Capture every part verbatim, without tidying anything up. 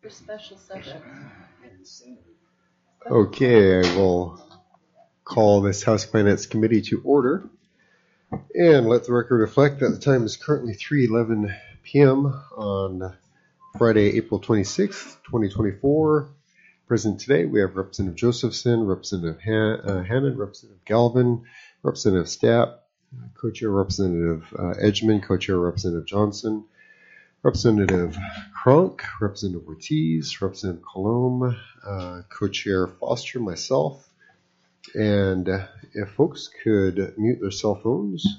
for special session. Okay, I will call this House Finance Committee to order and let the record reflect that the time is currently three eleven p m on Friday, April twenty-sixth, twenty twenty-four. Present today, we have Representative Josephson, Representative Han- uh, Hannon, Representative Galvin, Representative Stapp, Co-Chair Representative uh, Edgman, Co-Chair Representative Johnson, Representative Cronk, Representative Ortiz, Representative Colomb, uh, Co-Chair Foster, myself, and uh, if folks could mute their cell phones.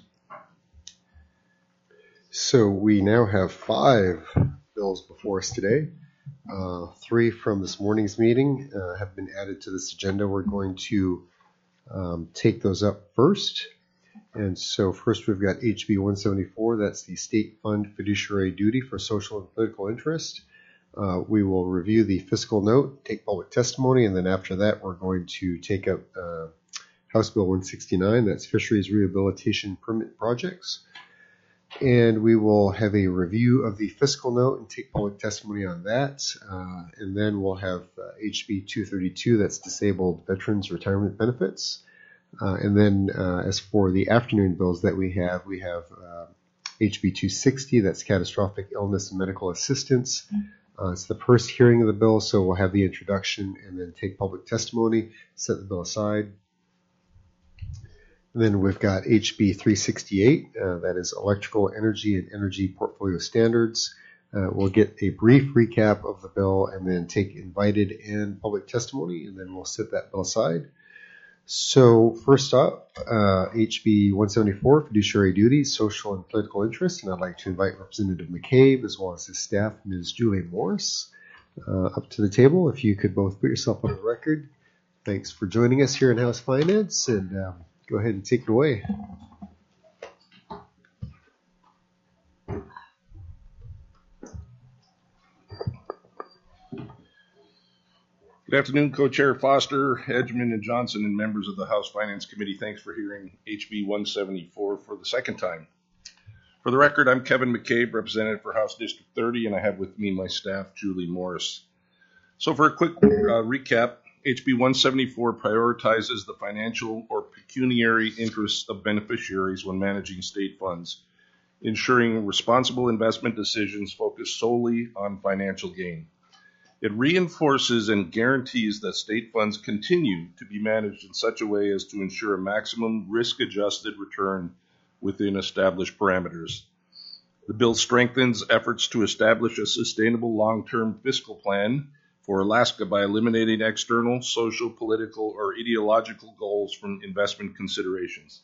So we now have five bills before us today. Uh, three from this morning's meeting uh, have been added to this agenda. We're going to um, take those up first. And so first we've got H B one seventy-four, that's the State Fund Fiduciary Duty for Social and Political Interest. Uh, we will review the fiscal note, take public testimony, and then after that we're going to take up uh, House Bill one sixty-nine, that's Fisheries Rehabilitation Permit Projects. And we will have a review of the fiscal note and take public testimony on that. Uh, and then we'll have uh, H B two thirty-two, that's Disabled Veterans Retirement Benefits. Uh, and then uh, as for the afternoon bills that we have, we have uh, H B two sixty, that's Catastrophic Illness and Medical Assistance. Uh, it's the first hearing of the bill, so we'll have the introduction and then take public testimony, set the bill aside. And then we've got H B three sixty-eight, uh, that is Electrical Energy and Energy Portfolio Standards. Uh, we'll get a brief recap of the bill and then take invited and public testimony, and then we'll set that bill aside. So first up, uh, H B one seventy-four, Fiduciary Duties, Social and Political Interest, and I'd like to invite Representative McCabe as well as his staff, Miz Julie Morris, uh, up to the table. If you could both put yourself on the record. Thanks for joining us here in House Finance, and um, go ahead and take it away. Good afternoon, Co-Chair Foster, Edgman, and Johnson, and members of the House Finance Committee. Thanks for hearing H B one seventy-four for the second time. For the record, I'm Kevin McCabe, representative for House District thirty, and I have with me my staff, Julie Morris. So for a quick uh, recap, H B one seventy-four prioritizes the financial or pecuniary interests of beneficiaries when managing state funds, ensuring responsible investment decisions focused solely on financial gain. It reinforces and guarantees that state funds continue to be managed in such a way as to ensure a maximum risk-adjusted return within established parameters. The bill strengthens efforts to establish a sustainable long-term fiscal plan for Alaska by eliminating external, social, political, or ideological goals from investment considerations.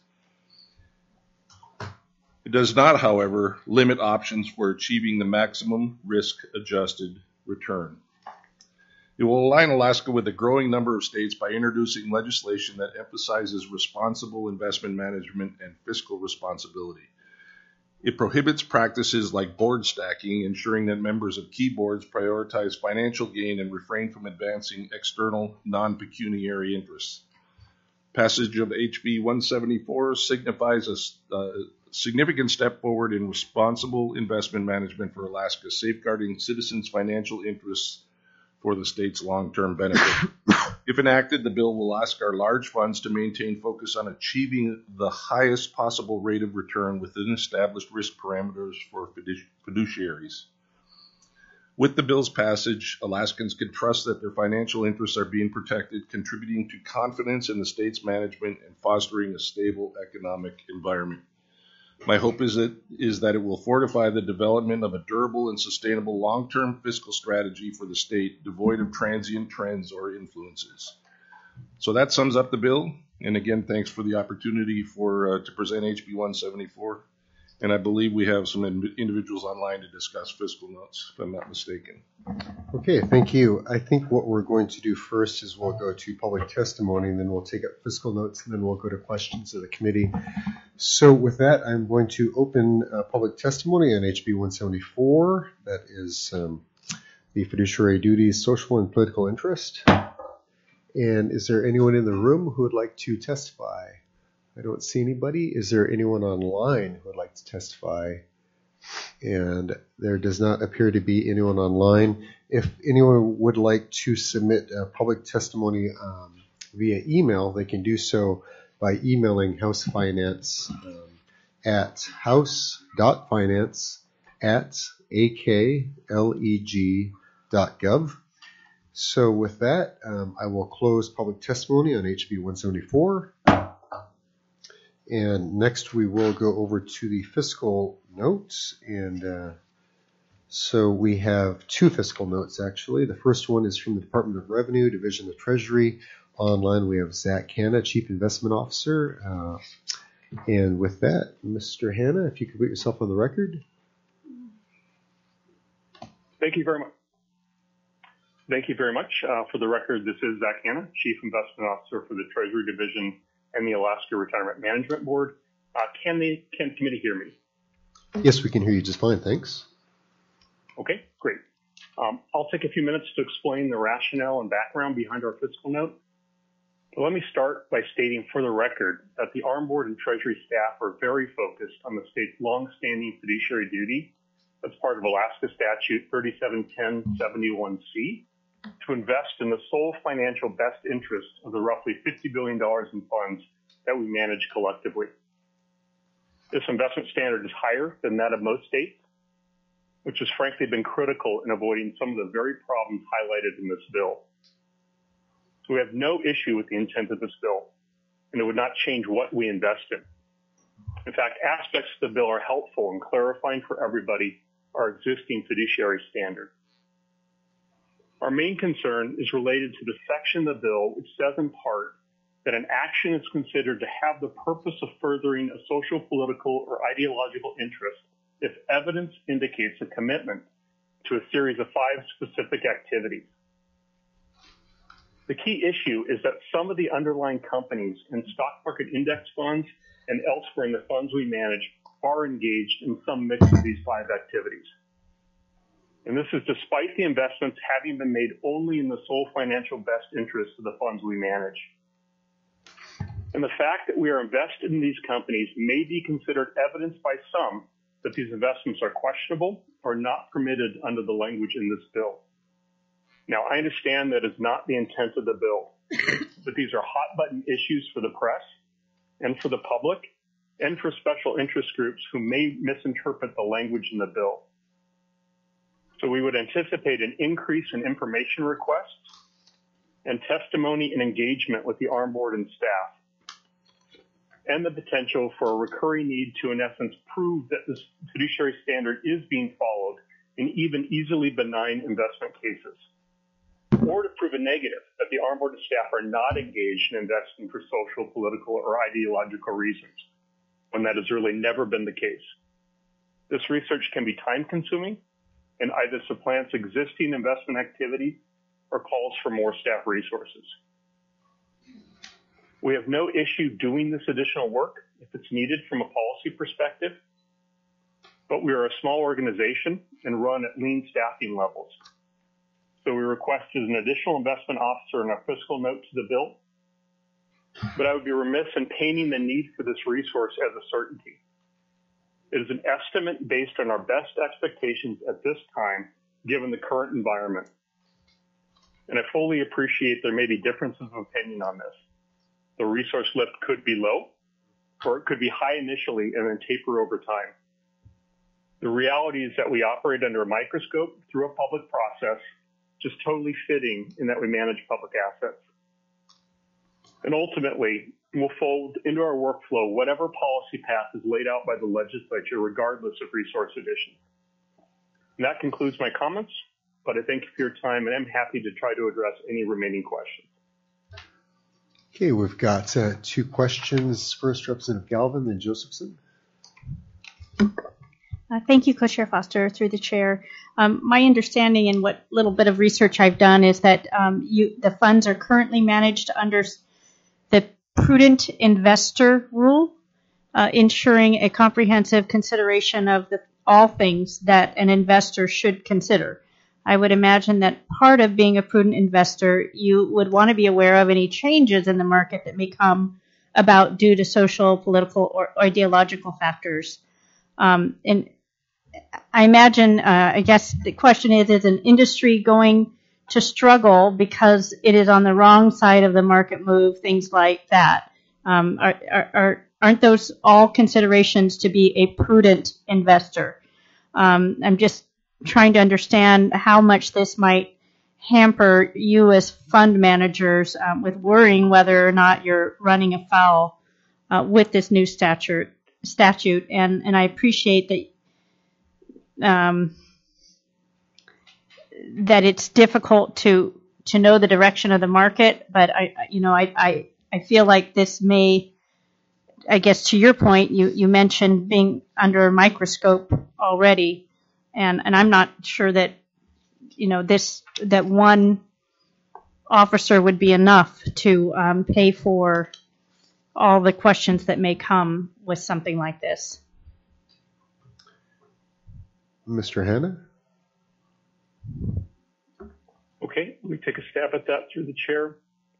It does not, however, limit options for achieving the maximum risk-adjusted return. It will align Alaska with a growing number of states by introducing legislation that emphasizes responsible investment management and fiscal responsibility. It prohibits practices like board stacking, ensuring that members of key boards prioritize financial gain and refrain from advancing external non-pecuniary interests. Passage of H B one seventy-four signifies a uh, significant step forward in responsible investment management for Alaska, safeguarding citizens' financial interests for the state's long-term benefit. If enacted, the bill will ask our large funds to maintain focus on achieving the highest possible rate of return within established risk parameters for fiduciaries. With the bill's passage, Alaskans can trust that their financial interests are being protected, contributing to confidence in the state's management and fostering a stable economic environment. My hope is that, is that it will fortify the development of a durable and sustainable long-term fiscal strategy for the state, devoid of transient trends or influences. So that sums up the bill. And again, thanks for the opportunity for uh, to present H B one seventy-four. And I believe we have some in- individuals online to discuss fiscal notes, if I'm not mistaken. Okay, thank you. I think what we're going to do first is we'll go to public testimony, and then we'll take up fiscal notes, and then we'll go to questions of the committee. So with that, I'm going to open uh, public testimony on H B one seventy-four. That is um, the Fiduciary Duties, Social and Political Interest. And is there anyone in the room who would like to testify? I don't see anybody. Is there anyone online who would like to testify? And there does not appear to be anyone online. If anyone would like to submit a public testimony um, via email, they can do so by emailing House Finance um, at house.finance at akleg.gov. So with that, um, I will close public testimony on H B one seventy-four. And next we will go over to the fiscal notes. And uh, so we have two fiscal notes, actually. The first one is from the Department of Revenue, Division of Treasury. Online we have Zach Hanna, Chief Investment Officer. Uh, and with that, Mister Hanna, if you could put yourself on the record. Thank you very much. Thank you very much. Uh, for the record, this is Zach Hanna, Chief Investment Officer for the Treasury Division and the Alaska Retirement Management Board. Uh, can the can the committee hear me? Yes, we can hear you just fine, thanks. Okay, great. Um, I'll take a few minutes to explain the rationale and background behind our fiscal note. But let me start by stating for the record that the A R M Board and Treasury staff are very focused on the state's longstanding fiduciary duty as part of Alaska Statute thirty-seven ten seventy-one C to invest in the sole financial best interest of the roughly fifty billion dollars in funds that we manage collectively. This investment standard is higher than that of most states, which has frankly been critical in avoiding some of the very problems highlighted in this bill. So we have no issue with the intent of this bill, and it would not change what we invest in. In fact, aspects of the bill are helpful in clarifying for everybody our existing fiduciary standard. Our main concern is related to the section of the bill which says in part that an action is considered to have the purpose of furthering a social, political, or ideological interest if evidence indicates a commitment to a series of five specific activities. The key issue is that some of the underlying companies in stock market index funds and elsewhere in the funds we manage are engaged in some mix of these five activities. And this is despite the investments having been made only in the sole financial best interest of the funds we manage. And the fact that we are invested in these companies may be considered evidence by some that these investments are questionable or not permitted under the language in this bill. Now, I understand that is not the intent of the bill, but these are hot button issues for the press and for the public and for special interest groups who may misinterpret the language in the bill. So we would anticipate an increase in information requests and testimony and engagement with the A R M Board and staff, and the potential for a recurring need to, in essence, prove that this fiduciary standard is being followed in even easily benign investment cases, or to prove a negative, that the A R M Board and staff are not engaged in investing for social, political, or ideological reasons, when that has really never been the case. This research can be time-consuming and either supplants existing investment activity or calls for more staff resources. We have no issue doing this additional work if it's needed from a policy perspective, but we are a small organization and run at lean staffing levels. So we requested an additional investment officer in our fiscal note to the bill, but I would be remiss in painting the need for this resource as a certainty. It is an estimate based on our best expectations at this time, given the current environment. And I fully appreciate there may be differences of opinion on this. The resource lift could be low, or it could be high initially and then taper over time. The reality is that we operate under a microscope through a public process, just totally fitting in that we manage public assets. And ultimately, we'll fold into our workflow whatever policy path is laid out by the legislature, regardless of resource addition. And that concludes my comments, but I thank you for your time, and I'm happy to try to address any remaining questions. Okay, we've got uh, two questions. First, Representative Galvin, then Josephson. Uh, thank you, Co-Chair Foster, through the chair. Um, my understanding and what little bit of research I've done is that um, you, the funds are currently managed under the prudent investor rule, uh, ensuring a comprehensive consideration of the, all things that an investor should consider. I would imagine that part of being a prudent investor, you would want to be aware of any changes in the market that may come about due to social, political, or ideological factors. Um, and I imagine, uh, I guess the question is, is an industry going to struggle because it is on the wrong side of the market move, things like that? Um, are, are, are, aren't those all considerations to be a prudent investor? Um, I'm just trying to understand how much this might hamper you as fund managers um, with worrying whether or not you're running afoul uh, with this new statute. Statute, and and I appreciate that um, that it's difficult to to know the direction of the market, but I you know I I, I feel like this may, I guess to your point, you, you mentioned being under a microscope already, and and I'm not sure that you know this that one officer would be enough to um, pay for all the questions that may come with something like this. Mister Hanna? Okay, let me take a stab at that through the chair.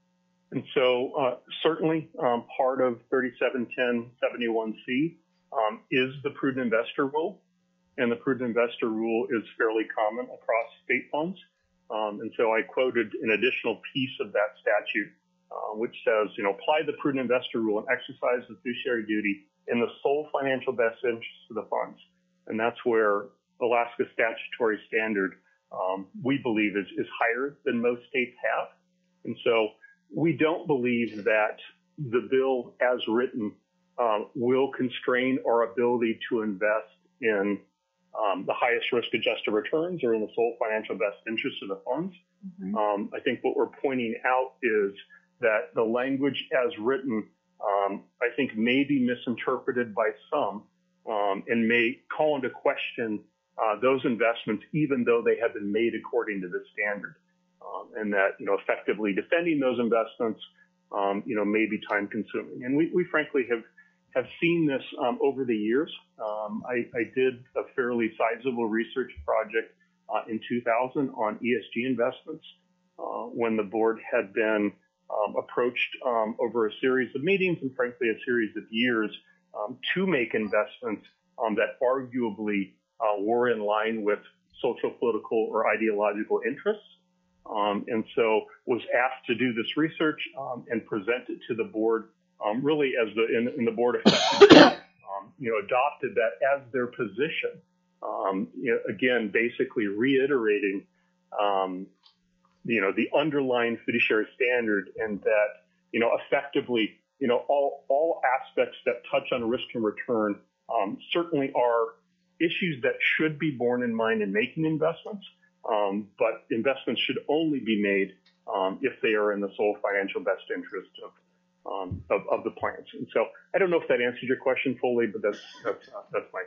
And so uh, certainly um, part of thirty-seven ten seventy-one C um, is the prudent investor rule. And the prudent investor rule is fairly common across state funds. Um, and so I quoted an additional piece of that statute, uh, which says, you know, apply the prudent investor rule and exercise the fiduciary duty in the sole financial best interest of the funds. And that's where Alaska statutory standard, um, we believe, is, is higher than most states have. And so we don't believe that the bill as written um, will constrain our ability to invest in um, the highest risk-adjusted returns or in the sole financial best interest of the funds. Mm-hmm. Um, I think what we're pointing out is that the language as written, um, I think, may be misinterpreted by some um, and may call into question uh, those investments, even though they have been made according to this standard. Um, and that, you know, effectively defending those investments, um, you know, may be time consuming. And we, we frankly have, have seen this um, over the years. Um, I, I did a fairly sizable research project uh, in two thousand on E S G investments uh, when the board had been um, approached um, over a series of meetings and frankly a series of years um, to make investments um, that arguably uh, were in line with social, political, or ideological interests. Um, and so was asked to do this research um, and present it to the board, um, really as the in, in the board effectively, um, you know, adopted that as their position. Um, you know, again, basically reiterating, um, you know, the underlying fiduciary standard, and that, you know, effectively, you know, all all aspects that touch on risk and return um, certainly are issues that should be borne in mind in making investments. Um, but investments should only be made um, if they are in the sole financial best interest of, um, of of the plans. And so I don't know if that answers your question fully, but that's that's, uh, that's my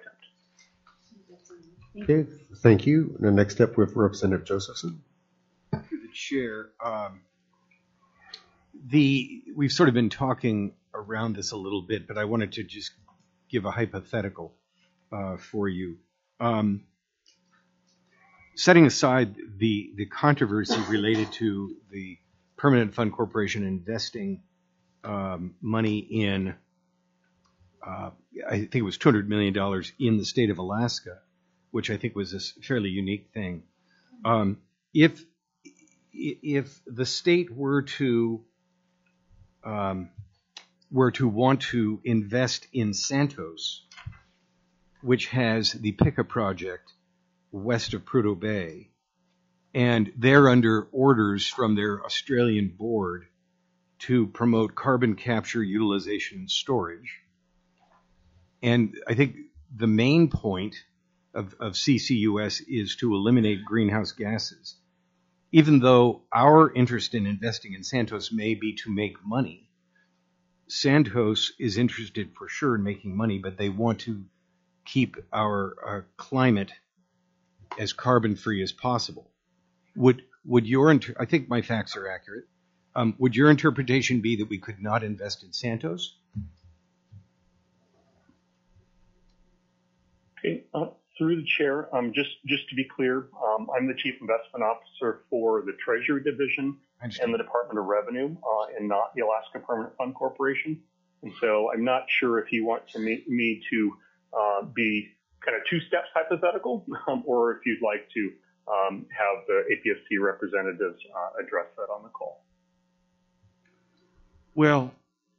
attempt. Okay, thank you. The next step with Representative Josephson. Through the chair, um, the we've sort of been talking around this a little bit, but I wanted to just give a hypothetical uh, for you. Um, Setting aside the, the controversy related to the Permanent Fund Corporation investing um, money in, uh, I think it was two hundred million dollars in the state of Alaska, which I think was a fairly unique thing. Um, if if the state were to um, were to want to invest in Santos, which has the Pika project west of Prudhoe Bay, and they're under orders from their Australian board to promote carbon capture, utilization, and storage. And I think the main point of, of C C U S is to eliminate greenhouse gases. Even though our interest in investing in Santos may be to make money, Santos is interested for sure in making money, but they want to keep our, our climate as carbon-free as possible. Would would your inter- I think my facts are accurate. Um, would your interpretation be that we could not invest in Santos? Okay, uh, through the chair, um, just just to be clear, um, I'm the chief investment officer for the Treasury Division and the Department of Revenue, uh, and not the Alaska Permanent Fund Corporation. And so I'm not sure if you want to me, me to uh, be kind of two steps hypothetical, um, or if you'd like to um, have the A P S C representatives uh, address that on the call. Well,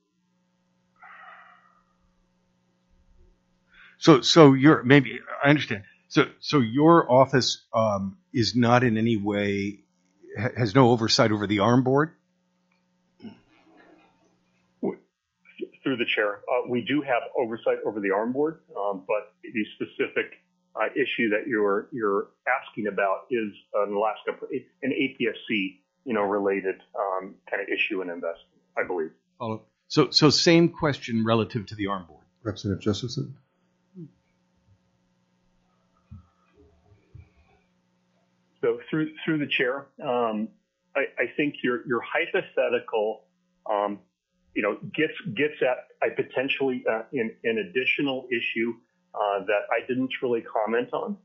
so so you're maybe I understand. So so your office um, is not in any way ha- has no oversight over the ARM board. Through the chair, uh, we do have oversight over the ARM board, um, but the specific uh, issue that you're you're asking about is an Alaska, an A P S C, you know, related um, kind of issue and investment, I believe. Follow. So so same question relative to the ARM board. Representative Josephson. So through through the chair, um, I, I think your your hypothetical, um, you know, gets gets at a potentially uh, an, an additional issue uh, that I didn't really comment on,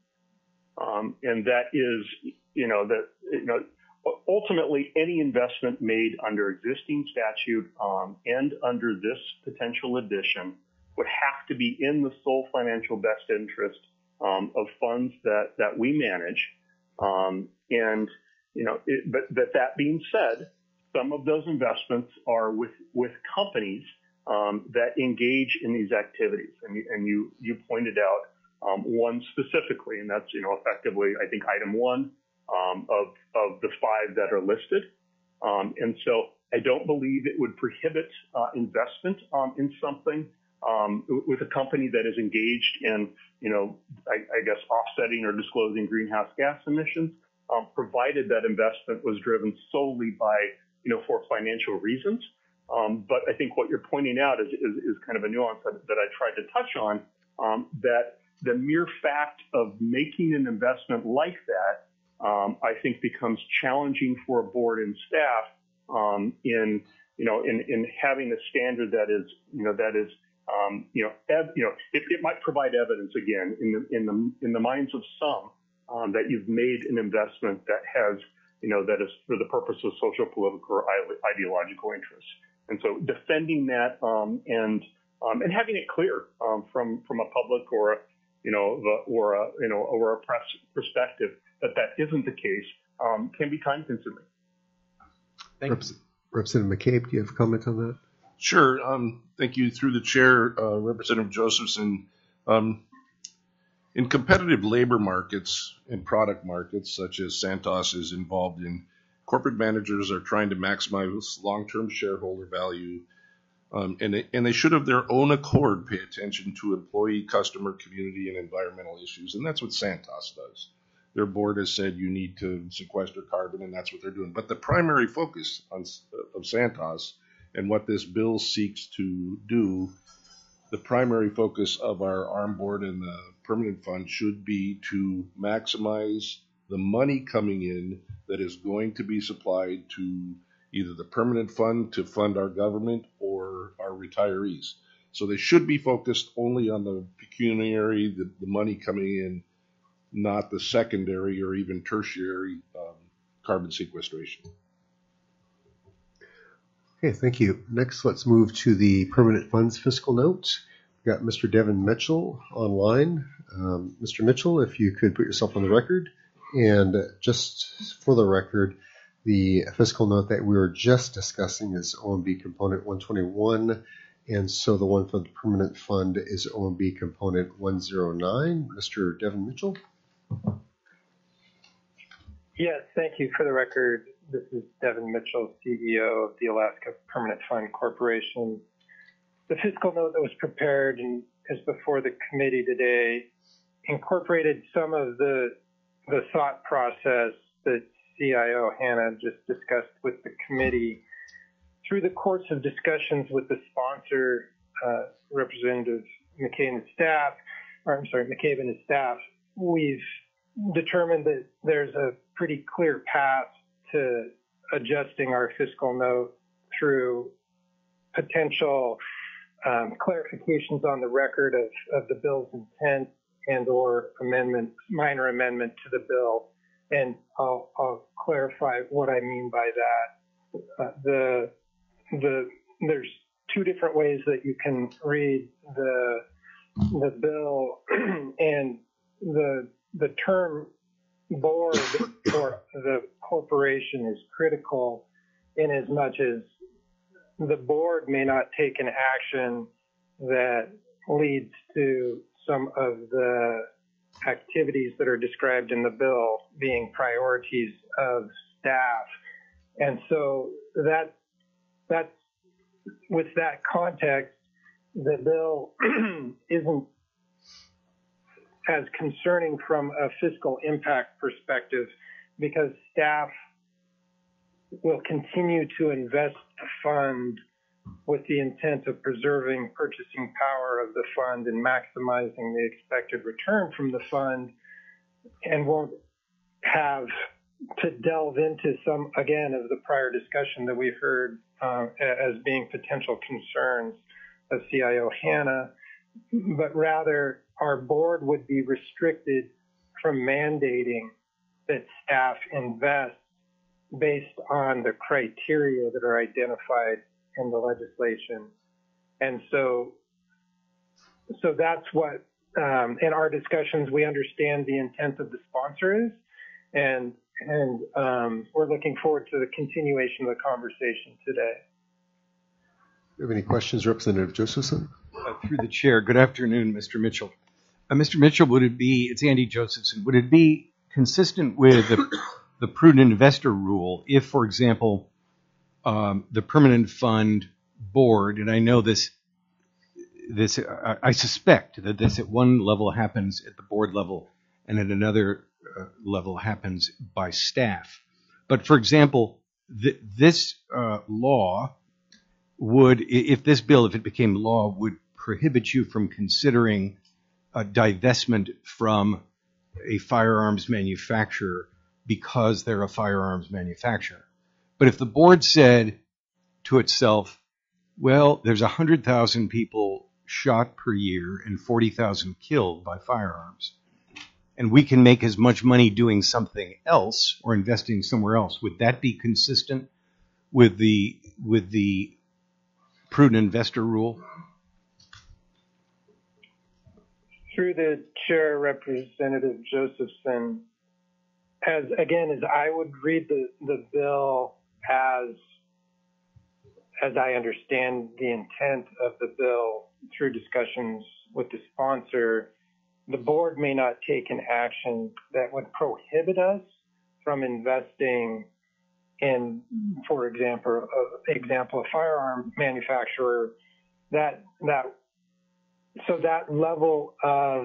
um, and that is, you know, that you know, ultimately any investment made under existing statute um, and under this potential addition would have to be in the sole financial best interest um, of funds that that we manage. Um, and, you know, it, but, but that being said, some of those investments are with, with companies, um, that engage in these activities. And, you- and you, you pointed out, um, one specifically, and that's, you know, effectively, I think item one, um, of, of the five that are listed. Um, and so I don't believe it would prohibit, uh, investment, um, in something, um, with a company that is engaged in, you know, I, I guess offsetting or disclosing greenhouse gas emissions, um, provided that investment was driven solely by, you know, for financial reasons. Um, but I think what you're pointing out is, is, is kind of a nuance that, that I tried to touch on, um, that the mere fact of making an investment like that, um, I think becomes challenging for a board and staff, um, in, you know, in, in having a standard that is, you know, that is, Um, you know, ev- you know, it, it might provide evidence again in the in the in the minds of some um, that you've made an investment that has, you know, that is for the purpose of social, political, or ide- ideological interests. And so, defending that um, and um, and having it clear um, from from a public or a, you know the, or a you know or a press perspective that that isn't the case um, can be time consuming. Thank Reps- Representative McCabe, do you have a comment on that? Sure. Um, thank you. Through the chair, uh, Representative Josephson. Um, in competitive labor markets and product markets, such as Santos is involved in, corporate managers are trying to maximize long-term shareholder value, um, and, they, and they should, of their own accord, pay attention to employee, customer, community, and environmental issues, and that's what Santos does. Their board has said you need to sequester carbon, and that's what they're doing. But the primary focus on, of Santos and what this bill seeks to do, the primary focus of our ARM board and the permanent fund should be to maximize the money coming in that is going to be supplied to either the permanent fund to fund our government or our retirees. So they should be focused only on the pecuniary, the, the money coming in, not the secondary or even tertiary um, carbon sequestration. Okay, thank you. Next, let's move to the permanent funds fiscal note. We've got Mister Devin Mitchell online. Um, Mister Mitchell, if you could put yourself on the record. And just for the record, the fiscal note that we were just discussing is O M B component one twenty-one, and so the one for the permanent fund is O M B component one oh nine. Mister Devin Mitchell? Yes, thank you. For the record, this is Devin Mitchell, C E O of the Alaska Permanent Fund Corporation. The fiscal note that was prepared and is before the committee today incorporated some of the the thought process that C I O Hannah just discussed with the committee. Through the course of discussions with the sponsor, uh, Representative McCabe and staff, or I'm sorry, McCabe and his staff, we've determined that there's a pretty clear path to adjusting our fiscal note through potential um, clarifications on the record of, of the bill's intent and or amendment, minor amendment to the bill. And I'll, I'll clarify what I mean by that. Uh, the, the, there's two different ways that you can read the the bill and the the term board for the corporation is critical in as much as the board may not take an action that leads to some of the activities that are described in the bill being priorities of staff. And so that that's with that context, the bill isn't as concerning from a fiscal impact perspective because staff will continue to invest the fund with the intent of preserving purchasing power of the fund and maximizing the expected return from the fund, and won't have to delve into some, again, of the prior discussion that we've heard uh, as being potential concerns of C I O Hanna, but rather our board would be restricted from mandating that staff invest based on the criteria that are identified in the legislation. And so, so that's what, um, in our discussions, we understand the intent of the sponsor is, and, and um, we're looking forward to the continuation of the conversation today. Do you have any questions, Representative Josephson? Uh, through the chair, good afternoon, Mister Mitchell. Uh, Mister Mitchell, would it be, it's Andy Josephson, would it be consistent with the, the prudent investor rule if, for example, um, the permanent fund board, and I know this, this uh, I suspect that this at one level happens at the board level and at another uh, level happens by staff. But for example, th- this uh, law would, if this bill, if it became law, would prohibit you from considering a divestment from a firearms manufacturer because they're a firearms manufacturer. But if the board said to itself, well, there's one hundred thousand people shot per year and forty thousand killed by firearms, and we can make as much money doing something else or investing somewhere else, would that be consistent with the with the prudent investor rule? Through the chair, Representative Josephson, as again, as I would read the, the bill as, as I understand the intent of the bill through discussions with the sponsor, the board may not take an action that would prohibit us from investing in, for example, uh, example, a firearm manufacturer. That that so that level of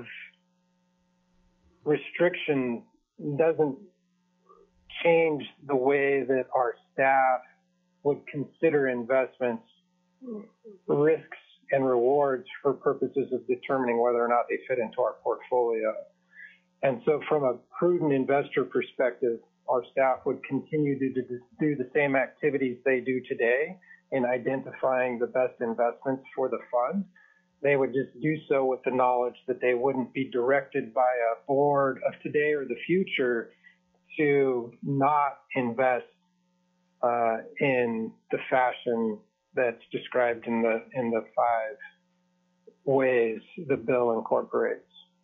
restriction doesn't change the way that our staff would consider investments, risks, and rewards for purposes of determining whether or not they fit into our portfolio. And so from a prudent investor perspective, our staff would continue to do the same activities they do today in identifying the best investments for the fund. They would just do so with the knowledge that they wouldn't be directed by a board of today or the future to not invest uh, in the fashion that's described in the in the five ways the bill incorporates.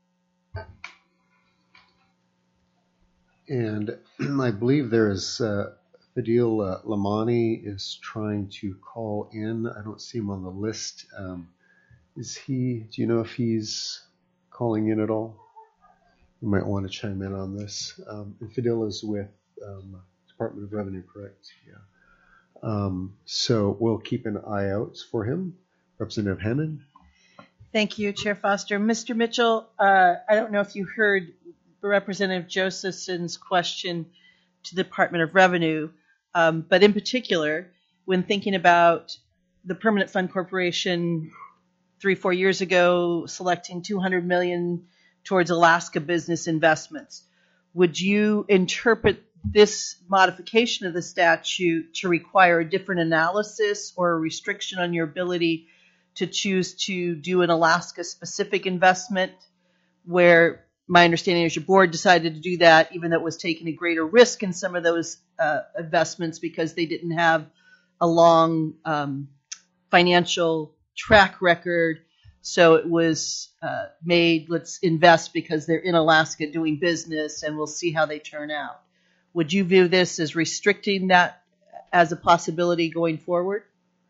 And I believe there is uh, Fadil uh, Lamani is trying to call in. I don't see him on the list. Um, is he? Do you know if he's calling in at all? You might want to chime in on this. Um, and Fadil is with um, Department of Revenue, correct? Yeah. Um, so we'll keep an eye out for him. Representative Hannan. Thank you, Chair Foster. Mister Mitchell, uh, I don't know if you heard Representative Josephson's question to the Department of Revenue, um, but in particular, when thinking about the Permanent Fund Corporation three, four years ago selecting two hundred million dollars towards Alaska business investments, would you interpret this modification of the statute to require a different analysis or a restriction on your ability to choose to do an Alaska-specific investment, where my understanding is your board decided to do that, even though it was taking a greater risk in some of those uh, investments because they didn't have a long um, financial track record So it was uh, made, let's invest because they're in Alaska doing business and we'll see how they turn out. Would you view this as restricting that as a possibility going forward?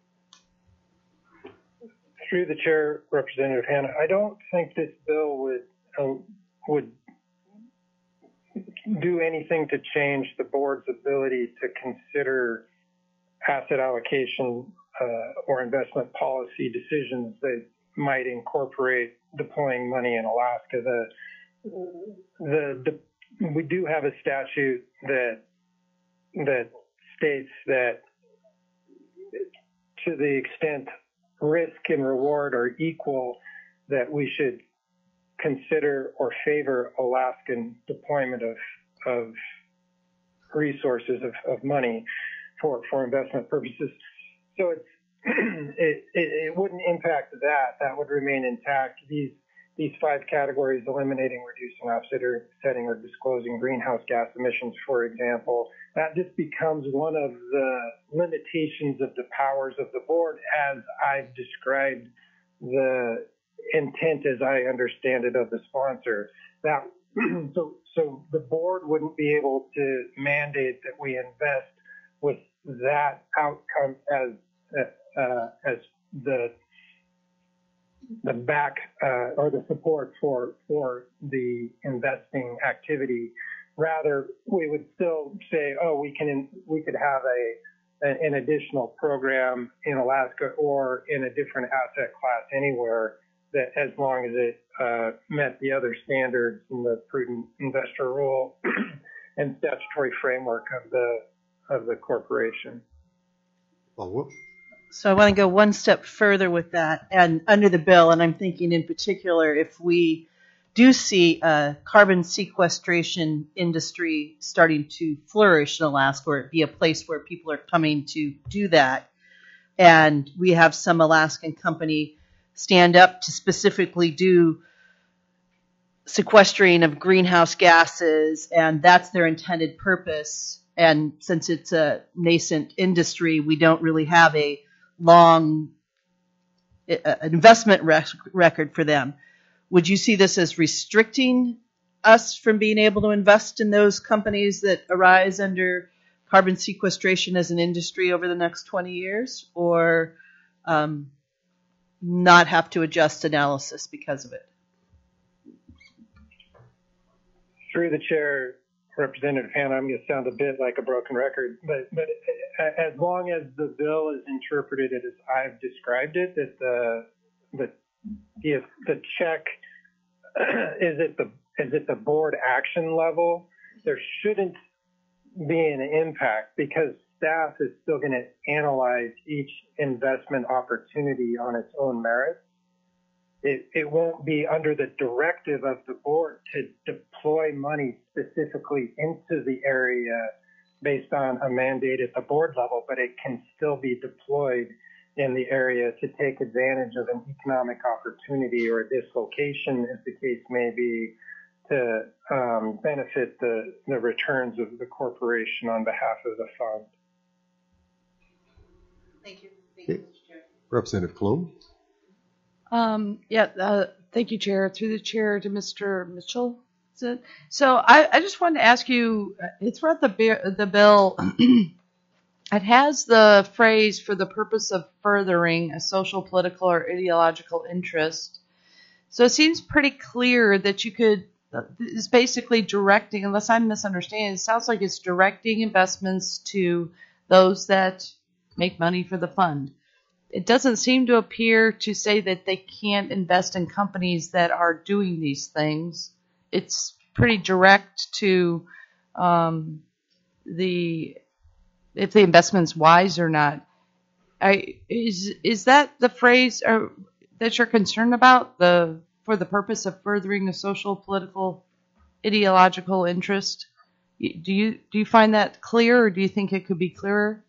Through the chair, Representative Hanna, I don't think this bill would uh, would do anything to change the board's ability to consider asset allocation uh, or investment policy decisions that might incorporate deploying money in Alaska. The, the, the we do have a statute that that states that to the extent risk and reward are equal, that we should consider or favor Alaskan deployment of of resources of, of money for, for investment purposes. So it's, it, it, it wouldn't impact that. That would remain intact. These these five categories, eliminating, reducing, offsetting, or disclosing greenhouse gas emissions, for example, that just becomes one of the limitations of the powers of the board as I've described the intent as I understand it of the sponsor. That so so the board wouldn't be able to mandate that we invest with that outcome as uh, as the the back uh, or the support for for the investing activity. Rather, we would still say, oh, we can we could have a an additional program in Alaska or in a different asset class anywhere, that as long as it uh, met the other standards in the prudent investor rule and statutory framework of the of the corporation. Well, whoop. So I want to go one step further with that, and under the bill, and I'm thinking in particular if we do see a carbon sequestration industry starting to flourish in Alaska, or it be a place where people are coming to do that, and we have some Alaskan company stand up to specifically do sequestering of greenhouse gases, and that's their intended purpose. And since it's a nascent industry, we don't really have a long uh, investment rec- record for them. Would you see this as restricting us from being able to invest in those companies that arise under carbon sequestration as an industry over the next twenty years, or um, not have to adjust analysis because of it? Through the chair, Representative Hanna, I'm going to sound a bit like a broken record, but but as long as the bill is interpreted as I've described it, that the the if the check is at the is at the board action level, there shouldn't be an impact because staff is still going to analyze each investment opportunity on its own merits. It, it won't be under the directive of the board to deploy money specifically into the area based on a mandate at the board level, but it can still be deployed in the area to take advantage of an economic opportunity or a dislocation, as the case may be, to um, benefit the, the returns of the corporation on behalf of the fund. Thank you. Thank you, Okay. Mister Chair. Representative Colon. Um, yeah, uh, thank you, Chair. Through the chair to Mister Mitchell. So, so I, I just wanted to ask you, it's read the, bi- the bill. It has the phrase for the purpose of furthering a social, political, or ideological interest. So it seems pretty clear that you could, it's basically directing, unless I'm misunderstanding, it sounds like it's directing investments to those that make money for the fund. It doesn't seem to appear to say that they can't invest in companies that are doing these things. It's pretty direct to um, the if the investment's wise or not. I, is is that the phrase or, that you're concerned about? The for the purpose of furthering a social, political, ideological interest. Do you do you find that clear, or do you think it could be clearer?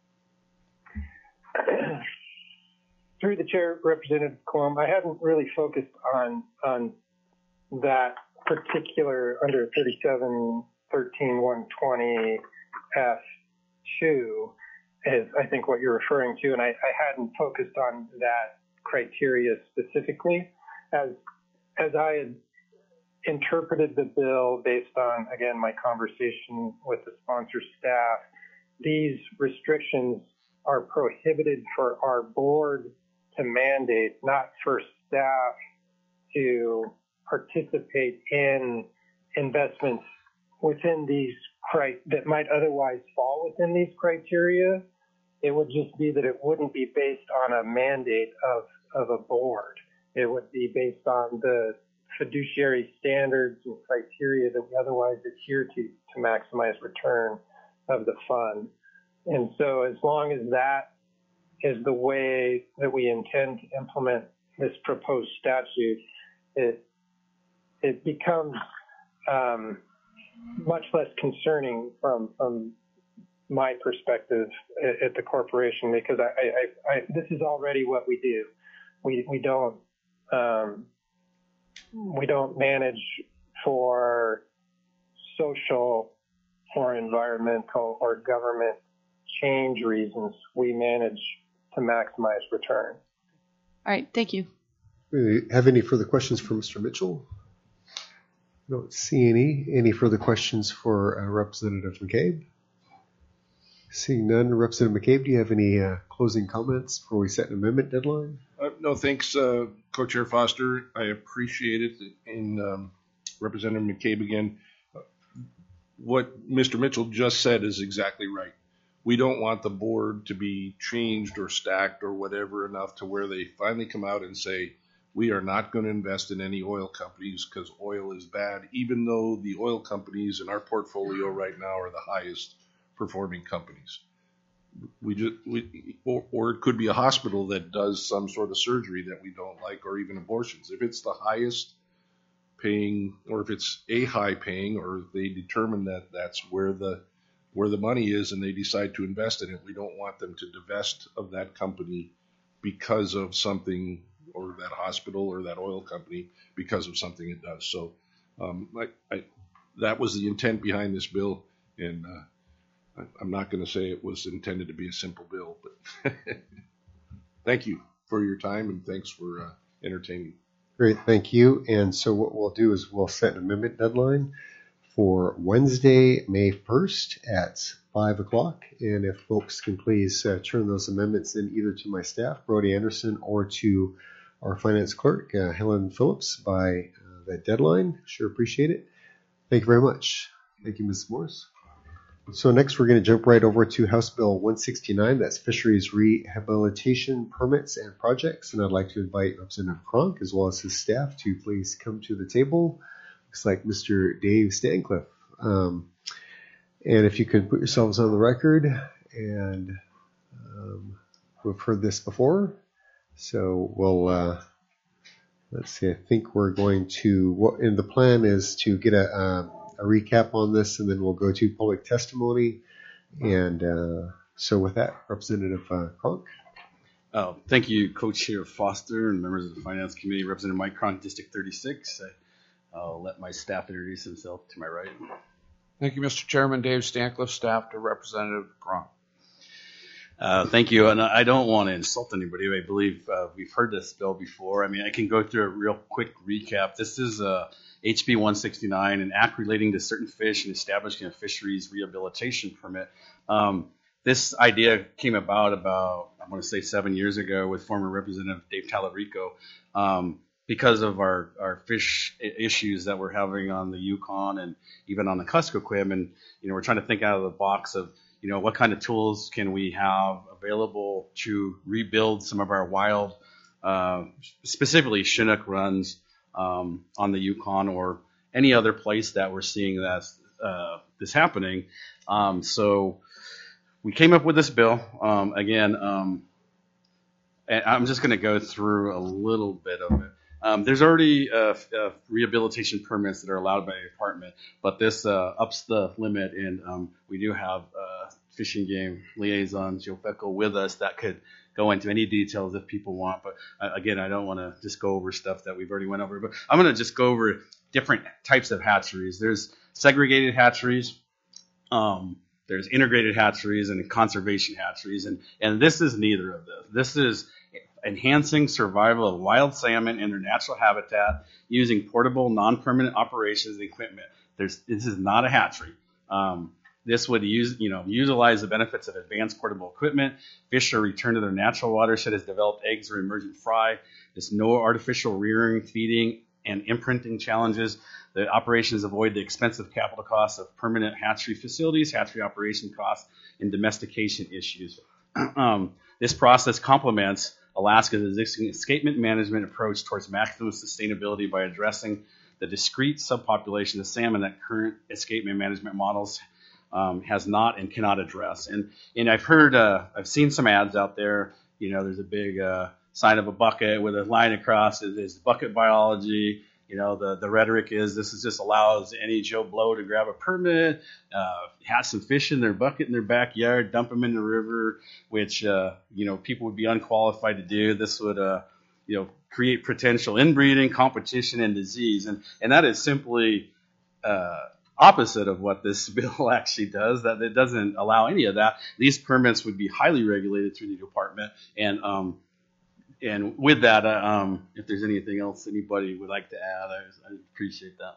Through the chair, Representative Colum, I hadn't really focused on on that particular under thirty-seven thirteen one twenty F two is I think what you're referring to, and I, I hadn't focused on that criteria specifically. As as I had interpreted the bill based on, again, my conversation with the sponsor staff, these restrictions are prohibited for our board to mandate, not for staff to participate in investments within these cri- that might otherwise fall within these criteria. It would just be that it wouldn't be based on a mandate of, of a board. It would be based on the fiduciary standards and criteria that we otherwise adhere to to maximize return of the fund. And so as long as that is the way that we intend to implement this proposed statute, it it becomes um, much less concerning from from my perspective at, at the corporation, because I, I, I, this is already what we do. We we don't um, we don't manage for social or environmental or government change reasons. We manage to maximize return. All right, thank you. Do you have any further questions for Mister Mitchell? I don't see any. Any further questions for uh, Representative McCabe? Seeing none, Representative McCabe, do you have any uh, closing comments before we set an amendment deadline? Uh, no, thanks, uh, Co-Chair Foster. I appreciate it. And um, Representative McCabe, again, uh, what Mister Mitchell just said is exactly right. We don't want the board to be changed or stacked or whatever enough to where they finally come out and say, we are not going to invest in any oil companies because oil is bad, even though the oil companies in our portfolio right now are the highest performing companies. We just, we, or, or it could be a hospital that does some sort of surgery that we don't like, or even abortions. If it's the highest paying, or if it's a high paying, or they determine that that's where the where the money is and they decide to invest in it, we don't want them to divest of that company because of something, or that hospital or that oil company because of something it does. So um, I, I, that was the intent behind this bill, and uh, I, I'm not going to say it was intended to be a simple bill, but thank you for your time, and thanks for uh, entertaining. Great, thank you. And so what we'll do is we'll set an amendment deadline for Wednesday, May first at five o'clock. And if folks can please uh, turn those amendments in either to my staff, Brody Anderson, or to our finance clerk, uh, Helen Phillips, by uh, that deadline. Sure appreciate it. Thank you very much. Thank you, Miz Morris. So next we're going to jump right over to House Bill one sixty-nine. That's Fisheries Rehabilitation Permits and Projects. And I'd like to invite Representative Cronk as well as his staff to please come to the table. Looks like Mister Dave Stancliffe. Um, and if you could put yourselves on the record, and um, we've heard this before. So we'll, uh, let's see, I think we're going to, what, and the plan is to get a, uh, a recap on this, and then we'll go to public testimony. And uh, so with that, Representative uh, Cronk. Oh, thank you, Co-Chair Foster and members of the Finance Committee. Representative Mike Cronk, District thirty-six. I, I'll let my staff introduce himself to my right. Thank you, Mister Chairman. Dave Stancliffe, staff to Representative Cronk. Uh, thank you. And I don't want to insult anybody. I believe uh, we've heard this bill before. I mean, I can go through a real quick recap. This is uh, H B one sixty-nine, an act relating to certain fish and establishing a fisheries rehabilitation permit. Um, this idea came about about, I want to say seven years ago with former Representative Dave Talarico. Um, because of our, our fish issues that we're having on the Yukon and even on the Kuskokwim. And, you know, we're trying to think out of the box of, you know, what kind of tools can we have available to rebuild some of our wild, uh, specifically Chinook runs um, on the Yukon or any other place that we're seeing that, uh, this happening. Um, so we came up with this bill. Um, again, um, and I'm just going to go through a little bit of it. Um, there's already uh, uh, rehabilitation permits that are allowed by the department, but this uh, ups the limit, and um, we do have uh, fishing game liaison Joe Feckel with us that could go into any details if people want. But uh, again, I don't want to just go over stuff that we've already went over. But I'm going to just go over different types of hatcheries. There's segregated hatcheries. Um, there's integrated hatcheries and conservation hatcheries, and and this is neither of those. This is enhancing survival of wild salmon in their natural habitat using portable, non-permanent operations and equipment. There's, this is not a hatchery. Um, this would use, you know, utilize the benefits of advanced portable equipment. Fish are returned to their natural watershed as developed eggs or emergent fry. There's no artificial rearing, feeding, and imprinting challenges. The operations avoid the expensive capital costs of permanent hatchery facilities, hatchery operation costs, and domestication issues. um, this process complements Alaska's existing escapement management approach towards maximum sustainability by addressing the discrete subpopulation of salmon that current escapement management models um, has not and cannot address. And and I've heard, uh, I've seen some ads out there. You know, there's a big uh, sign of a bucket with a line across it. There's bucket biology. You know, the, the rhetoric is this is just allows any Joe Blow to grab a permit, uh, have some fish in their bucket in their backyard, dump them in the river, which, uh, you know, people would be unqualified to do. This would, uh, you know, create potential inbreeding, competition, and disease. And, and that is simply uh, opposite of what this bill actually does, that it doesn't allow any of that. These permits would be highly regulated through the department. And, um, And with that, uh, um, if there's anything else anybody would like to add, I, I appreciate that.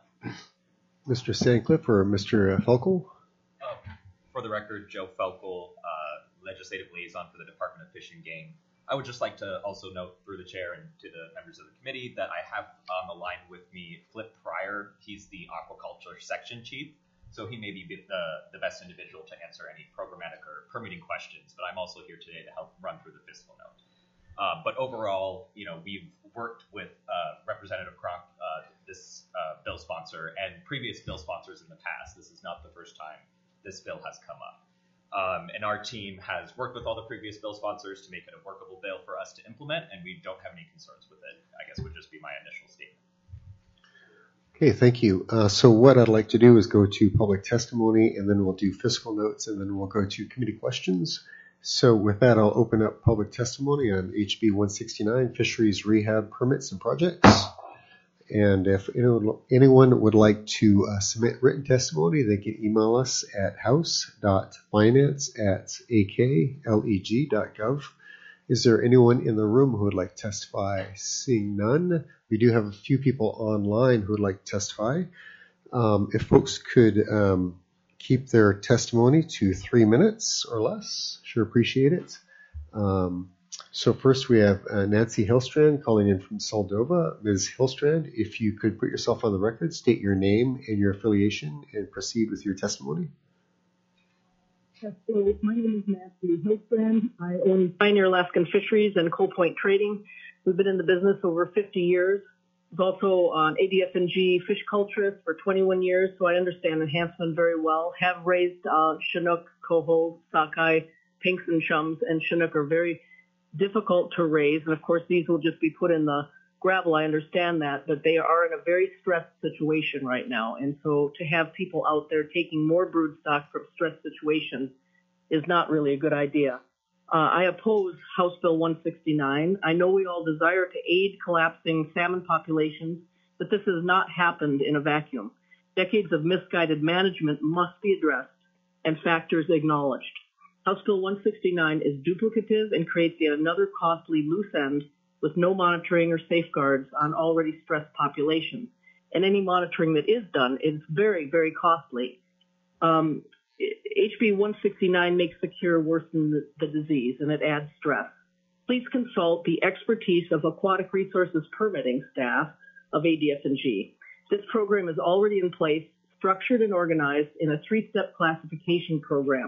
Mister Sandcliffe or Mister Felkel? Uh, for the record, Joe Felkel, uh, Legislative Liaison for the Department of Fish and Game. I would just like to also note through the chair and to the members of the committee that I have on the line with me Flip Pryor. He's the Aquaculture Section Chief, so he may be the, the best individual to answer any programmatic or permitting questions, but I'm also here today to help run through the fiscal note. Uh, but overall, you know, we've worked with uh, Representative Cronk, uh, this uh, bill sponsor, and previous bill sponsors in the past. This is not the first time this bill has come up. Um, and our team has worked with all the previous bill sponsors to make it a workable bill for us to implement, and we don't have any concerns with it, I guess would just be my initial statement. Okay, thank you. Uh, so what I'd like to do is go to public testimony, and then we'll do fiscal notes, and then we'll go to committee questions. So with that, I'll open up public testimony on H B one sixty-nine, Fisheries Rehab Permits and Projects. And if anyone, anyone would like to uh, submit written testimony, they can email us at house.finance at akleg.gov. Is there anyone in the room who would like to testify? Seeing none, we do have a few people online who would like to testify. Um, if folks could um, keep their testimony to three minutes or less, sure appreciate it. Um, so first we have uh, Nancy Hillstrand calling in from Soldova. Miz Hillstrand, if you could put yourself on the record, state your name and your affiliation, and proceed with your testimony. Yes, so my name is Nancy Hillstrand. I own Pioneer Alaskan Fisheries and Coal Point Trading. We've been in the business over fifty years. I was also on A D F N G fish culturist for twenty-one years, so I understand enhancement very well. Have raised uh, Chinook, coho, sockeye, pinks and chums, and Chinook are very difficult to raise. And of course, these will just be put in the gravel. I understand that, but they are in a very stressed situation right now. And so to have people out there taking more brood stock from stressed situations is not really a good idea. Uh, I oppose House Bill one sixty-nine. I know we all desire to aid collapsing salmon populations, but this has not happened in a vacuum. Decades of misguided management must be addressed and factors acknowledged. House Bill one sixty-nine is duplicative and creates yet another costly loose end with no monitoring or safeguards on already stressed populations. And any monitoring that is done is very, very costly. Um, H B one sixty-nine makes the cure worse than the, the disease, and it adds stress. Please consult the expertise of Aquatic Resources Permitting staff of A D F N G. This program is already in place, structured and organized in a three-step classification program.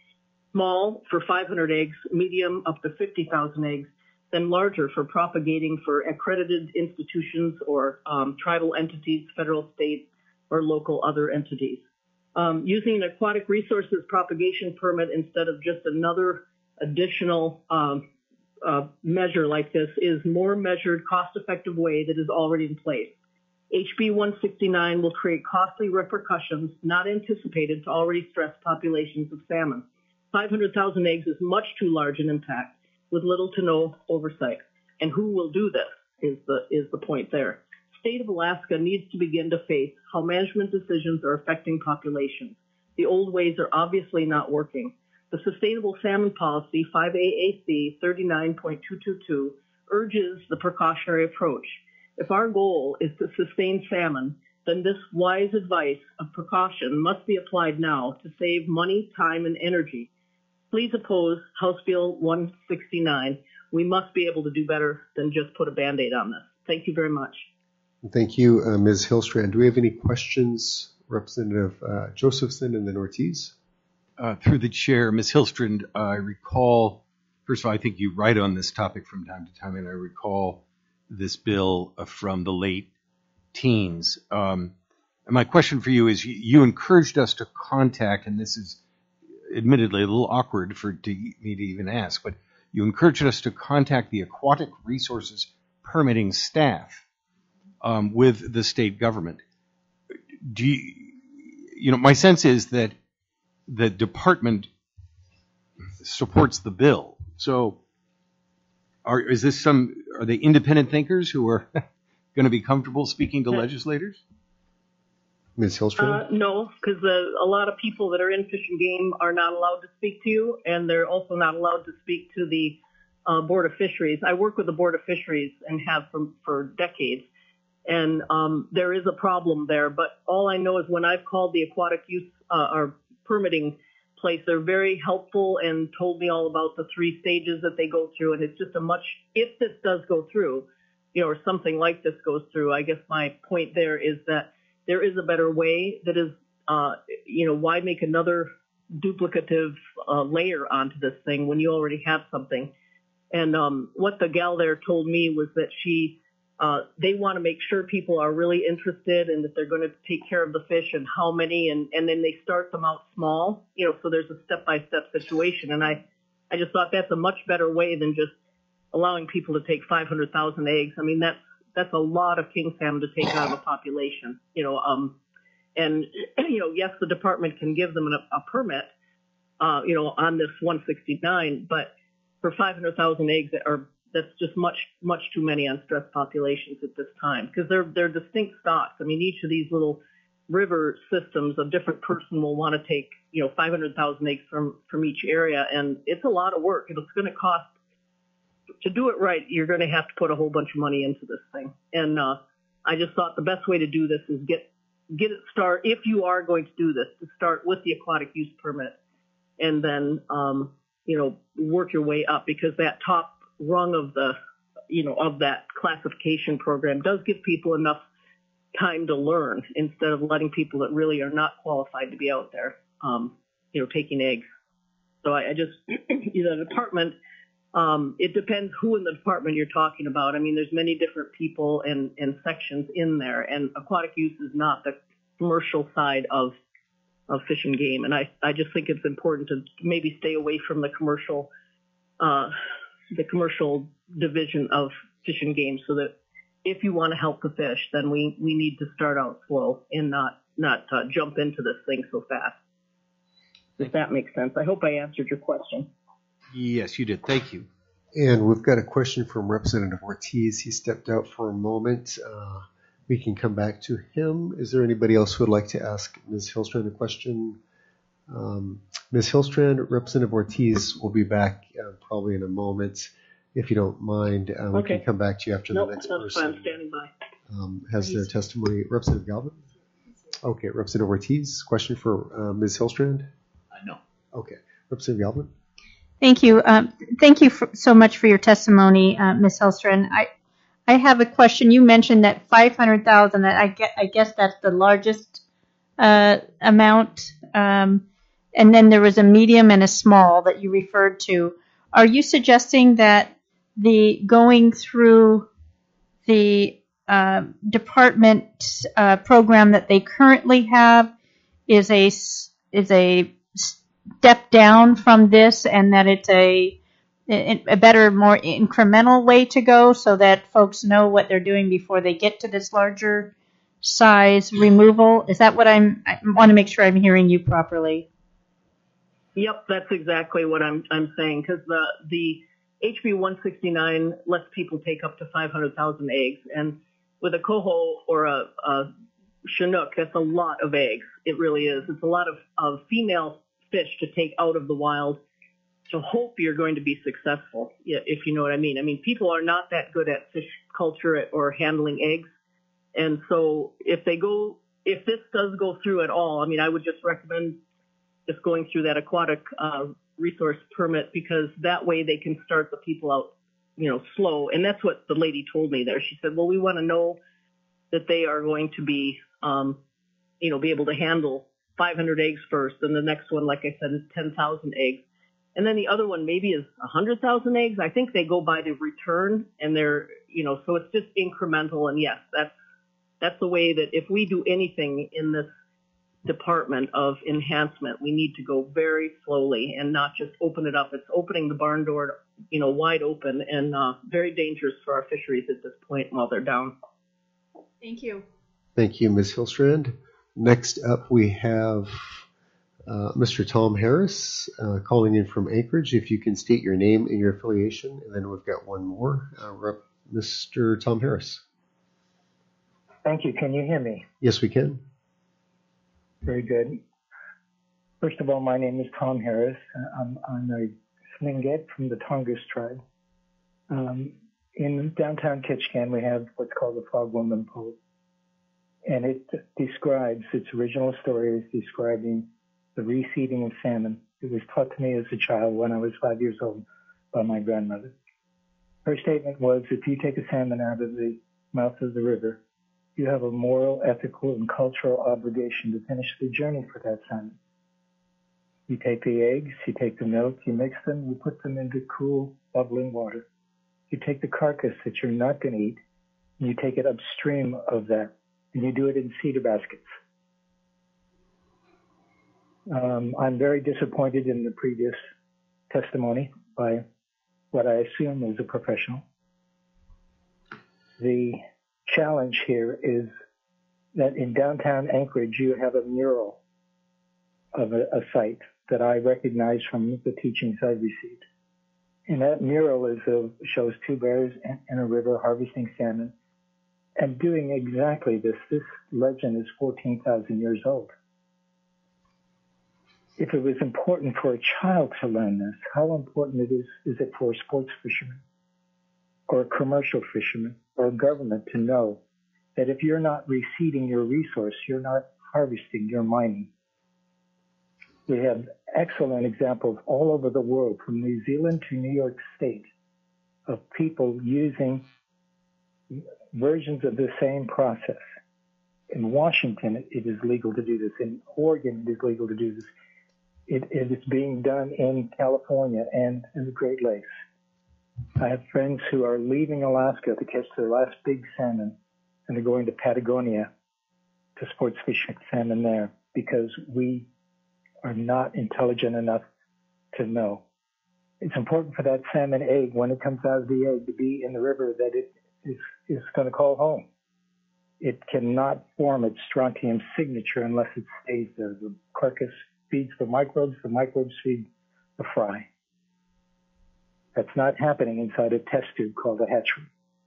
Small for five hundred eggs, medium up to fifty thousand eggs, then larger for propagating for accredited institutions or um, tribal entities, federal, state, or local other entities. Um, using an aquatic resources propagation permit instead of just another additional um, uh, measure like this is more measured, cost-effective way that is already in place. H B one sixty-nine will create costly repercussions not anticipated to already stressed populations of salmon. five hundred thousand eggs is much too large an impact with little to no oversight. And who will do this is the, is the point there. State of Alaska needs to begin to face how management decisions are affecting populations. The old ways are obviously not working. The Sustainable Salmon Policy five A A C thirty-nine point two two two urges the precautionary approach. If our goal is to sustain salmon, then this wise advice of precaution must be applied now to save money, time, and energy. Please oppose House Bill one sixty-nine. We must be able to do better than just put a Band-Aid on this. Thank you very much. Thank you, uh, Miz Hillstrand. Do we have any questions, Representative uh, Josephson and then Ortiz? Uh, through the chair, Miz Hillstrand, uh, I recall, first of all, I think you write on this topic from time to time, and I recall this bill uh, from the late teens. Um, and my question for you is, you, you encouraged us to contact, and this is admittedly a little awkward for to, me to even ask, but you encouraged us to contact the Aquatic Resources Permitting staff um, with the state government. Do you, you know, my sense is that the department supports the bill. So, are is this some? Are they independent thinkers who are going to be comfortable speaking to legislators? Miz Hillstrand? Uh, no, because uh, a lot of people that are in Fish and Game are not allowed to speak to you, and they're also not allowed to speak to the uh, Board of Fisheries. I work with the Board of Fisheries and have for, for decades, and um, there is a problem there. But all I know is when I've called the aquatic use uh, or permitting place, they're very helpful and told me all about the three stages that they go through, and it's just a much, if this does go through, you know, or something like this goes through, I guess my point there is that there is a better way that is, uh, you know, why make another duplicative uh, layer onto this thing when you already have something? And um, what the gal there told me was that she, uh, they want to make sure people are really interested and that they're going to take care of the fish and how many, and, and then they start them out small, you know, so there's a step-by-step situation. And I, I just thought that's a much better way than just allowing people to take five hundred thousand eggs. I mean, that's, that's a lot of king salmon to take out of a population, you know, um, and, you know, yes, the department can give them a, a permit, uh, you know, on this one sixty-nine, but for five hundred thousand eggs that are, that's just much, much too many on stressed populations at this time, because they're, they're distinct stocks. I mean, each of these little river systems, a different person will want to take, you know, five hundred thousand eggs from, from each area, and it's a lot of work. It's going to cost, to do it right, you're going to have to put a whole bunch of money into this thing. And uh, I just thought the best way to do this is get get it start, if you are going to do this, to start with the aquatic use permit and then, um, you know, work your way up, because that top rung of the, you know, of that classification program does give people enough time to learn instead of letting people that really are not qualified to be out there, um, you know, taking eggs. So I, I just, you know, the department, Um, it depends who in the department you're talking about. I mean, there's many different people and, and sections in there, and aquatic use is not the commercial side of of Fish and Game. And I, I just think it's important to maybe stay away from the commercial uh, the commercial division of Fish and Game, so that if you want to help the fish, then we, we need to start out slow and not not uh, jump into this thing so fast. If that makes sense. I hope I answered your question. Yes, you did. Thank you. And we've got a question from Representative Ortiz. He stepped out for a moment. Uh, we can come back to him. Is there anybody else who would like to ask Miz Hillstrand a question? Um, Miz Hillstrand, Representative Ortiz will be back uh, probably in a moment. If you don't mind, uh, we Okay. can come back to you after Nope, the next that's person fine. I'm standing by. um, has their testimony. Representative Galvin? Okay, Representative Ortiz, question for uh, Miz Hillstrand? I know. Okay, Representative Galvin? Thank you. Um, thank you for, so much for your testimony, uh, Miz Hillstrand. I, I have a question. You mentioned that five hundred thousand. That I get. I guess that's the largest uh, amount. Um, and then there was a medium and a small that you referred to. Are you suggesting that the going through the uh, department uh, program that they currently have is a is a step down from this, and that it's a a better, more incremental way to go, so that folks know what they're doing before they get to this larger size removal? Is that what I'm? I want to make sure I'm hearing you properly. Yep, that's exactly what I'm I'm saying, because the the H B one sixty-nine lets people take up to five hundred thousand eggs, and with a coho or a, a Chinook, that's a lot of eggs. It really is. It's a lot of, of female fish to take out of the wild to hope you're going to be successful, if you know what I mean. I mean, people are not that good at fish culture or handling eggs. And so if they go, if this does go through at all, I mean, I would just recommend just going through that aquatic uh, resource permit, because that way they can start the people out, you know, slow. And that's what the lady told me there. She said, well, we want to know that they are going to be, um, you know, be able to handle five hundred eggs first. And the next one, like I said, is ten thousand eggs. And then the other one maybe is one hundred thousand eggs. I think they go by the return, and they're, you know, so it's just incremental. And yes, that's, that's the way that if we do anything in this department of enhancement, we need to go very slowly and not just open it up. It's opening the barn door, you know, wide open, and uh, very dangerous for our fisheries at this point while they're down. Thank you. Thank you, Miz Hillstrand. Next up, we have uh, Mister Tom Harris uh, calling in from Anchorage. If you can state your name and your affiliation, and then we've got one more. Uh, we're up, Mister Tom Harris. Thank you. Can you hear me? Yes, we can. Very good. First of all, my name is Tom Harris. I'm, I'm a Slinget from the Tongass tribe. Um, in downtown Ketchikan, we have what's called the Frog Woman Poet. And it describes, its original story is describing the reseeding of salmon. It was taught to me as a child when I was five years old by my grandmother. Her statement was, if you take a salmon out of the mouth of the river, you have a moral, ethical, and cultural obligation to finish the journey for that salmon. You take the eggs, you take the milk, you mix them, you put them into cool, bubbling water. You take the carcass that you're not going to eat, and you take it upstream of that, and you do it in cedar baskets. Um, I'm very disappointed in the previous testimony by what I assume is a professional. The challenge here is that in downtown Anchorage, you have a mural of a, a site that I recognize from the teachings I've received. And that mural is a, shows two bears in a river harvesting salmon and doing exactly this. This legend is fourteen thousand years old. If it was important for a child to learn this, how important it is, is it for a sports fisherman or a commercial fisherman or a government to know that if you're not reseeding your resource, you're not harvesting, you're mining. We have excellent examples all over the world, from New Zealand to New York State, of people using versions of the same process. In Washington, it is legal to do this. In Oregon, it is legal to do this. It, it is being done in California and in the Great Lakes. I have friends who are leaving Alaska to catch their last big salmon, and they're going to Patagonia to sports fish salmon there because we are not intelligent enough to know. It's important for that salmon egg, when it comes out of the egg, to be in the river that it is, is going to call home. It cannot form its strontium signature unless it stays there. The carcass feeds the microbes, the microbes feed the fry. That's not happening inside a test tube called a hatchery.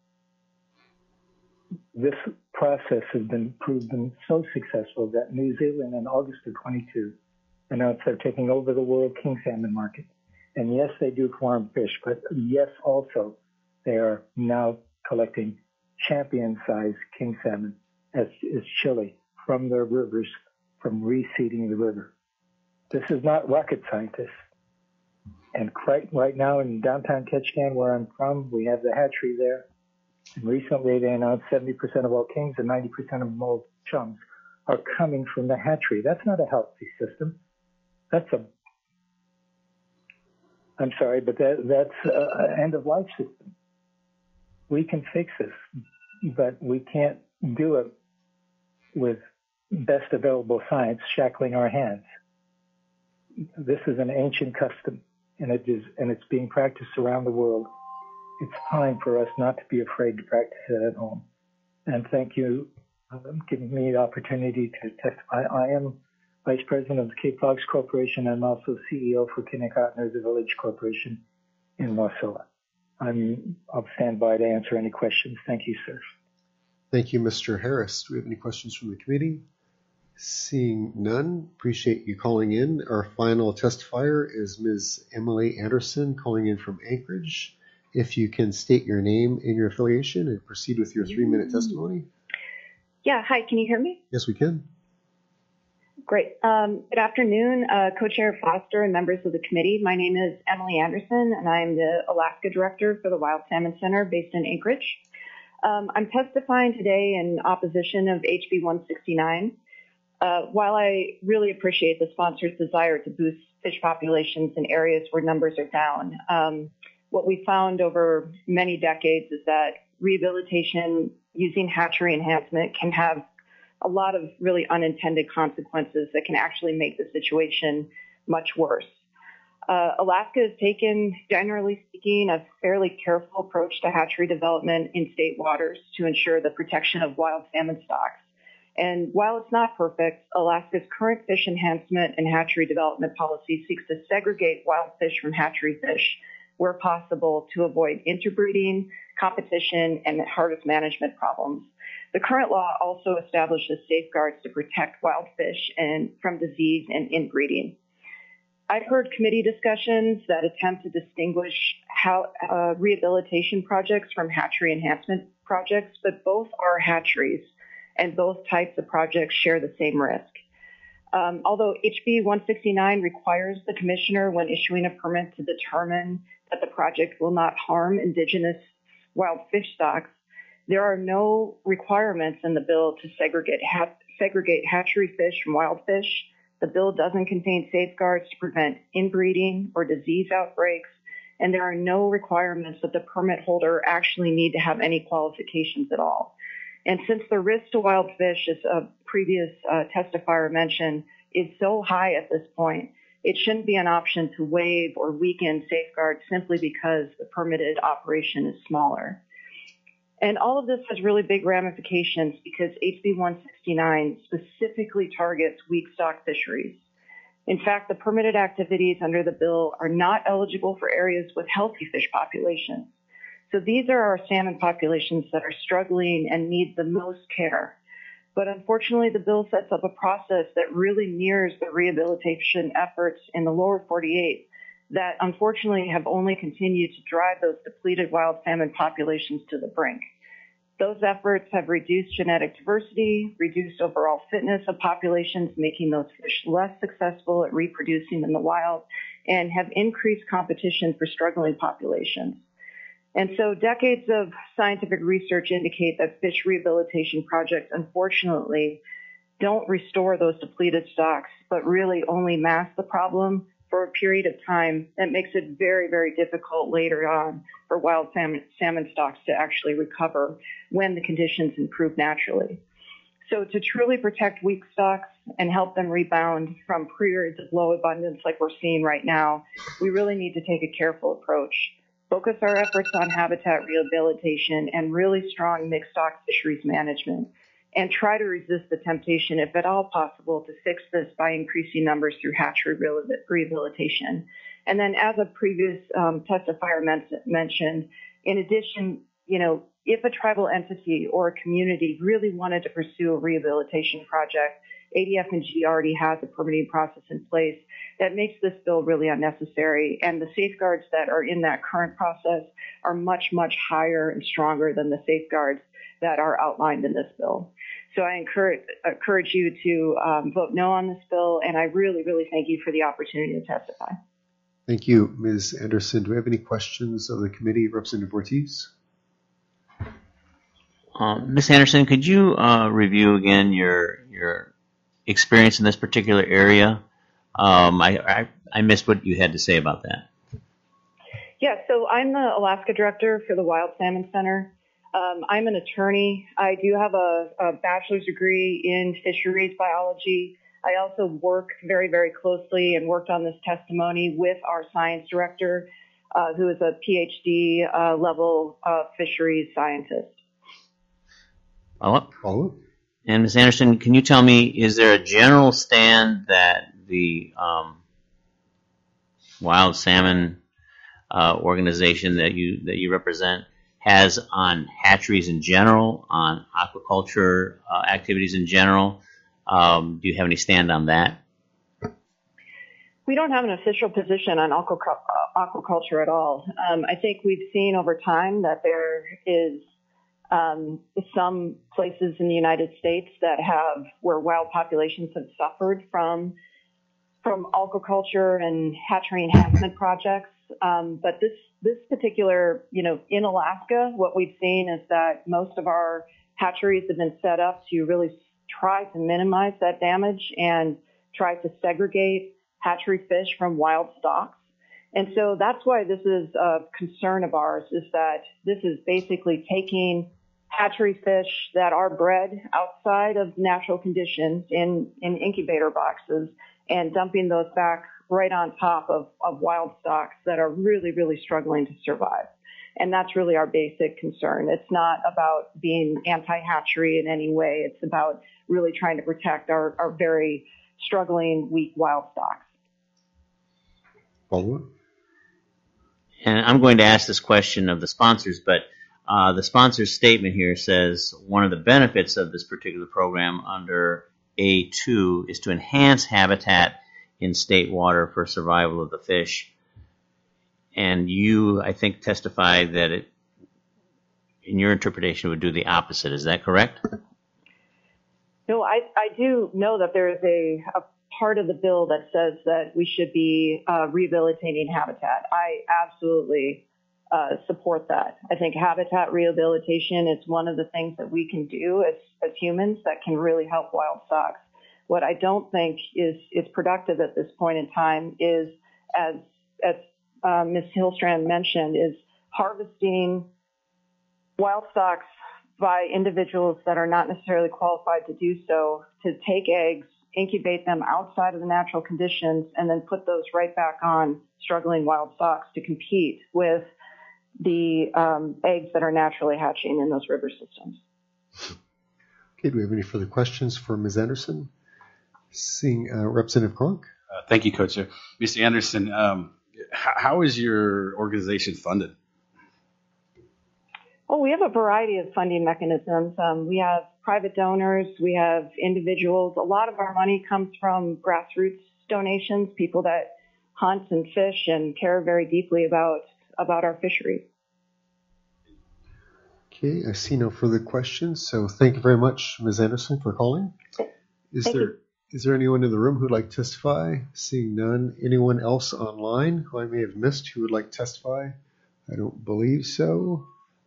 This process has been proven so successful that New Zealand in August of twenty-two announced they're taking over the world king salmon market. And yes, they do farm fish, but yes, also they are now collecting champion-sized king salmon as is Chile from their rivers, from reseeding the river. This is not rocket scientists. And right, right now in downtown Ketchikan, where I'm from, we have the hatchery there. And recently they announced seventy percent of all kings and ninety percent of all chums are coming from the hatchery. That's not a healthy system. That's a, I'm sorry, but that, that's an end-of-life system. We can fix this, but we can't do it with best available science shackling our hands. This is an ancient custom, and it is, and it's being practiced around the world. It's time for us not to be afraid to practice it at home. And thank you for giving me the opportunity to testify. I am Vice President of the Cape Fox Corporation. I'm also C E O for Kinnicotner, the Village Corporation in Wasilla. I'm, I'll stand by to answer any questions. Thank you, sir. Thank you, Mister Harris. Do we have any questions from the committee? Seeing none, appreciate you calling in. Our final testifier is Miz Emily Anderson, calling in from Anchorage. If you can state your name and your affiliation and proceed with your three-minute testimony. Yeah, hi, can you hear me? Yes, we can. Great. Um, good afternoon, uh, Co-Chair Foster and members of the committee. My name is Emily Anderson, and I'm the Alaska Director for the Wild Salmon Center based in Anchorage. Um, I'm testifying today in opposition of H B one sixty-nine. Uh, while I really appreciate the sponsor's desire to boost fish populations in areas where numbers are down, um, what we found over many decades is that rehabilitation using hatchery enhancement can have a lot of really unintended consequences that can actually make the situation much worse. Uh, Alaska has taken, generally speaking, a fairly careful approach to hatchery development in state waters to ensure the protection of wild salmon stocks. And while it's not perfect, Alaska's current fish enhancement and hatchery development policy seeks to segregate wild fish from hatchery fish where possible to avoid interbreeding, competition, and harvest management problems. The current law also establishes safeguards to protect wild fish and from disease and inbreeding. I've heard committee discussions that attempt to distinguish how uh, rehabilitation projects from hatchery enhancement projects, but both are hatcheries, and both types of projects share the same risk. Um, although H B one sixty-nine requires the commissioner when issuing a permit to determine that the project will not harm indigenous wild fish stocks, there are no requirements in the bill to segregate, ha- segregate hatchery fish from wild fish. The bill doesn't contain safeguards to prevent inbreeding or disease outbreaks, and there are no requirements that the permit holder actually need to have any qualifications at all. And since the risk to wild fish, as a previous uh, testifier mentioned, is so high at this point, it shouldn't be an option to waive or weaken safeguards simply because the permitted operation is smaller. And all of this has really big ramifications because H B one sixty-nine specifically targets weak stock fisheries. In fact, the permitted activities under the bill are not eligible for areas with healthy fish populations. So these are our salmon populations that are struggling and need the most care. But unfortunately, the bill sets up a process that really mirrors the rehabilitation efforts in the lower forty-eight that unfortunately have only continued to drive those depleted wild salmon populations to the brink. Those efforts have reduced genetic diversity, reduced overall fitness of populations, making those fish less successful at reproducing in the wild, and have increased competition for struggling populations. And so decades of scientific research indicate that fish rehabilitation projects, unfortunately, don't restore those depleted stocks, but really only mask the problem for a period of time that makes it very, very difficult later on for wild salmon, salmon stocks to actually recover when the conditions improve naturally. So to truly protect weak stocks and help them rebound from periods of low abundance like we're seeing right now, we really need to take a careful approach. Focus our efforts on habitat rehabilitation and really strong mixed stock fisheries management, and try to resist the temptation, if at all possible, to fix this by increasing numbers through hatchery rehabilitation. And then, as a previous um, testifier men- mentioned, in addition, you know, if a tribal entity or a community really wanted to pursue a rehabilitation project, A D F and G already has a permitting process in place that makes this bill really unnecessary. And the safeguards that are in that current process are much, much higher and stronger than the safeguards that are outlined in this bill. So I encourage, encourage you to um, vote no on this bill, and I really, really thank you for the opportunity to testify. Thank you, Miz Anderson. Do we have any questions of the committee? Representative Ortiz? Um, Miz Anderson, could you uh, review again your your experience in this particular area? Um, I, I I missed what you had to say about that. Yeah, so I'm the Alaska Director for the Wild Salmon Center. Um, I'm an attorney. I do have a, a bachelor's degree in fisheries biology. I also work very, very closely and worked on this testimony with our science director, uh, who is a PhD uh, level uh, fisheries scientist. Follow up? Follow up. And Miz Anderson, can you tell me, is there a general stand that the um, Wild Salmon uh, organization that you that you represent has on hatcheries in general, on aquaculture uh, activities in general? Um, do you have any stand on that? We don't have an official position on aquacu- uh, aquaculture at all. Um, I think we've seen over time that there is um, some places in the United States that have where wild populations have suffered from from aquaculture and hatchery enhancement projects. Um, but this this particular, you know, in Alaska, what we've seen is that most of our hatcheries have been set up to really try to minimize that damage and try to segregate hatchery fish from wild stocks. And so that's why this is a concern of ours, is that this is basically taking hatchery fish that are bred outside of natural conditions in, in incubator boxes and dumping those back right on top of, of wild stocks that are really, really struggling to survive. And that's really our basic concern. It's not about being anti-hatchery in any way. It's about really trying to protect our, our very struggling, weak wild stocks. Follow-up? And I'm going to ask this question of the sponsors, but uh, the sponsor's statement here says one of the benefits of this particular program under A two is to enhance habitat in state water for survival of the fish. And you, I think, testified that it, in your interpretation, would do the opposite. Is that correct? No, I, I do know that there is a, a part of the bill that says that we should be uh, rehabilitating habitat. I absolutely uh, support that. I think habitat rehabilitation is one of the things that we can do as, as humans that can really help wild stocks. What I don't think is, is productive at this point in time is, as, as uh, Miz Hillstrand mentioned, is harvesting wild stocks by individuals that are not necessarily qualified to do so, to take eggs, incubate them outside of the natural conditions, and then put those right back on struggling wild stocks to compete with the um, eggs that are naturally hatching in those river systems. Okay, do we have any further questions for Miz Anderson? Seeing uh, Representative Kronk. Uh, thank you, Co-Chair. Mister Anderson, um, how, how is your organization funded? Well, we have a variety of funding mechanisms. Um, we have private donors, we have individuals. A lot of our money comes from grassroots donations, people that hunt and fish and care very deeply about, about our fisheries. Okay, I see no further questions, so thank you very much, Miz Anderson, for calling. Is Thank there you. is there anyone in the room who'd like to testify? Seeing none. Anyone else online who I may have missed who would like to testify? I don't believe so.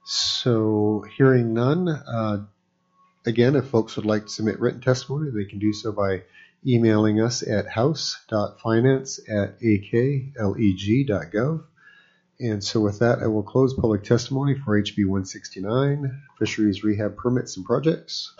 So hearing none, uh, again, if folks would like to submit written testimony, they can do so by emailing us at house dot finance at a k leg dot gov. And so with that, I will close public testimony for H B one sixty-nine, Fisheries Rehab Permits and Projects.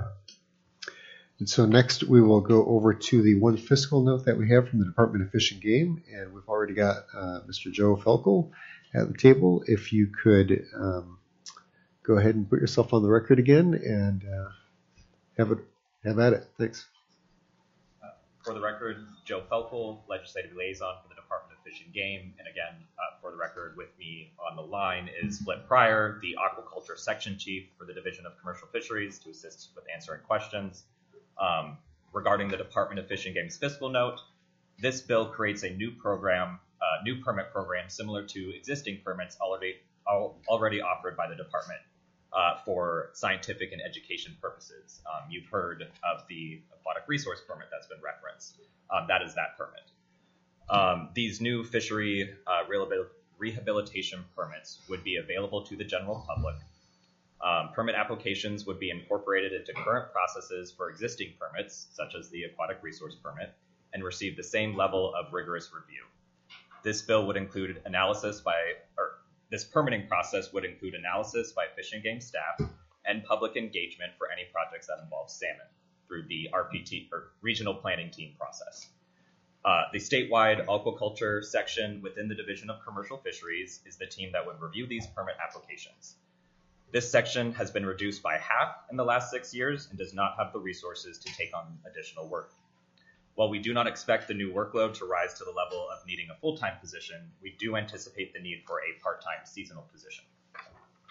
And so next we will go over to the one fiscal note that we have from the Department of Fish and Game. And we've already got uh, Mister Joe Felkel at the table. If you could um, go ahead and put yourself on the record again and uh, have it have at it. Thanks. Uh, for the record, Joe Felkel, Legislative Liaison for the Department of Fish and Game. And again, uh, for the record, with me on the line is Flip Pryor, the Aquaculture Section Chief for the Division of Commercial Fisheries, to assist with answering questions. Um, regarding the Department of Fish and Game's fiscal note, this bill creates a new program, uh, new permit program similar to existing permits already al- already offered by the department uh, for scientific and education purposes. Um, you've heard of the aquatic resource permit that's been referenced. Um, that is that permit. Um, these new fishery uh, rehabil- rehabilitation permits would be available to the general public. Um, permit applications would be incorporated into current processes for existing permits, such as the aquatic resource permit, and receive the same level of rigorous review. This bill would include analysis by, or this permitting process would include analysis by Fish and Game staff and public engagement for any projects that involve salmon through the R P T, or Regional Planning Team process. Uh, the statewide aquaculture section within the Division of Commercial Fisheries is the team that would review these permit applications. This section has been reduced by half in the last six years and does not have the resources to take on additional work. While we do not expect the new workload to rise to the level of needing a full-time position, we do anticipate the need for a part-time seasonal position.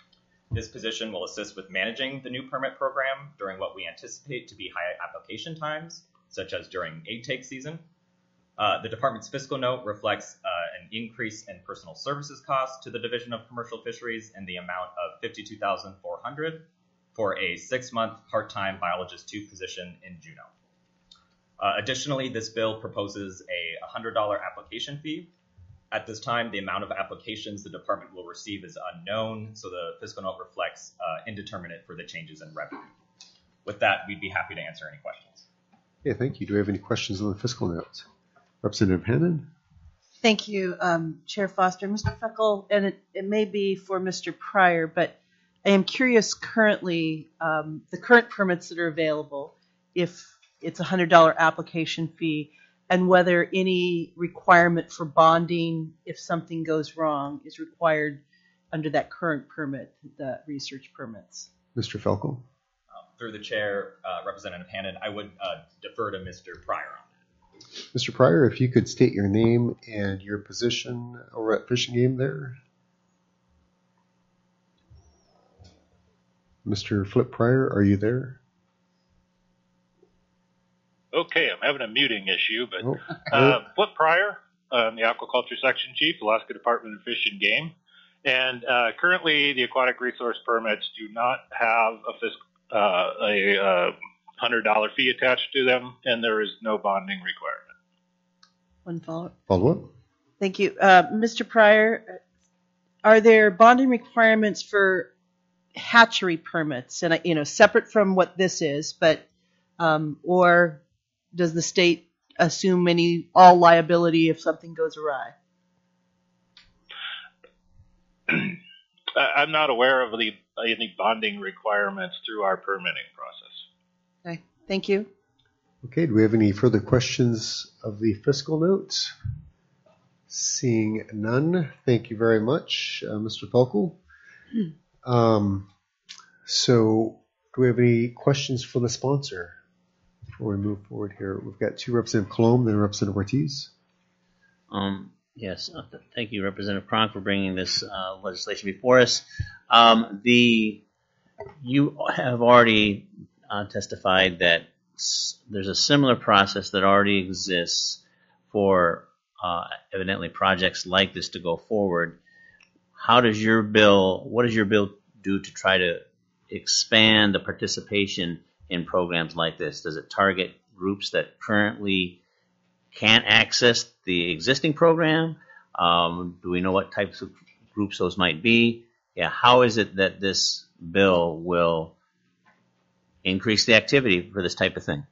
This position will assist with managing the new permit program during what we anticipate to be high application times, such as during egg take season. Uh, the department's fiscal note reflects uh, an increase in personal services costs to the Division of Commercial Fisheries in the amount of fifty-two thousand four hundred dollars for a six-month part-time biologist two position in Juneau. Uh, additionally, this bill proposes a one hundred dollars application fee. At this time, the amount of applications the department will receive is unknown, so the fiscal note reflects uh, indeterminate for the changes in revenue. With that, we'd be happy to answer any questions. Yeah, thank you. Do we have any questions on the fiscal note? Representative Hannon? Thank you, um, Chair Foster. Mister Feckle, and it, it may be for Mister Pryor, but I am curious currently, um, the current permits that are available, if it's a one hundred dollars application fee, and whether any requirement for bonding if something goes wrong is required under that current permit, the research permits. Mister Felkel? Um, through the chair, uh, Representative Hannon, I would uh, defer to Mister Pryor on that. Mister Pryor, if you could state your name and your position over at Fishing Game there. Mister Flip Pryor, are you there? Okay, I'm having a muting issue, but Oh, uh, Flip Pryor, I'm the Aquaculture Section Chief, Alaska Department of Fish and Game, and uh, currently the aquatic resource permits do not have a, fisc- uh, a uh, one hundred dollars fee attached to them, and there is no bonding requirement. One follow-up. Follow-up? Thank you. Uh, Mister Pryor, are there bonding requirements for hatchery permits, and you know, separate from what this is, but um, or does the state assume any all liability if something goes awry? I'm not aware of the, any bonding requirements through our permitting process. Okay, thank you. Okay, do we have any further questions of the fiscal note? Seeing none, thank you very much, uh, Mister Felkel. Um, so, do we have any questions for the sponsor before we move forward here? We've got two, Representative Colomb, then Representative Ortiz. Um, yes, uh, th- thank you, Representative Cronk, for bringing this uh, legislation before us. Um, the you have already uh, testified that s- there's a similar process that already exists for uh, evidently projects like this to go forward. How does your bill? What does your bill do to try to expand the participation in programs like this? Does it target groups that currently can't access the existing program? Um, do we know what types of groups those might be? Yeah, how is it that this bill will increase the activity for this type of thing?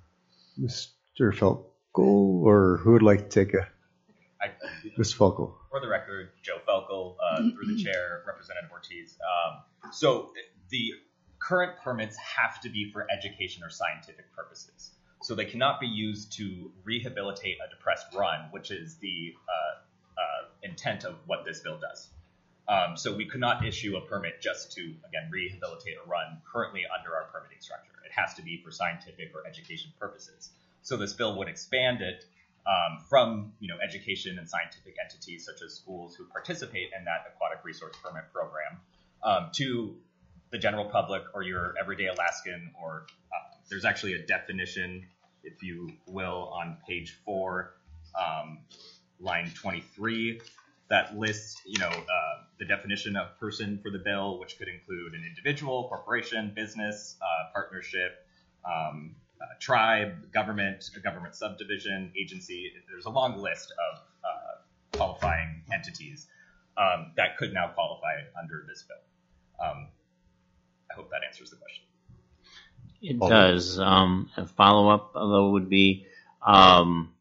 Mister Felkel, or who would like to take a? I, Mister Felkel. For the record, Joe Felkel, uh, through the chair, Representative Ortiz. Um, so the current permits have to be for education or scientific purposes. So they cannot be used to rehabilitate a depressed run, which is the uh, uh, intent of what this bill does. Um, so we could not issue a permit just to, again, rehabilitate a run currently under our permitting structure. It has to be for scientific or education purposes. So this bill would expand it um, from, you know, education and scientific entities such as schools who participate in that aquatic resource permit program um, to the general public or your everyday Alaskan, or uh, there's actually a definition, if you will, on page four, um, line twenty-three, that lists, you know, uh, the definition of person for the bill, which could include an individual, corporation, business, uh, partnership, um, uh, tribe, government, a government subdivision, agency. There's a long list of uh, qualifying entities um, that could now qualify under this bill. Um, I hope that answers the question. It does. Um, a follow-up, though, would be, um,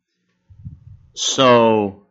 so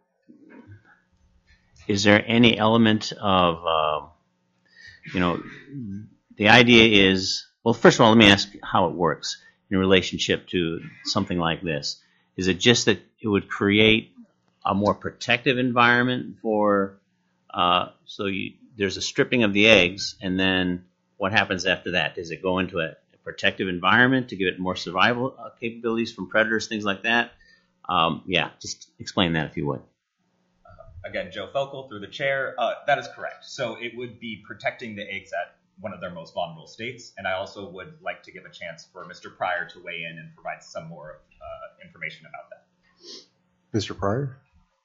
is there any element of, uh, you know, the idea is, well, first of all, let me ask how it works in relationship to something like this. Is it just that it would create a more protective environment for, uh, so you, there's a stripping of the eggs, and then what happens after that? Does it go into a protective environment to give it more survival uh, capabilities from predators, things like that? Um, yeah, just explain that if you would. Uh, again, Joe Felkel through the chair. Uh, that is correct. So it would be protecting the eggs at one of their most vulnerable states. And I also would like to give a chance for Mister Pryor to weigh in and provide some more uh, information about that. Mister Pryor?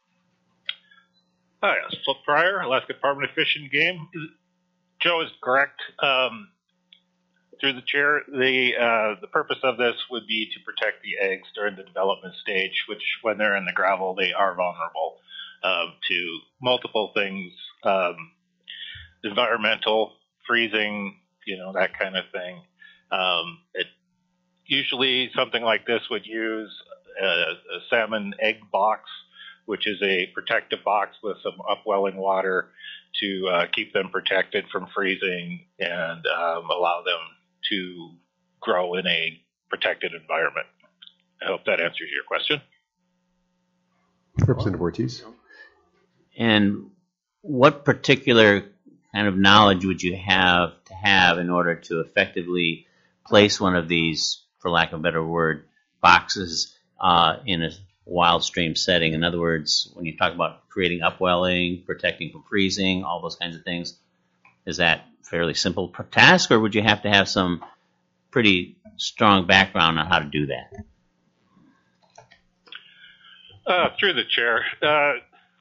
Hi, Phil Pryor, Alaska Department of Fish and Game. Joe is correct. Um, through the chair, the uh, the purpose of this would be to protect the eggs during the development stage, which when they're in the gravel, they are vulnerable um, to multiple things, um, environmental, freezing, you know, that kind of thing. Um, it, usually something like this would use a, a salmon egg box, which is a protective box with some upwelling water to uh, keep them protected from freezing and um, allow them to grow in a protected environment. I hope that answers your question. Representative Ortiz. And what particular kind of knowledge would you have to have in order to effectively place one of these, for lack of a better word, boxes uh, in a wild stream setting? In other words, when you talk about creating upwelling, protecting from freezing, all those kinds of things, is that fairly simple task, or would you have to have some pretty strong background on how to do that? Uh, through the chair, uh,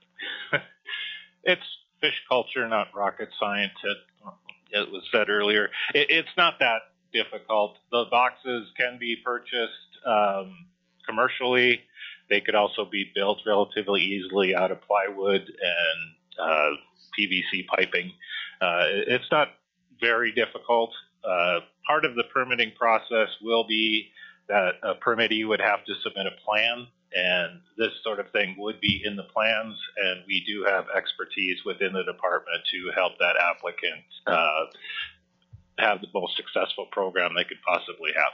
it's fish culture, not rocket science. It, it was said earlier. It, it's not that difficult. The boxes can be purchased um, commercially. They could also be built relatively easily out of plywood and uh, P V C piping. Uh, it's not very difficult. Uh, part of the permitting process will be that a permittee would have to submit a plan, and this sort of thing would be in the plans, and we do have expertise within the department to help that applicant uh, have the most successful program they could possibly have.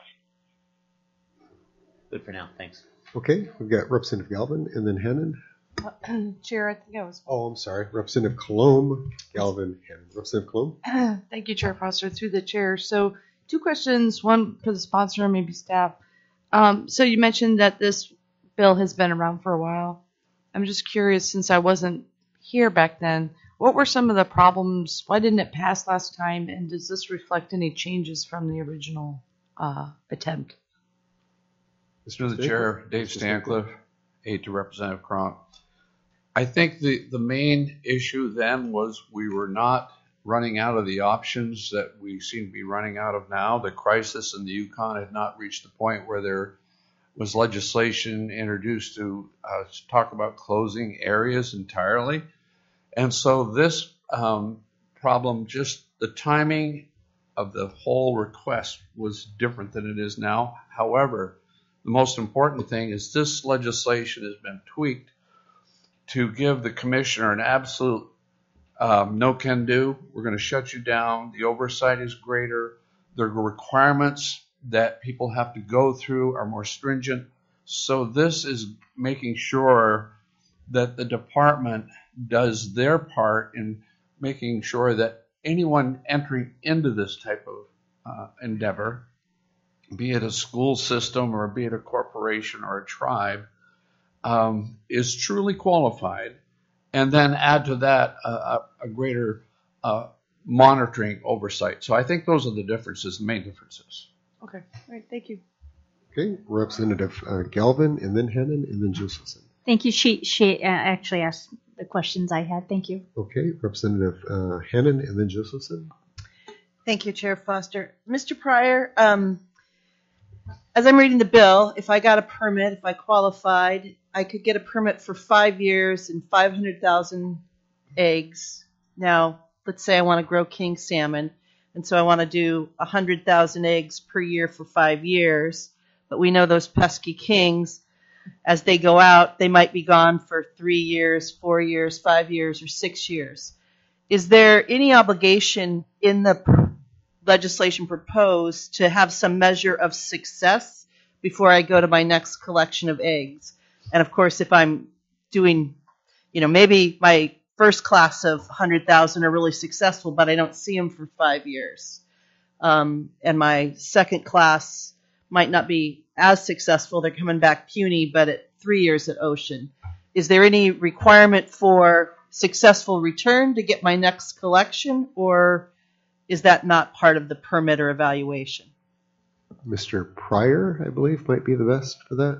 Good for now. Thanks. Okay, we've got Representative Galvin and then Hannon. Chair, I think I was. Oh, I'm sorry. Representative Colomb, Galvin, Hannon. Representative Colomb. Thank you, Chair Foster, through the chair. So two questions, one for the sponsor and maybe staff. Um, so you mentioned that this bill has been around for a while. I'm just curious, since I wasn't here back then, what were some of the problems? Why didn't it pass last time? And does this reflect any changes from the original uh, attempt? Through the chair, Dave Stancliffe, aide to Representative Cronk. I think the, the main issue then was we were not running out of the options that we seem to be running out of now. The crisis in the Yukon had not reached the point where there was legislation introduced to uh, talk about closing areas entirely. And so this um, problem, just the timing of the whole request was different than it is now. However, the most important thing is this legislation has been tweaked to give the commissioner an absolute um, no can do. We're going to shut you down. The oversight is greater. The requirements that people have to go through are more stringent. So this is making sure that the department does their part in making sure that anyone entering into this type of uh, endeavor, be it a school system or be it a corporation or a tribe, um, is truly qualified, and then add to that a, a, a greater uh, monitoring oversight. So I think those are the differences, the main differences. Okay, all right, thank you. Okay, Representative uh, Galvin and then Hannon and then Josephson. Thank you. She she uh, actually asked the questions I had. Thank you. Okay, Representative uh, Hannon and then Josephson. Thank you, Chair Foster. Mister Pryor, um, as I'm reading the bill, if I got a permit, if I qualified, I could get a permit for five years and five hundred thousand eggs. Now, let's say I want to grow king salmon, and so I want to do one hundred thousand eggs per year for five years. But we know those pesky kings, as they go out, they might be gone for three years, four years, five years, or six years. Is there any obligation in the legislation proposed to have some measure of success before I go to my next collection of eggs? And of course, if I'm doing, you know, maybe my first class of one hundred thousand are really successful, but I don't see them for five years. Um, and my second class might not be as successful. They're coming back puny, but at three years at ocean. Is there any requirement for successful return to get my next collection, or is that not part of the permit or evaluation? Mister Pryor, I believe, might be the best for that.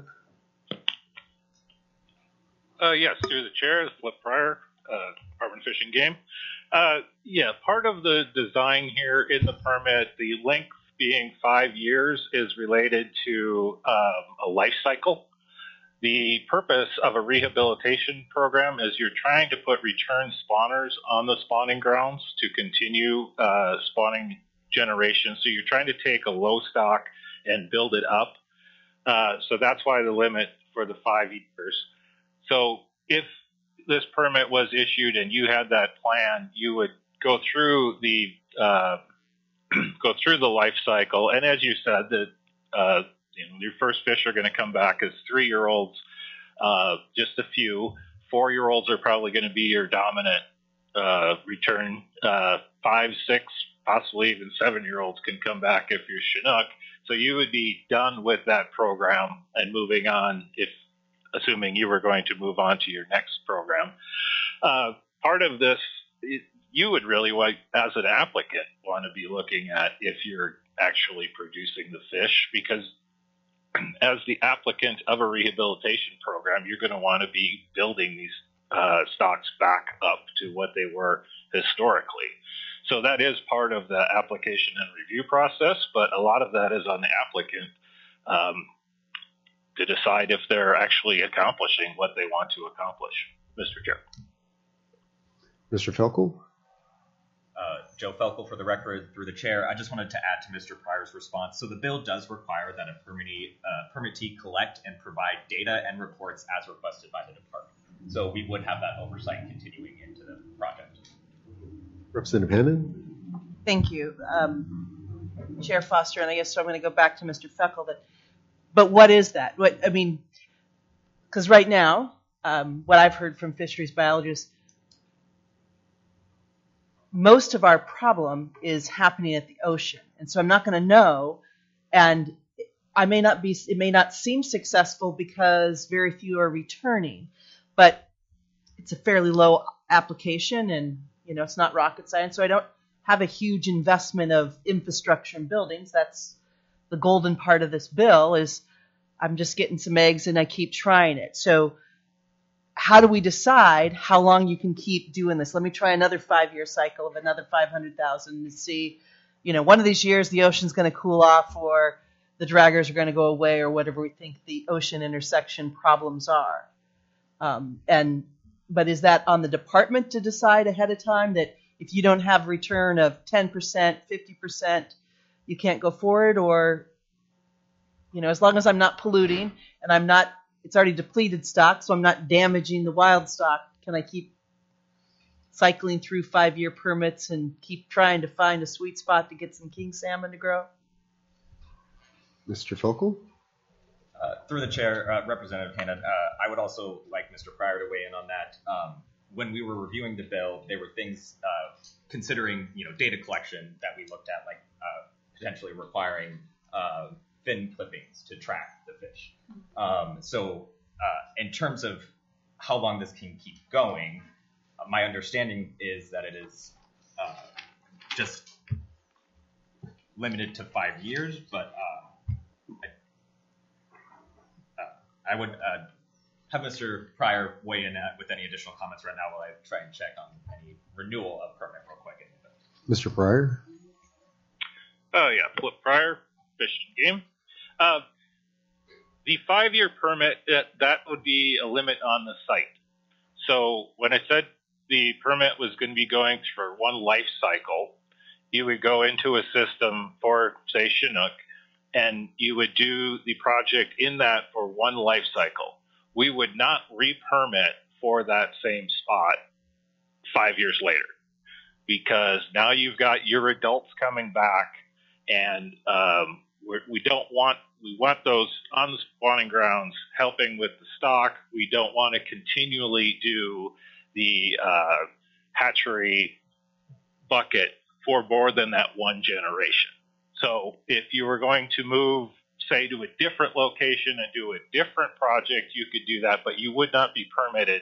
Uh, yes, through the chair, Flip Pryor, uh, Department of Fish and Game. Uh, yeah, part of the design here in the permit, the length being five years, is related to um, a life cycle. The purpose of a rehabilitation program is you're trying to put return spawners on the spawning grounds to continue uh, spawning generations. So you're trying to take a low stock and build it up. Uh, so that's why the limit for the five years. So if this permit was issued and you had that plan, you would go through the uh, go through the life cycle. And as you said, that uh, you know, your first fish are going to come back as three-year-olds, uh, just a few. Four-year-olds are probably going to be your dominant uh, return. Uh, five, six, possibly even seven-year-olds can come back if you're Chinook. So you would be done with that program and moving on, if assuming you were going to move on to your next program. Uh, part of this, it, you would really, like, as an applicant, want to be looking at if you're actually producing the fish, because as the applicant of a rehabilitation program, you're going to want to be building these uh, stocks back up to what they were historically. So that is part of the application and review process, but a lot of that is on the applicant um, to decide if they're actually accomplishing what they want to accomplish. Mister Chair. Mister Felkel? Uh, Joe Felkel for the record, through the chair. I just wanted to add to Mister Pryor's response. So the bill does require that a permittee, uh, permittee collect and provide data and reports as requested by the department. So we would have that oversight continuing into the project. Representative Hannan? Thank you, um, Chair Foster. And I guess so I'm going to go back to Mister Feckle. That, but what is that? What I mean, because right now, um, what I've heard from fisheries biologists, most of our problem is happening at the ocean. And so I'm not going to know, and I may not be, it may not seem successful because very few are returning, but it's a fairly low application and, you know, it's not rocket science. So I don't have a huge investment of infrastructure and buildings. That's the golden part of this bill, is I'm just getting some eggs and I keep trying it. So how do we decide how long you can keep doing this? Let me try another five-year cycle of another five hundred thousand and see, you know, one of these years the ocean's going to cool off or the draggers are going to go away or whatever we think the ocean intersection problems are. Um, and but is that on the department to decide ahead of time that if you don't have return of ten percent, fifty percent, you can't go forward? Or, you know, as long as I'm not polluting and I'm not, it's already depleted stock, so I'm not damaging the wild stock, can I keep cycling through five-year permits and keep trying to find a sweet spot to get some king salmon to grow? Mister Felkel? Uh, through the chair, uh, Representative Hannan, uh, I would also like Mister Pryor to weigh in on that. Um, when we were reviewing the bill, there were things uh, considering, you know, data collection that we looked at, like uh, potentially requiring uh, fin clippings to track the fish. Um, so uh, in terms of how long this can keep going, uh, my understanding is that it is uh, just limited to five years, but uh, I, uh, I would uh, have Mister Pryor weigh in with any additional comments right now while I try and check on any renewal of permit real quick. Mister Pryor? Oh, yeah, Flip Pryor, Fish and Game. Uh, the five-year permit, that, that would be a limit on the site. So when I said the permit was going to be going for one life cycle, you would go into a system for, say, Chinook, and you would do the project in that for one life cycle. We would not re-permit for that same spot five years later, because now you've got your adults coming back, and um, we're, we don't want we want those on the spawning grounds helping with the stock. We don't want to continually do the uh, hatchery bucket for more than that one generation. So if you were going to move, say, to a different location and do a different project, you could do that, but you would not be permitted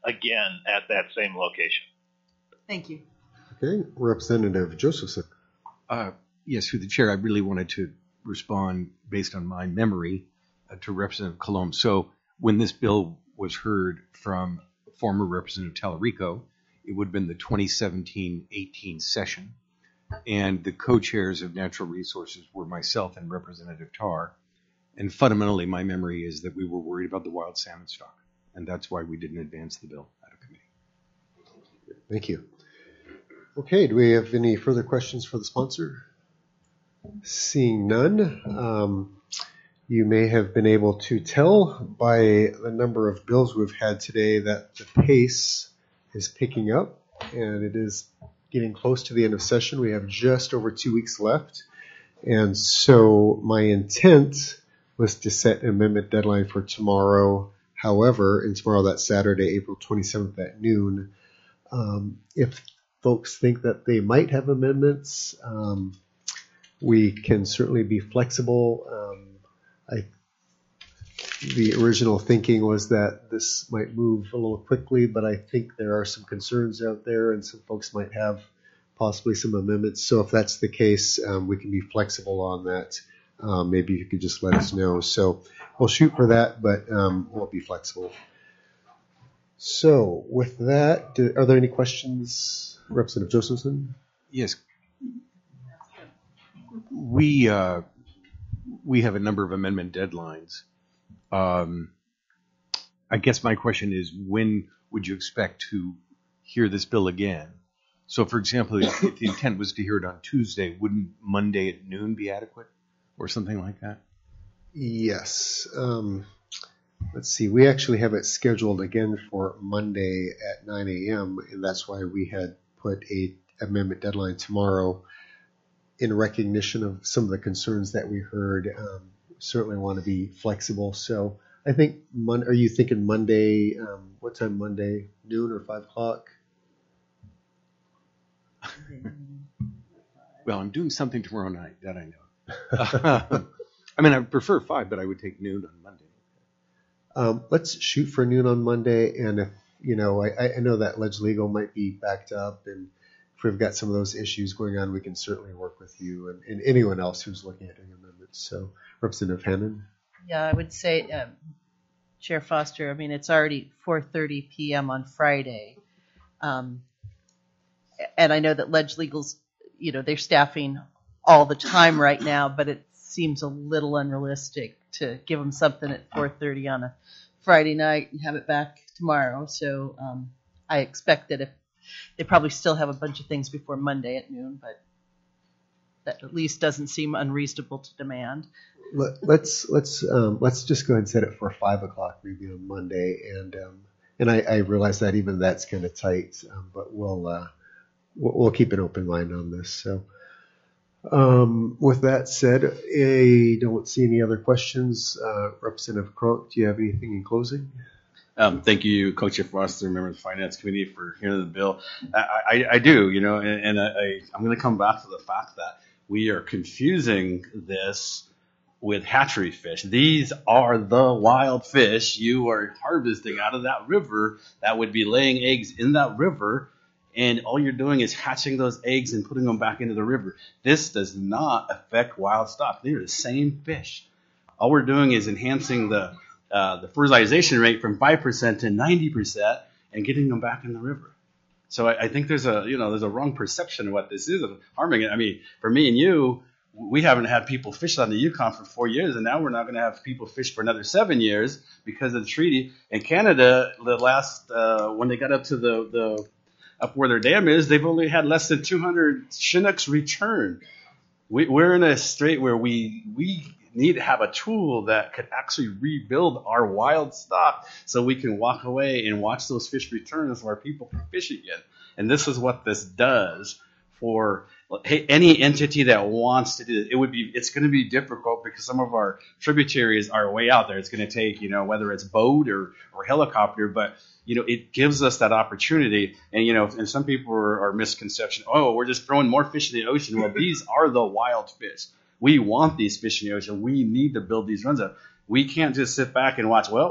again at that same location. Thank you. Okay, Representative Josephson. Uh, yes, through the chair, I really wanted to respond based on my memory uh, to Representative Colomb. So when this bill was heard from former Representative Tallarico, it would have been the twenty seventeen eighteen session, and the co-chairs of Natural Resources were myself and Representative Tarr. And fundamentally, my memory is that we were worried about the wild salmon stock, and that's why we didn't advance the bill out of committee. Thank you. Okay, do we have any further questions for the sponsor? Seeing none, um, you may have been able to tell by the number of bills we've had today that the pace is picking up, and it is getting close to the end of session. We have just over two weeks left, and so my intent was to set an amendment deadline for tomorrow. However, and tomorrow, that's Saturday, April twenty-seventh at noon. Um, if folks think that they might have amendments, um, we can certainly be flexible. Um, I, the original thinking was that this might move a little quickly, but I think there are some concerns out there, and some folks might have possibly some amendments. So if that's the case, um, we can be flexible on that. Um, maybe you could just let us know. So we'll shoot for that, but um, we'll be flexible. So with that, do, are there any questions, Representative Josephson? Yes. We uh, we have a number of amendment deadlines. Um, I guess my question is, when would you expect to hear this bill again? So, for example, if the intent was to hear it on Tuesday, wouldn't Monday at noon be adequate, or something like that? Yes. Um, let's see. We actually have it scheduled again for Monday at nine a.m., and that's why we had put a amendment deadline tomorrow in recognition of some of the concerns that we heard. Um, certainly want to be flexible. So I think, Mon- are you thinking Monday, um, what time Monday, noon or five o'clock? Well, I'm doing something tomorrow night, that I know. I mean, I would prefer five, but I would take noon on Monday. Um, let's shoot for noon on Monday, and if, you know, I, I know that Ledge Legal might be backed up, and if we've got some of those issues going on, we can certainly work with you and, and anyone else who's looking at doing amendments. So, Representative Hannon? Yeah, I would say, um, Chair Foster, I mean, it's already four thirty p.m. on Friday. Um, and I know that Ledge Legal's, you know, they're staffing all the time right now, but it seems a little unrealistic to give them something at four thirty on a Friday night and have it back tomorrow. So um, I expect that if they probably still have a bunch of things before Monday at noon, but that at least doesn't seem unreasonable to demand. Let's let's um, let's just go ahead and set it for five o'clock maybe on Monday, and um, and I, I realize that even that's kind of tight, um, but we'll, uh, we'll we'll keep an open mind on this. So. Um, with that said, I don't see any other questions. Uh, Representative Cronk, do you have anything in closing? Um, thank you, Co-Chair Foster, member of the Finance Committee, for hearing the bill. I, I, I do, you know, and, and I, I'm going to come back to the fact that we are confusing this with hatchery fish. These are the wild fish you are harvesting out of that river that would be laying eggs in that river. And all you're doing is hatching those eggs and putting them back into the river. This does not affect wild stock. They're the same fish. All we're doing is enhancing the uh, the fertilization rate from five percent to ninety percent and getting them back in the river. So I, I think there's a you know there's a wrong perception of what this is of harming it. I mean, for me and you, we haven't had people fish on the Yukon for four years, and now we're not going to have people fish for another seven years because of the treaty. In Canada, the last uh, when they got up to the the up where their dam is, they've only had less than two hundred Chinooks return. We, we're in a strait where we we need to have a tool that could actually rebuild our wild stock so we can walk away and watch those fish return so our people can fish again. And this is what this does for any entity that wants to do it. It would be, it's going to be difficult because some of our tributaries are way out there. It's going to take, you know, whether it's boat or, or helicopter, but you know, it gives us that opportunity. And, you know, and some people are, are misconception. Oh, we're just throwing more fish in the ocean. Well, these are the wild fish. We want these fish in the ocean. We need to build these runs up. We can't just sit back and watch, well,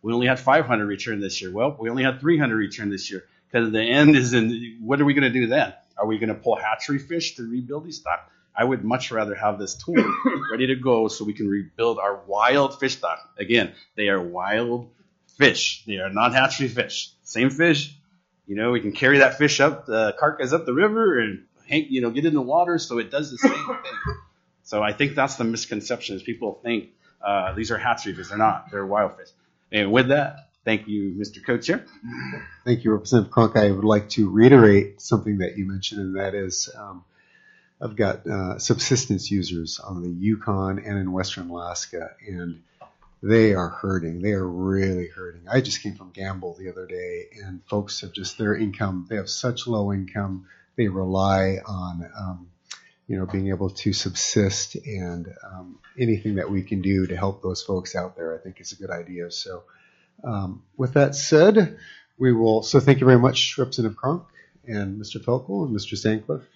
we only had five hundred return this year. Well, we only had three hundred return this year because the end is in. What are we going to do then? Are we going to pull hatchery fish to rebuild these stock? I would much rather have this tool ready to go so we can rebuild our wild fish stock. Again, they are wild fish. They are not hatchery fish. Same fish. You know, we can carry that fish up the carcass up the river and hang, you know, get in the water, so it does the same thing. So I think that's the misconception is people think uh, these are hatchery fish. They're not. They're wild fish. And with that, thank you, Mister Co-Chair. Thank you, Representative Cronk. I would like to reiterate something that you mentioned, and that is um, I've got uh, subsistence users on the Yukon and in Western Alaska, and they are hurting. They are really hurting. I just came from Gamble the other day, and folks have just their income. They have such low income. They rely on, um, you know, being able to subsist, and um, anything that we can do to help those folks out there, I think is a good idea. So, um, with that said, we will. So, thank you very much, Representative Cronk and Mister Felkel and Mister Sandcliffe.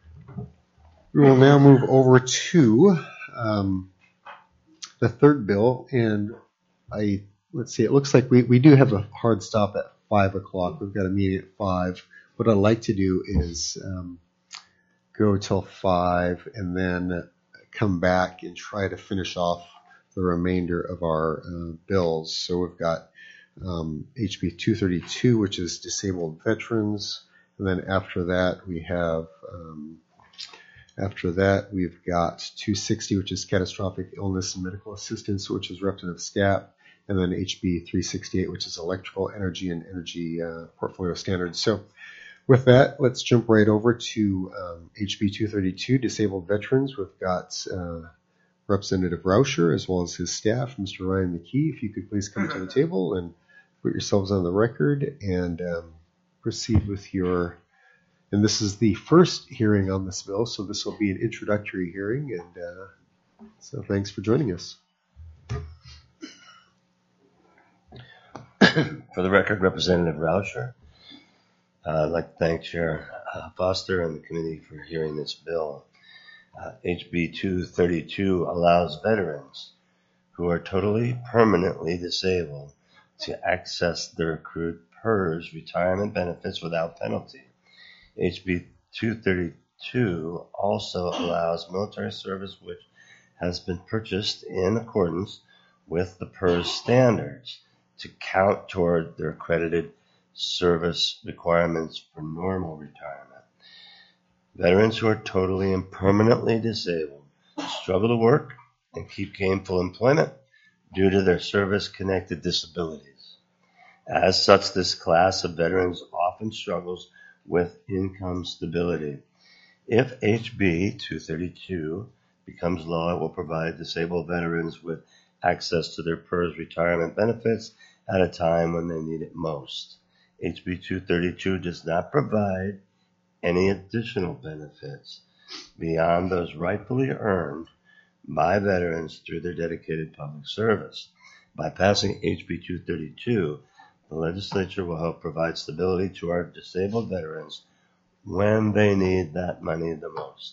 We will now move over to um, the third bill, and I let's see. It looks like we, we do have a hard stop at five o'clock. We've got a meeting at five. What I'd like to do is um, go till five, and then come back and try to finish off the remainder of our uh, bills. So we've got um, H B two thirty-two, which is disabled veterans, and then after that we have. Um, After that, we've got two sixty, which is catastrophic illness and medical assistance, which is Representative Stapp, and then H B three sixty-eight, which is electrical energy and energy uh, portfolio standards. So with that, let's jump right over to um, H B two thirty-two, disabled veterans. We've got uh, Representative Rauscher as well as his staff, Mister Ryan McKee. If you could please come to the table and put yourselves on the record and um, proceed with your. And this is the first hearing on this bill, so this will be an introductory hearing. And uh, so thanks for joining us. For the record, Representative Rauscher. Uh, I'd like to thank Chair uh, Foster and the committee for hearing this bill. Uh, H B two thirty-two allows veterans who are totally permanently disabled to access their accrued P E R S retirement benefits without penalty. H B two thirty-two also allows military service which has been purchased in accordance with the P E R S standards to count toward their accredited service requirements for normal retirement. Veterans who are totally and permanently disabled struggle to work and keep gainful employment due to their service-connected disabilities. As such, this class of veterans often struggles with income stability. If H B two thirty-two becomes law, it will provide disabled veterans with access to their P E R S retirement benefits at a time when they need it most. H B two thirty-two does not provide any additional benefits beyond those rightfully earned by veterans through their dedicated public service. By passing H B two thirty-two, the legislature will help provide stability to our disabled veterans when they need that money the most.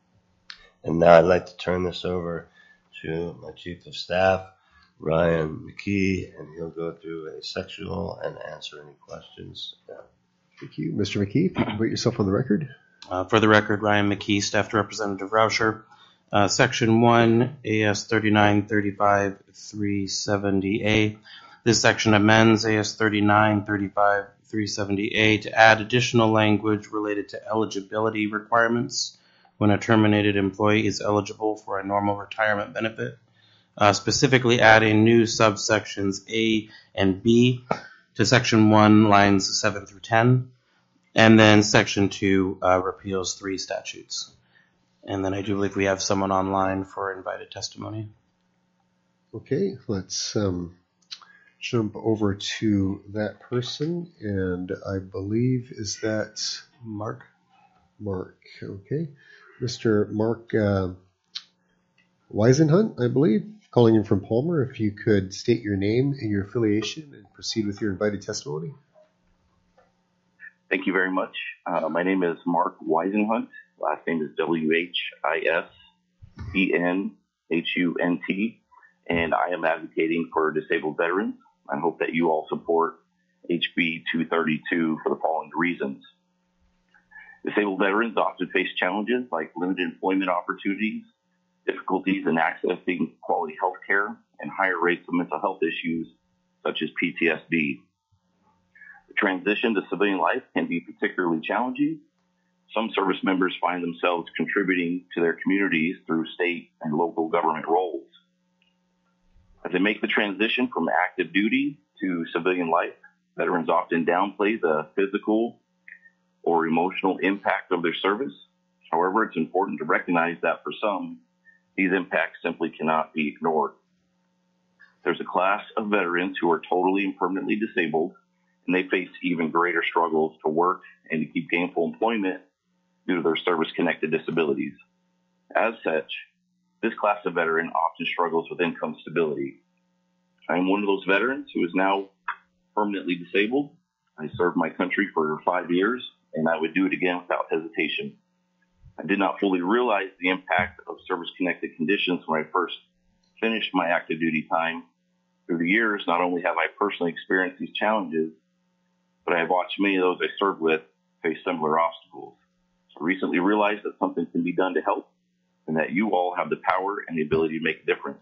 And now I'd like to turn this over to my Chief of Staff, Ryan McKee, and he'll go through a sectional and answer any questions. Yeah. Thank you. Mister McKee, if you can put yourself on the record. Uh, for the record, Ryan McKee, Staff to Representative Rauscher. Uh, Section one, A S thirty-nine thirty-five three seventy A. This section amends A S thirty-nine thirty-five three seventy A to add additional language related to eligibility requirements when a terminated employee is eligible for a normal retirement benefit, uh, specifically adding new subsections A and B to Section one, lines seven through ten, and then Section two uh, repeals three statutes. And then I do believe we have someone online for invited testimony. Okay, let's um, jump over to that person, and I believe, is that Mark? Mark, okay. Mister Mark uh, Weisenhunt, I believe, calling in from Palmer. If you could state your name and your affiliation and proceed with your invited testimony. Thank you very much. Uh, my name is Mark Weisenhunt. Last name is W H I S E N H U N T, and I am advocating for disabled veterans. I hope that you all support H B two thirty-two for the following reasons. Disabled veterans often face challenges like limited employment opportunities, difficulties in accessing quality health care, and higher rates of mental health issues such as P T S D. The transition to civilian life can be particularly challenging. Some service members find themselves contributing to their communities through state and local government roles. As they make the transition from active duty to civilian life, veterans often downplay the physical or emotional impact of their service. However, it's important to recognize that for some, these impacts simply cannot be ignored. There's a class of veterans who are totally and permanently disabled, and they face even greater struggles to work and to keep gainful employment due to their service-connected disabilities. As such, this class of veteran often struggles with income stability. I am one of those veterans who is now permanently disabled. I served my country for five years, and I would do it again without hesitation. I did not fully realize the impact of service-connected conditions when I first finished my active duty time. Through the years, not only have I personally experienced these challenges, but I have watched many of those I served with face similar obstacles. So I recently realized that something can be done to help, and that you all have the power and the ability to make a difference.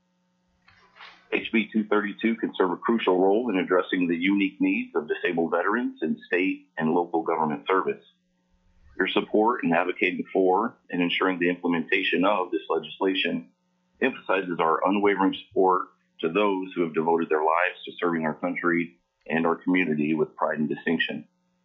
H B two thirty-two can serve a crucial role in addressing the unique needs of disabled veterans in state and local government service. Your support in advocating for and ensuring the implementation of this legislation emphasizes our unwavering support to those who have devoted their lives to serving our country and our community with pride and distinction.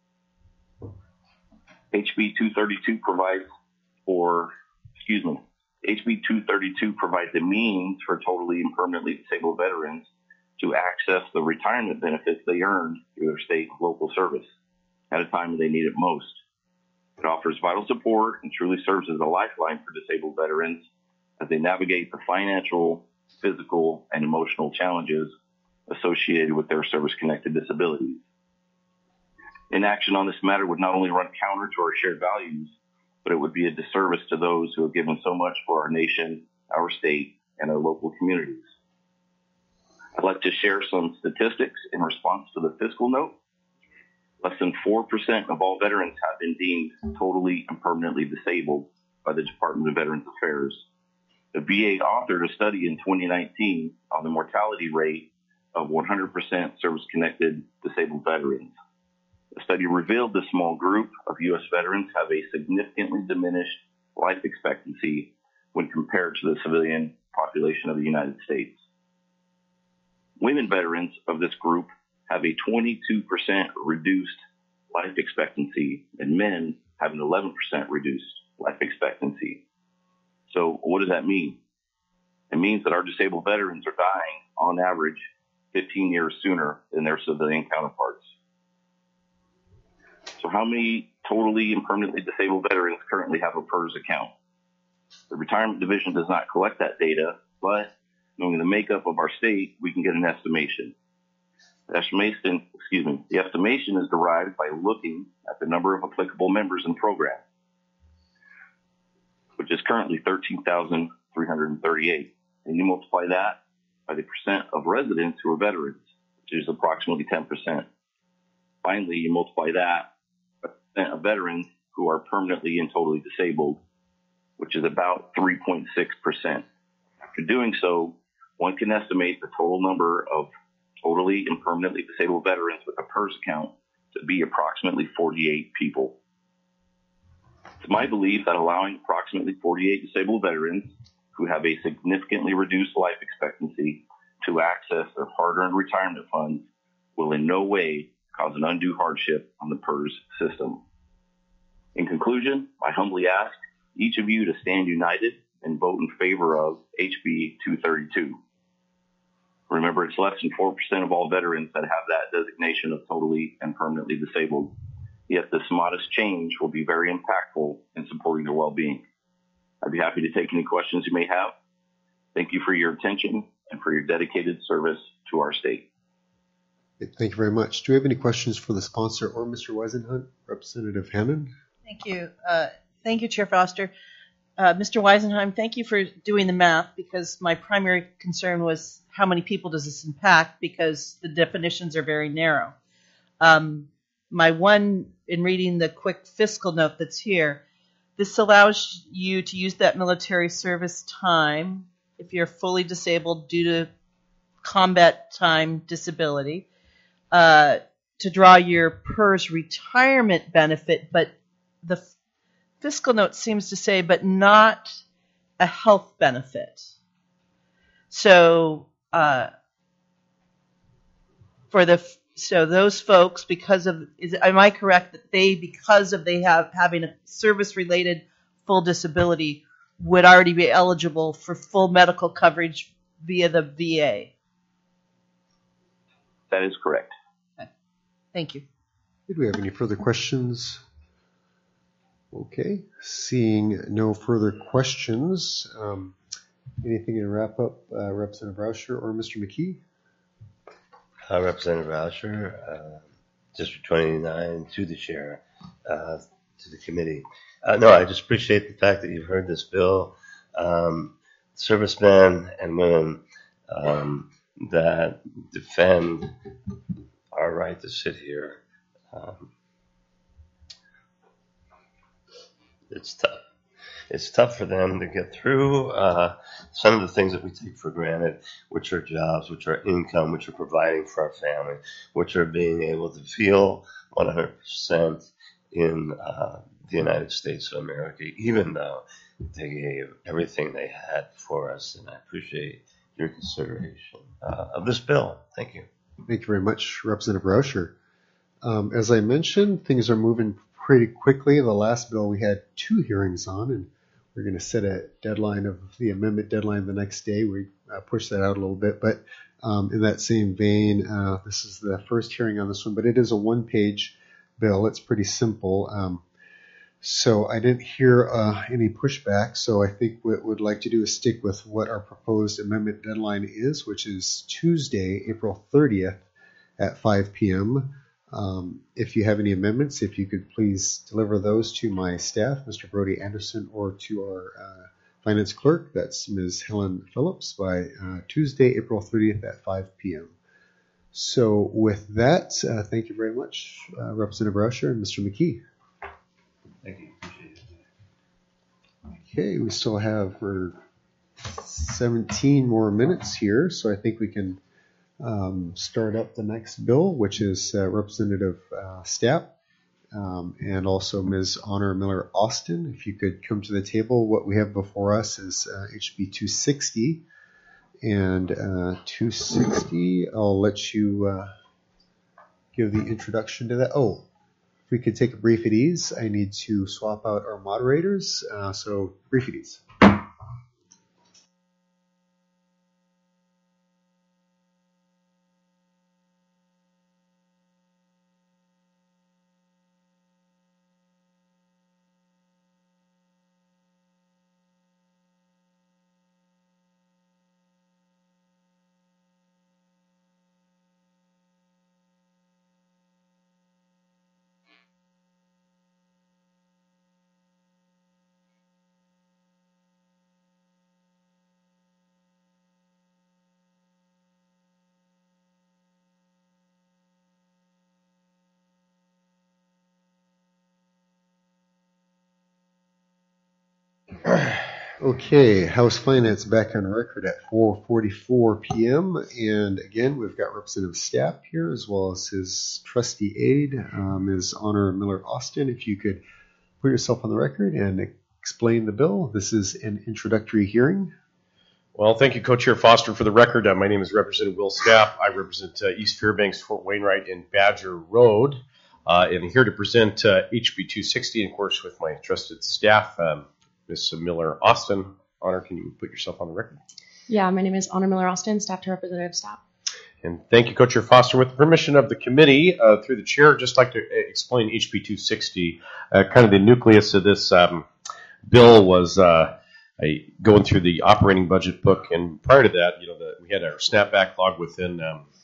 H B two thirty-two provides for, excuse me, H B two thirty-two provides a means for totally and permanently disabled veterans to access the retirement benefits they earned through their state and local service at a time when they need it most. It offers vital support and truly serves as a lifeline for disabled veterans as they navigate the financial, physical, and emotional challenges associated with their service-connected disabilities. Inaction on this matter would not only run counter to our shared values, but it would be a disservice to those who have given so much for our nation, our state, and our local communities. I'd like to share some statistics in response to the fiscal note. Less than four percent of all veterans have been deemed totally and permanently disabled by the Department of Veterans Affairs. The V A authored a study in twenty nineteen on the mortality rate of one hundred percent service-connected disabled veterans. The study revealed this small group of U S veterans have a significantly diminished life expectancy when compared to the civilian population of the United States. Women veterans of this group have a twenty-two percent reduced life expectancy, and men have an eleven percent reduced life expectancy. So what does that mean? It means that our disabled veterans are dying on average fifteen years sooner than their civilian counterparts. So how many totally and permanently disabled veterans currently have a P E R S account? The Retirement Division does not collect that data, but knowing the makeup of our state, we can get an estimation. The estimation, excuse me, the estimation is derived by looking at the number of applicable members in the program, which is currently thirteen thousand three hundred thirty-eight. And you multiply that by the percent of residents who are veterans, which is approximately ten percent. Finally, you multiply that by the percent of veterans who are permanently and totally disabled, which is about three point six percent. After doing so, one can estimate the total number of totally and permanently disabled veterans with a P E R S account to be approximately forty-eight people. It's my belief that allowing approximately forty-eight disabled veterans who have a significantly reduced life expectancy to access their hard-earned retirement funds will in no way cause an undue hardship on the P E R S system. In conclusion, I humbly ask each of you to stand united and vote in favor of H B two thirty-two. Remember, it's less than four percent of all veterans that have that designation of totally and permanently disabled. Yet this modest change will be very impactful in supporting their well-being. I'd be happy to take any questions you may have. Thank you for your attention and for your dedicated service to our state. Thank you very much. Do we have any questions for the sponsor or Mister Weisenhunt? Representative Hammond? Thank you. Uh, thank you, Chair Foster. uh, Mister Weisenheim, thank you for doing the math, because my primary concern was how many people does this impact, because the definitions are very narrow. Um, my one, in reading the quick fiscal note that's here, this allows you to use that military service time if you're fully disabled due to combat time disability, uh, to draw your P E R S retirement benefit, but the fiscal note seems to say, but not a health benefit. So, uh, for the so those folks, because of is am I correct that they, because of they have having a service-related full disability, would already be eligible for full medical coverage via the V A? That is correct. Okay. Thank you. Do we have any further questions? Okay, seeing no further questions, um, anything to wrap up, uh, Representative Rauscher or Mister McKee? Uh, Representative Rauscher, uh, District twenty-nine, to the chair, uh, to the committee. Uh, no, I just appreciate the fact that you've heard this bill. Um, servicemen and women um, that defend our right to sit here. Um, it's tough. It's tough for them to get through uh, some of the things that we take for granted, which are jobs, which are income, which are providing for our family, which are being able to feel one hundred percent in uh, the United States of America, even though they gave everything they had for us. And I appreciate your consideration uh, of this bill. Thank you. Thank you very much, Representative Rauscher. Um, as I mentioned, things are moving pretty quickly. The last bill we had two hearings on, and we're going to set a deadline of the amendment deadline the next day. We uh, pushed that out a little bit, but um, in that same vein, uh, this is the first hearing on this one, but it is a one-page bill. It's pretty simple. Um, so I didn't hear uh, any pushback, so I think what we'd like to do is stick with what our proposed amendment deadline is, which is Tuesday, April thirtieth at five p.m. Um, if you have any amendments, if you could please deliver those to my staff, Mister Brody Anderson, or to our uh, finance clerk, that's Miz Helen Phillips, by uh, Tuesday, April thirtieth at five p.m. So with that, uh, thank you very much, uh, Representative Rauscher and Mister McKee. Thank you. Appreciate it. Okay, we still have for seventeen more minutes here, so I think we can Um, start up the next bill, which is uh, Representative uh, Stapp um, and also Miz Honor Miller Austin. If you could come to the table, what we have before us is uh, H B two sixty. And uh, two sixty, I'll let you uh, give the introduction to that. Oh, if we could take a brief at ease, I need to swap out our moderators. Uh, so brief at ease. Okay, House Finance back on record at four forty-four p.m. And again, we've got Representative Stapp here as well as his trusty aide, um, Miz Honor Miller Austin. If you could put yourself on the record and explain the bill. This is an introductory hearing. Well, thank you, Co-Chair Foster. For the record, uh, my name is Representative Will Stapp. I represent uh, East Fairbanks, Fort Wainwright, and Badger Road. Uh, and I'm here to present uh, H B two sixty, and of course, with my trusted staff, um, Miz Miller Austin. Honor, can you put yourself on the record? Yeah, my name is Honor Miller Austin, staff to Representative Stapp. And thank you, Co-Chair Foster. With the permission of the committee, uh, through the chair, I'd just like to explain H B two sixty. Uh, kind of the nucleus of this um, bill was uh, a, going through the operating budget book, and prior to that, you know, the, we had our SNAP backlog within um,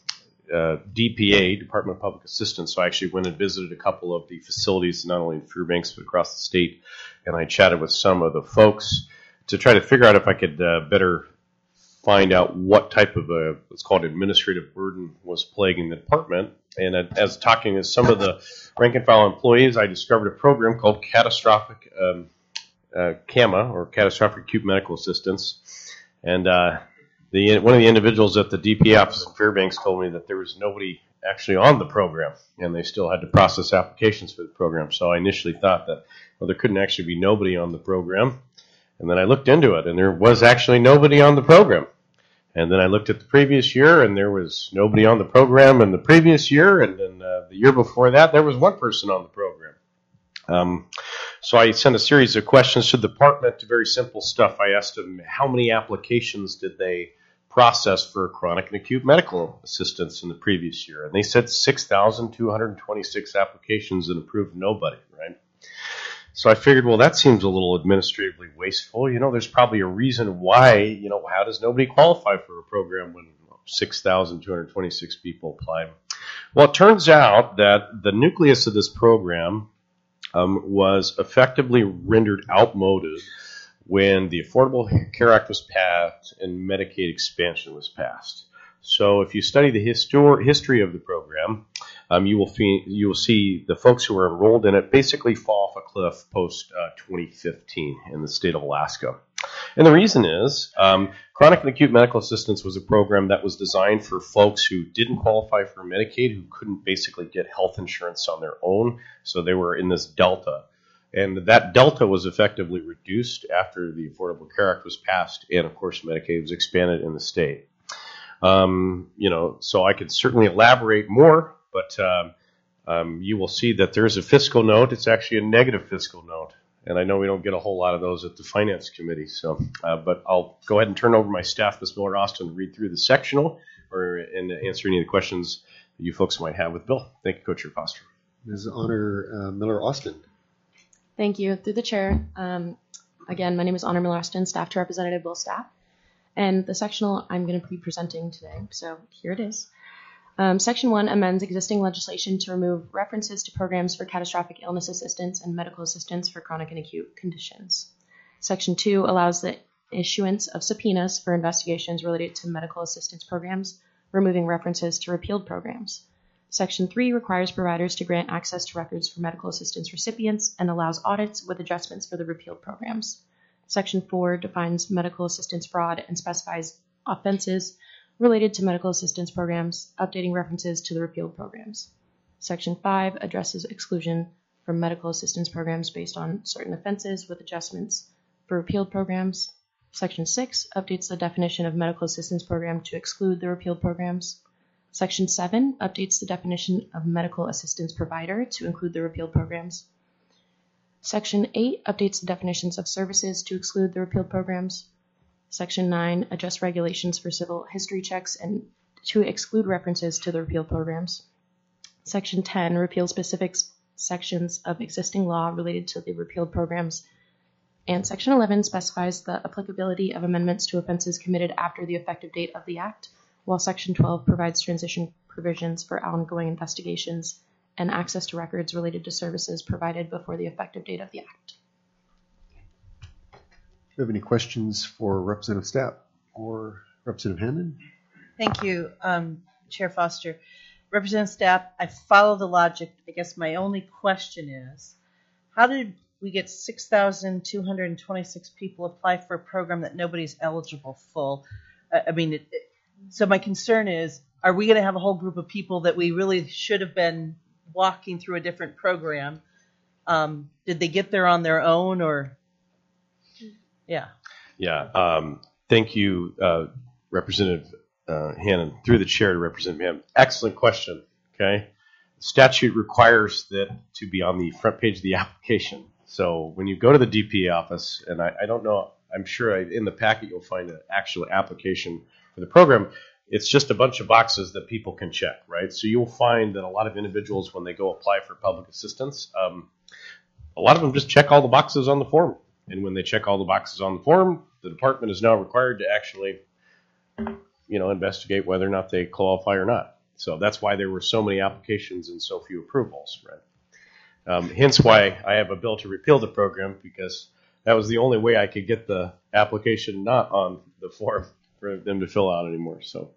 uh, D P A, Department of Public Assistance. So I actually went and visited a couple of the facilities, not only in Fairbanks, but across the state. And I chatted with some of the folks to try to figure out if I could uh, better find out what type of a, what's called administrative burden was plaguing the department. And as talking to some of the rank and file employees, I discovered a program called Catastrophic um, uh, C A M A, or Catastrophic Acute Medical Assistance. And uh, the one of the individuals at the D P A office in Fairbanks told me that there was nobody actually on the program, and they still had to process applications for the program. So I initially thought that, well, there couldn't actually be nobody on the program. And then I looked into it, and there was actually nobody on the program. And then I looked at the previous year, and there was nobody on the program in the previous year. And then uh, the year before that, there was one person on the program. Um, so I sent a series of questions to the department, very simple stuff. I asked them how many applications did they process for chronic and acute medical assistance in the previous year. And they said six thousand two hundred twenty-six applications and approved nobody, right? So I figured, well, that seems a little administratively wasteful. You know, there's probably a reason why, you know, how does nobody qualify for a program when six thousand two hundred twenty-six people apply? Well, it turns out that the nucleus of this program um, was effectively rendered outmoded when the Affordable Care Act was passed and Medicaid expansion was passed. So if you study the histor- history of the program, um, you will fe- you will see the folks who are enrolled in it basically fall off a cliff post uh, twenty fifteen in the state of Alaska. And the reason is um, chronic and acute medical assistance was a program that was designed for folks who didn't qualify for Medicaid, who couldn't basically get health insurance on their own. So they were in this delta. And that delta was effectively reduced after the Affordable Care Act was passed, and of course Medicaid was expanded in the state. Um, you know, so I could certainly elaborate more, but um, um, you will see that there's a fiscal note. It's actually a negative fiscal note, and I know we don't get a whole lot of those at the Finance Committee. So, uh, but I'll go ahead and turn over my staff, Miz Miller Austin, to read through the sectional or and answer any of the questions that you folks might have with Bill. Thank you, Co-Chair Foster. Miz Honor uh, Miller Austin. Thank you. Through the chair, um, again, my name is Honor Miller Austin, staff to Representative Bill Stapp. And the sectional I'm going to be presenting today, so here it is. Um, Section one amends existing legislation to remove references to programs for catastrophic illness assistance and medical assistance for chronic and acute conditions. Section two allows the issuance of subpoenas for investigations related to medical assistance programs, removing references to repealed programs. Section three requires providers to grant access to records for medical assistance recipients and allows audits with adjustments for the repealed programs. Section four defines medical assistance fraud and specifies offenses related to medical assistance programs, updating references to the repealed programs. Section five addresses exclusion from medical assistance programs based on certain offenses with adjustments for repealed programs. Section six updates the definition of medical assistance program to exclude the repealed programs. Section seven updates the definition of medical assistance provider to include the repealed programs. Section eight updates the definitions of services to exclude the repealed programs. Section nine adjusts regulations for civil history checks and to exclude references to the repealed programs. Section ten repeals specific sections of existing law related to the repealed programs. And Section eleven specifies the applicability of amendments to offenses committed after the effective date of the Act, while Section twelve provides transition provisions for ongoing investigations and access to records related to services provided before the effective date of the Act. Do you have any questions for Representative Stapp or Representative Hannon? Thank you, um, Chair Foster. Representative Stapp, I follow the logic. I guess my only question is, how did we get six thousand two hundred twenty-six people apply for a program that nobody's eligible for? I mean, it, it, so my concern is, are we going to have a whole group of people that we really should have been walking through a different program? Um, did they get there on their own, or yeah? Yeah. Um, thank you, uh, Representative uh, Hannon, through the chair to Representative Hannon. Excellent question. Okay. Statute requires that to be on the front page of the application. So when you go to the D P A office, and I, I don't know, I'm sure I, in the packet you'll find an actual application for the program. It's just a bunch of boxes that people can check, right? So you'll find that a lot of individuals, when they go apply for public assistance, um, a lot of them just check all the boxes on the form. And when they check all the boxes on the form, the department is now required to actually, you know, investigate whether or not they qualify or not. So that's why there were so many applications and so few approvals, right? Um, hence why I have a bill to repeal the program, because that was the only way I could get the application not on the form for them to fill out anymore. So,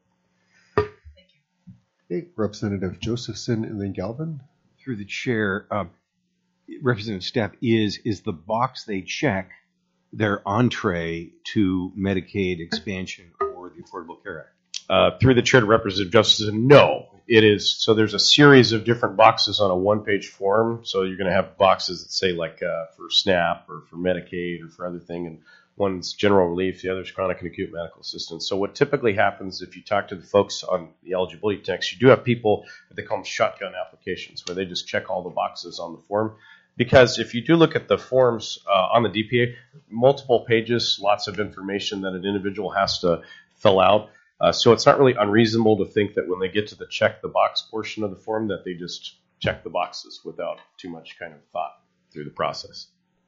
okay, Representative Josephson and then Galvin. Through the chair, uh, Representative Staff, is is the box they check their entree to Medicaid expansion or the Affordable Care Act? Uh, through the chair to Representative Josephson, no, it is. So there's a series of different boxes on a one-page form. So you're going to have boxes that say like uh, for SNAP or for Medicaid or for other thing, and one's general relief, the other's chronic and acute medical assistance. So what typically happens if you talk to the folks on the eligibility text, you do have people that they call them shotgun applications, where they just check all the boxes on the form. Because if you do look at the forms uh, on the D P A, multiple pages, lots of information that an individual has to fill out. Uh, so it's not really unreasonable to think that when they get to the check the box portion of the form that they just check the boxes without too much kind of thought through the process.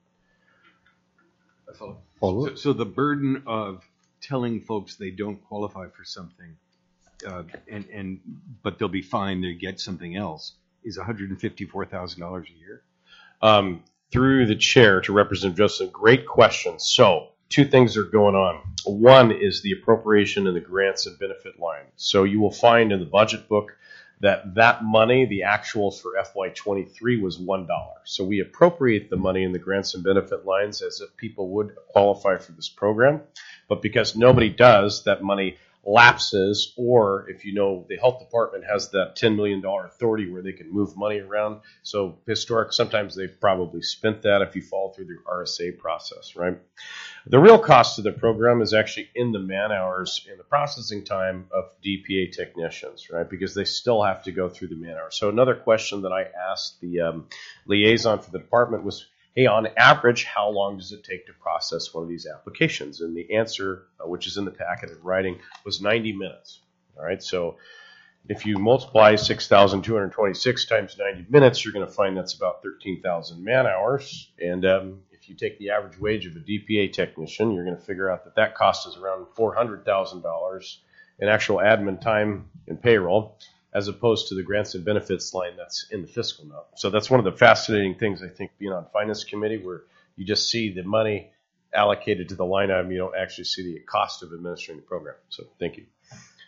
So, so the burden of telling folks they don't qualify for something, uh, and and but they'll be fine to get something else, is one hundred fifty-four thousand dollars a year. Um, through the chair to Representative Joseph, great question. So two things are going on. One is the appropriation in the grants and benefit line. So you will find in the budget book that that money, the actuals for F Y twenty-three was one dollar. So we appropriate the money in the grants and benefit lines as if people would qualify for this program. But because nobody does, that money lapses, or if you know the health department has that ten million dollars authority where they can move money around. So historic, sometimes they've probably spent that if you follow through the R S A process, right? The real cost of the program is actually in the man hours and the processing time of D P A technicians, right? Because they still have to go through the man hours. So another question that I asked the um, liaison for the department was, hey, on average, how long does it take to process one of these applications? And the answer, uh, which is in the packet in writing, was ninety minutes. All right, so if you multiply six thousand two hundred twenty-six times ninety minutes, you're going to find that's about thirteen thousand man hours. And um, if you take the average wage of a D P A technician, you're going to figure out that that cost is around four hundred thousand dollars in actual admin time and payroll, as opposed to the grants and benefits line that's in the fiscal note. So that's one of the fascinating things, I think, being on Finance Committee, where you just see the money allocated to the line item. You don't actually see the cost of administering the program. So thank you.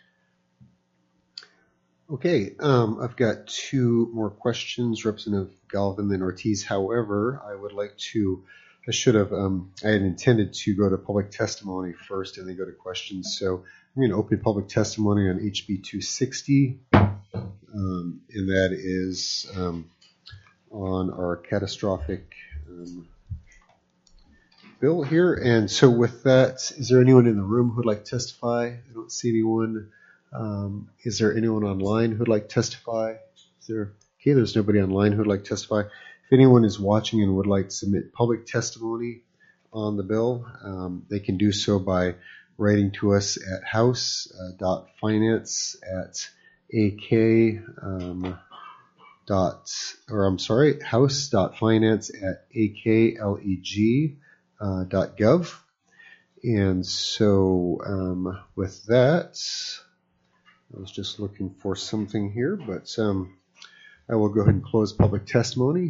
Okay, um, I've got two more questions, Representative Galvin and Ortiz. However, I would like to, I should have, um, I had intended to go to public testimony first and then go to questions. So I'm going to open public testimony on H B two sixty. Um, and that is um, on our catastrophic um, bill here. And so with that, is there anyone in the room who would like to testify? I don't see anyone. Um, is there anyone online who would like to testify? Is there? Okay, there's nobody online who would like to testify. If anyone is watching and would like to submit public testimony on the bill, um, they can do so by writing to us at house dot finance at ak um, dot or I'm sorry house dot finance at akleg uh, dot gov. And so um, with that, I was just looking for something here, but um, I will go ahead and close public testimony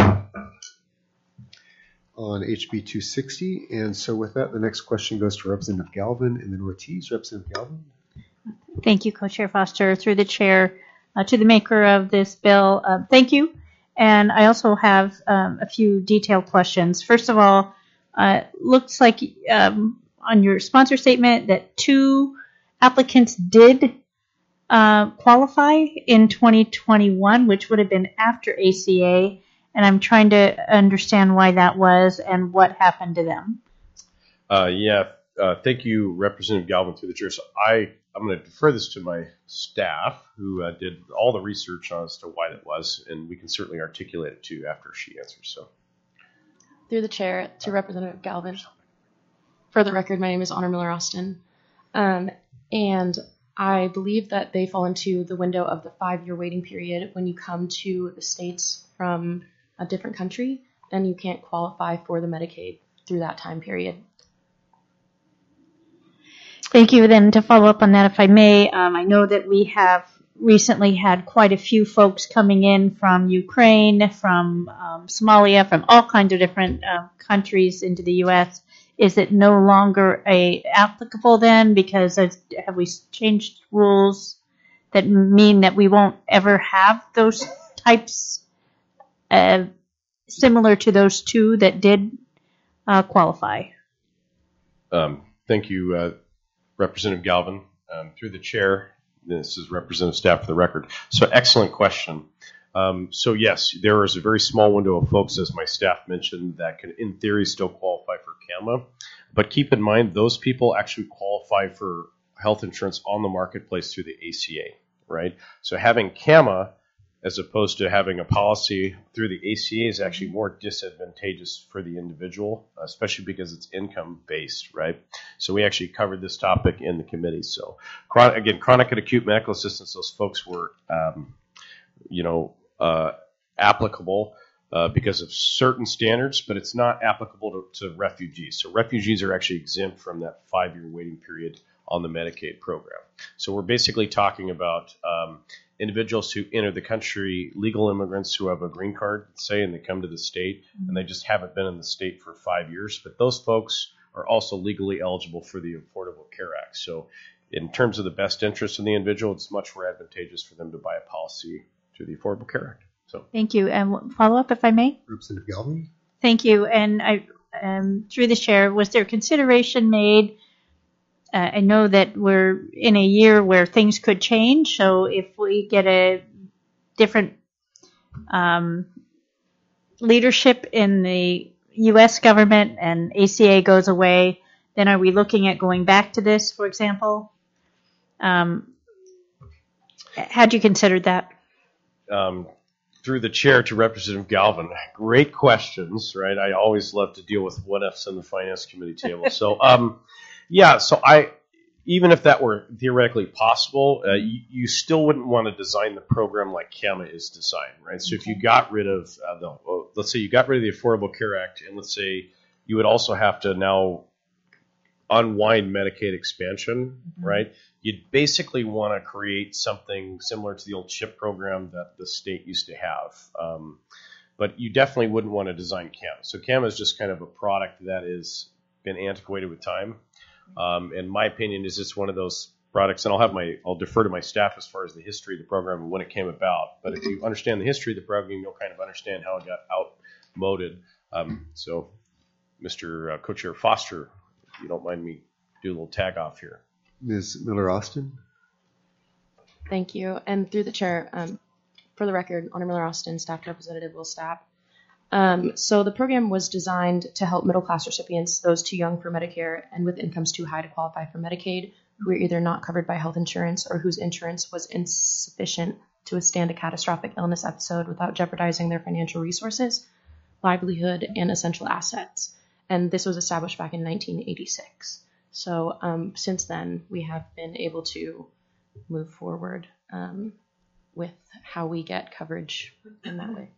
on H B two sixty. And so with that, the next question goes to Representative Galvin and then Ortiz. Representative Galvin. Thank you, Co-Chair Foster. Through the chair, uh, to the maker of this bill, uh, thank you. And I also have um, a few detailed questions. First of all, uh, looks like um, on your sponsor statement that two applicants did uh, qualify in twenty twenty-one, which would have been after A C A. And I'm trying to understand why that was and what happened to them. Uh, yeah, uh, thank you, Representative Galvin, through the chair. So I, I'm going to defer this to my staff, who uh, did all the research on as to why that was, and we can certainly articulate it too after she answers. So, through the chair to Representative Galvin. For the record, my name is Honor Miller Austin, um, and I believe that they fall into the window of the five-year waiting period when you come to the States from a different country, then you can't qualify for the Medicaid through that time period. Thank you. Then to follow up on that, if I may, um, I know that we have recently had quite a few folks coming in from Ukraine, from um, Somalia, from all kinds of different uh, countries into the U S. Is it no longer a applicable then? Because of, have we changed rules that mean that we won't ever have those types uh, similar to those two that did uh, qualify? Um, thank you, uh, Representative Galvin. Um, through the chair, this is Representative Staff for the record. So excellent question. Um, so yes, there is a very small window of folks, as my staff mentioned, that can in theory still qualify for CAMA. But keep in mind, those people actually qualify for health insurance on the marketplace through the A C A, right? So having CAMA as opposed to having a policy through the A C A is actually more disadvantageous for the individual, especially because it's income based, right? So we actually covered this topic in the committee. So chronic, again, chronic and acute medical assistance, those folks were, um, you know, uh, applicable uh, because of certain standards, but it's not applicable to, to refugees. So refugees are actually exempt from that five-year waiting period on the Medicaid program. So we're basically talking about um, individuals who enter the country, legal immigrants who have a green card, say, and they come to the state, mm-hmm. and they just haven't been in the state for five years. But those folks are also legally eligible for the Affordable Care Act. So in terms of the best interest in the individual, it's much more advantageous for them to buy a policy through the Affordable Care Act. So thank you. And follow up, if I may. Representative Galvin. Thank you. And I, um, through the chair, was there consideration made? Uh, I know that we're in a year where things could change. So if we get a different um, leadership in the U S government and A C A goes away, then are we looking at going back to this, for example? Um, had you considered that? Um, through the chair to Representative Galvin, great questions, right? I always love to deal with what ifs on the finance committee table. So, um, yeah, so I, even if that were theoretically possible, uh, you, you still wouldn't want to design the program like CAMA is designed, right? So if you got rid of uh, the, well, let's say you got rid of the Affordable Care Act, and let's say you would also have to now unwind Medicaid expansion, mm-hmm. right? You'd basically want to create something similar to the old CHIP program that the state used to have. Um, but you definitely wouldn't want to design CAMA. So CAMA is just kind of a product that has been antiquated with time. Um, and my opinion is it's one of those products, and I'll have my, I'll defer to my staff as far as the history of the program and when it came about. But if you understand the history of the program, you'll kind of understand how it got outmoded. Um, so, Mister Uh, Co-Chair Foster, if you don't mind me do a little tag off here. Miz Miller-Austin. Thank you. And through the chair, um, for the record, Honor Miller-Austin, Staff Representative Will Stapp. Um, so the program was designed to help middle-class recipients, those too young for Medicare and with incomes too high to qualify for Medicaid, who are either not covered by health insurance or whose insurance was insufficient to withstand a catastrophic illness episode without jeopardizing their financial resources, livelihood, and essential assets. And this was established back in nineteen eighty-six. So um, since then, we have been able to move forward um, with how we get coverage in that way.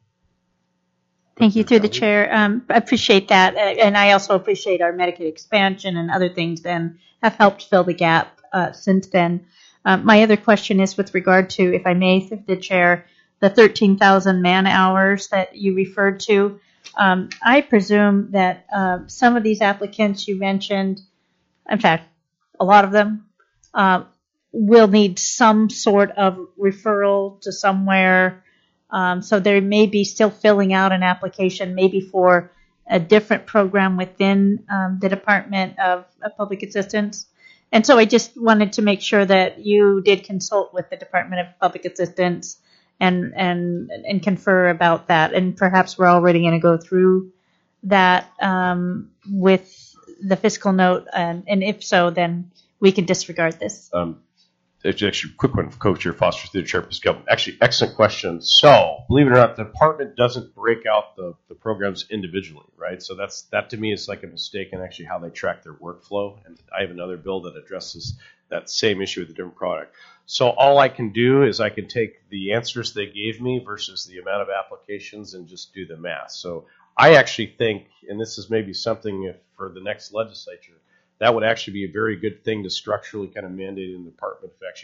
Thank you, through the chair. Um, I appreciate that. Uh, and I also appreciate our Medicaid expansion and other things then have helped fill the gap uh, since then. Um, my other question is with regard to, if I may, through the chair, the thirteen thousand man hours that you referred to. Um, I presume that uh, some of these applicants you mentioned, in fact, a lot of them, uh, will need some sort of referral to somewhere. Um, so they may be still filling out an application, maybe for a different program within um, the Department of, of Public Assistance. And so I just wanted to make sure that you did consult with the Department of Public Assistance and and and confer about that. And perhaps we're already going to go through that um, with the fiscal note. And, and if so, then we can disregard this. Um, Actually, quick one for Co-Chair Foster through the Chair. Actually, excellent question. So, believe it or not, the department doesn't break out the, the programs individually, right? So that's that to me is like a mistake in actually how they track their workflow. And I have another bill that addresses that same issue with a different product. So all I can do is I can take the answers they gave me versus the amount of applications and just do the math. So I actually think, and this is maybe something if for the next legislature, that would actually be a very good thing to structurally kind of mandate in the department, if actually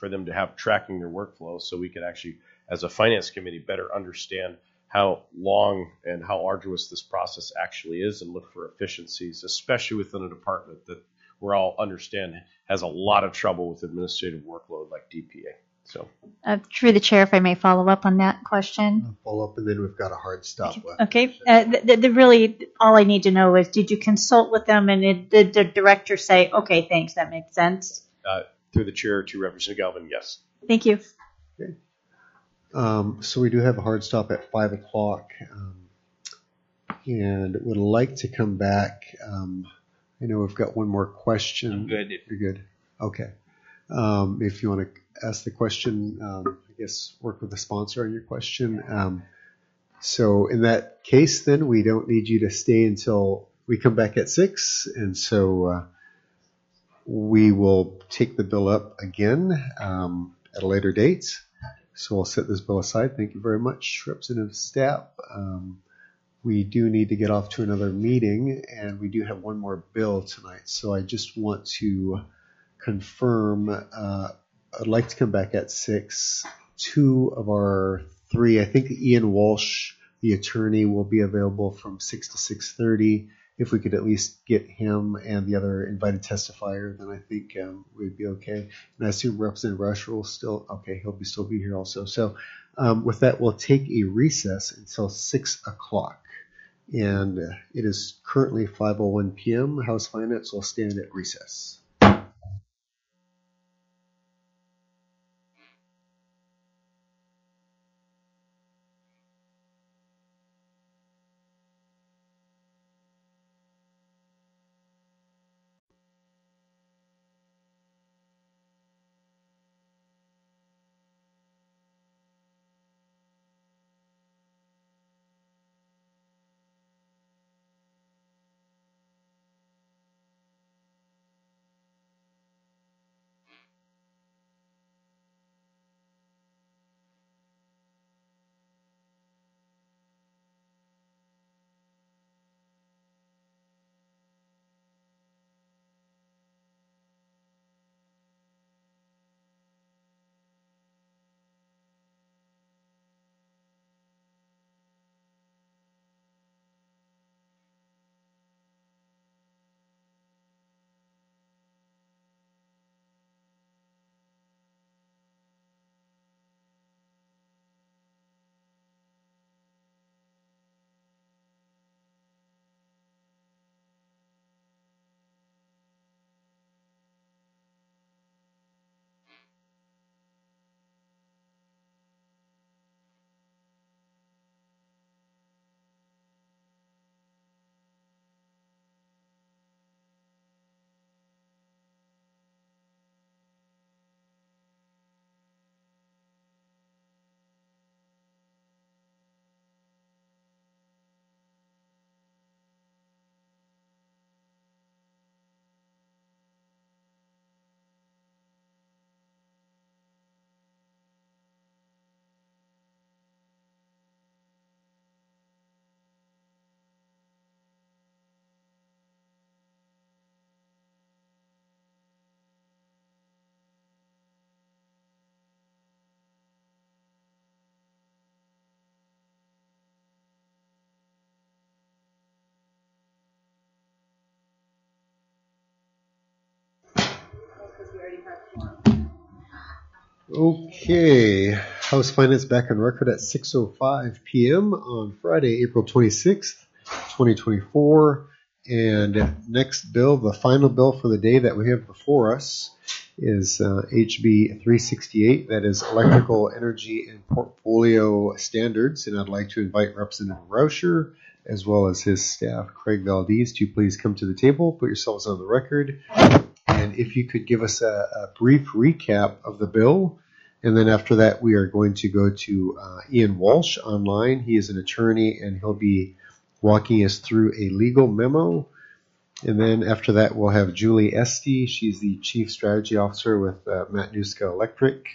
for them to have tracking their workflow so we could actually, as a finance committee, better understand how long and how arduous this process actually is and look for efficiencies, especially within a department that we're all understand has a lot of trouble with administrative workload like D P A. So, Uh, through the chair, if I may follow up on that question. Follow up, and then we've got a hard stop left. Okay. Uh, the, the, the really, all I need to know is, did you consult with them, and it, did the director say, okay, thanks, that makes sense? Uh, through the chair to Representative Galvin, yes. Thank you. Okay. Um, so we do have a hard stop at five o'clock, um, and would like to come back. Um, I know we've got one more question. I'm good. You're good. Okay. Um, if you want to ask the question, um, I guess work with the sponsor on your question. Um, so in that case, then we don't need you to stay until we come back at six, and so uh, we will take the bill up again um, at a later date. So I'll set this bill aside. Thank you very much, Representative Stapp. Um, we do need to get off to another meeting, and we do have one more bill tonight. So I just want to confirm, uh, I'd like to come back at six. Two of our three, I think Ian Walsh, the attorney, will be available from six to six thirty. If we could at least get him and the other invited testifier, then I think um, we'd be okay. And I assume Representative Rauscher will still, okay, he'll be still be here also. So um, with that, we'll take a recess until six o'clock. And uh, it is currently five oh one p.m. House Finance will stand at recess. Okay, House Finance back on record at six oh five p.m. on Friday, April twenty-sixth, twenty twenty-four. And next bill, the final bill for the day that we have before us, is uh, H B three sixty-eight. That is Electrical Energy and Portfolio Standards. And I'd like to invite Representative Rauscher, as well as his staff, Craig Valdez, to please come to the table, put yourselves on the record. And if you could give us a, a brief recap of the bill. And then after that, we are going to go to uh, Ian Walsh online. He is an attorney, and he'll be walking us through a legal memo. And then after that, we'll have Julie Esty. She's the Chief Strategy Officer with uh, Matanuska Electric.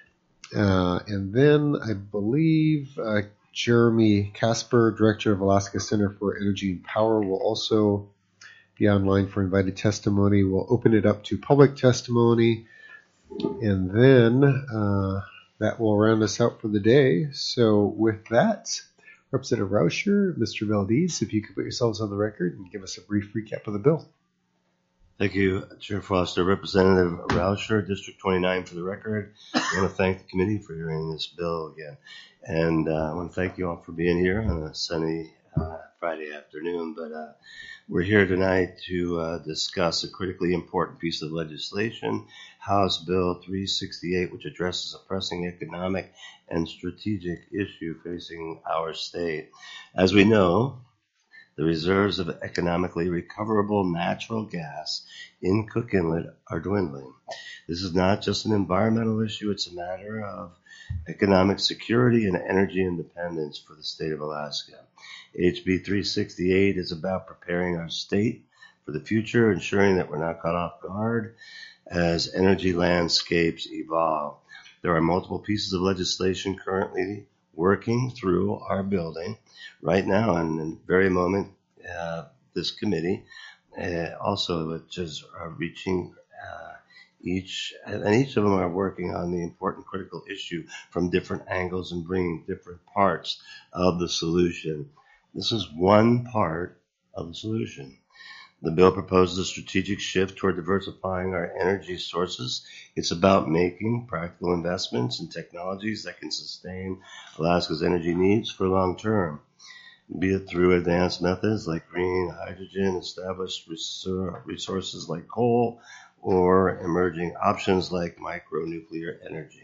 Uh, and then I believe uh, Jeremy Casper, Director of Alaska Center for Energy and Power, will also be online for invited testimony. We'll open it up to public testimony. And then uh, that will round us out for the day. So with that, Representative Rauscher, Mister Valdez, if you could put yourselves on the record and give us a brief recap of the bill. Thank you, Chair Foster. Representative Rauscher, District twenty-nine for the record. I want to thank the committee for hearing this bill again. And uh, I want to thank you all for being here on a sunny uh, Friday afternoon. But uh, we're here tonight to uh, discuss a critically important piece of legislation, House Bill three sixty-eight, which addresses a pressing economic and strategic issue facing our state. As we know, the reserves of economically recoverable natural gas in Cook Inlet are dwindling. This is not just an environmental issue, it's a matter of economic security and energy independence for the state of Alaska. H B three sixty-eight is about preparing our state for the future, ensuring that we're not caught off guard as energy landscapes evolve. There are multiple pieces of legislation currently working through our building right now, and in the very moment, uh, this committee uh, also which is uh, reaching uh, each, and each of them are working on the important critical issue from different angles and bringing different parts of the solution. This is one part of the solution. The bill proposes a strategic shift toward diversifying our energy sources. It's about making practical investments in technologies that can sustain Alaska's energy needs for long term, be it through advanced methods like green hydrogen, established resources like coal, or emerging options like micronuclear energy,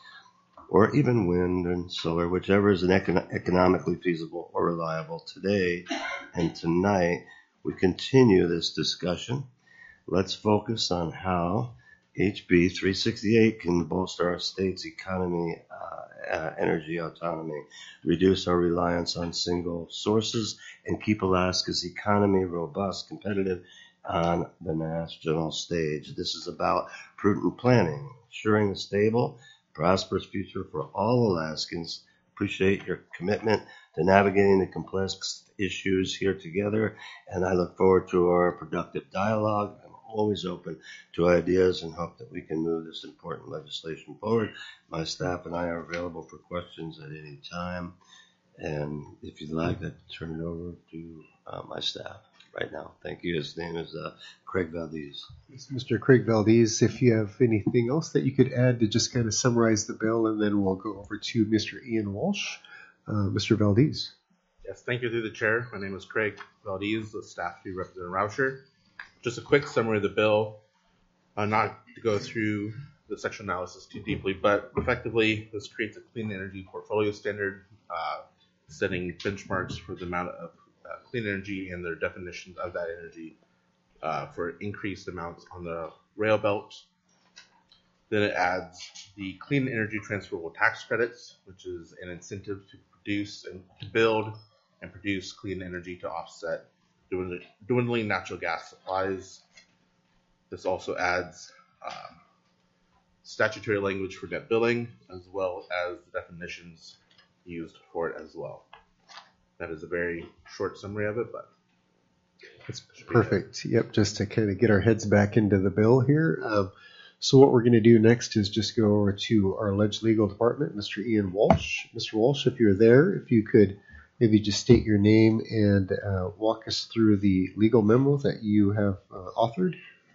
or even wind and solar, whichever is an econ- economically feasible or reliable today. And tonight, we continue this discussion. Let's focus on how H B three sixty-eight can bolster our state's economy, uh, uh, energy autonomy, reduce our reliance on single sources, and keep Alaska's economy robust, competitive on the national stage. This is about prudent planning, ensuring a stable, prosperous future for all Alaskans. Appreciate your commitment to navigating the complex issues here together, and I look forward to our productive dialogue. I'm always open to ideas and hope that we can move this important legislation forward. My staff and I are available for questions at any time, and if you'd like, I'd turn it over to uh, my staff right now. Thank you. His name is uh, Craig Valdez. Mister Craig Valdez, if you have anything else that you could add to just kind of summarize the bill, and then we'll go over to Mister Ian Walsh. Uh, Mister Valdez. Yes, thank you through the chair. My name is Craig Valdez, the staff to Representative Rauscher. Just a quick summary of the bill, uh, not to go through the section analysis too deeply, but effectively this creates a clean energy portfolio standard, uh, setting benchmarks for the amount of uh, clean energy and their definitions of that energy uh, for increased amounts on the rail belt. Then it adds the clean energy transferable tax credits, which is an incentive to produce and to build and produce clean energy to offset dwindling natural gas supplies. This also adds um, statutory language for net billing, as well as definitions used for it as well. That is a very short summary of it, but that's perfect. Yep, just to kind of get our heads back into the bill here. Um, so what we're going to do next is just go over to our Ledge Legal Department, Mister Ian Walsh. Mister Walsh, if you're there, if you could maybe just state your name and uh, walk us through the legal memo that you have uh, authored.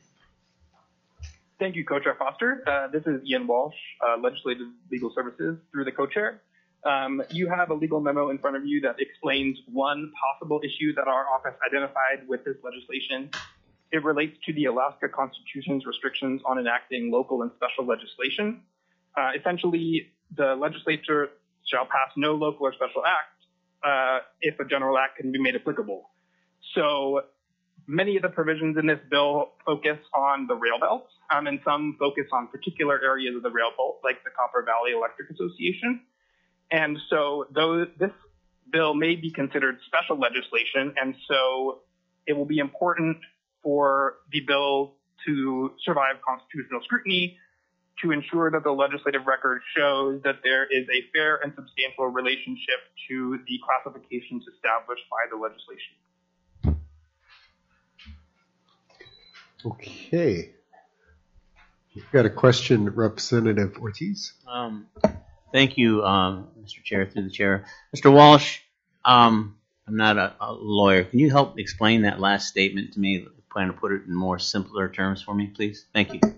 Thank you, Co-Chair Foster. Uh, this is Ian Walsh, uh, Legislative Legal Services through the Co-Chair. Um, you have a legal memo in front of you that explains one possible issue that our office identified with this legislation. It relates to the Alaska Constitution's restrictions on enacting local and special legislation. Uh, essentially, the legislature shall pass no local or special act uh, if a general act can be made applicable. So many of the provisions in this bill focus on the rail belt, um, and some focus on particular areas of the rail belt, like the Copper Valley Electric Association. And so though this bill may be considered special legislation, and so it will be important for the bill to survive constitutional scrutiny to ensure that the legislative record shows that there is a fair and substantial relationship to the classifications established by the legislation. Okay. Got a question, Representative Ortiz? Um, thank you, um, Mister Chair, through the chair. Mister Walsh, um, I'm not a, a lawyer. Can you help explain that last statement to me? Plan to put it in more simpler terms for me, please? Thank you.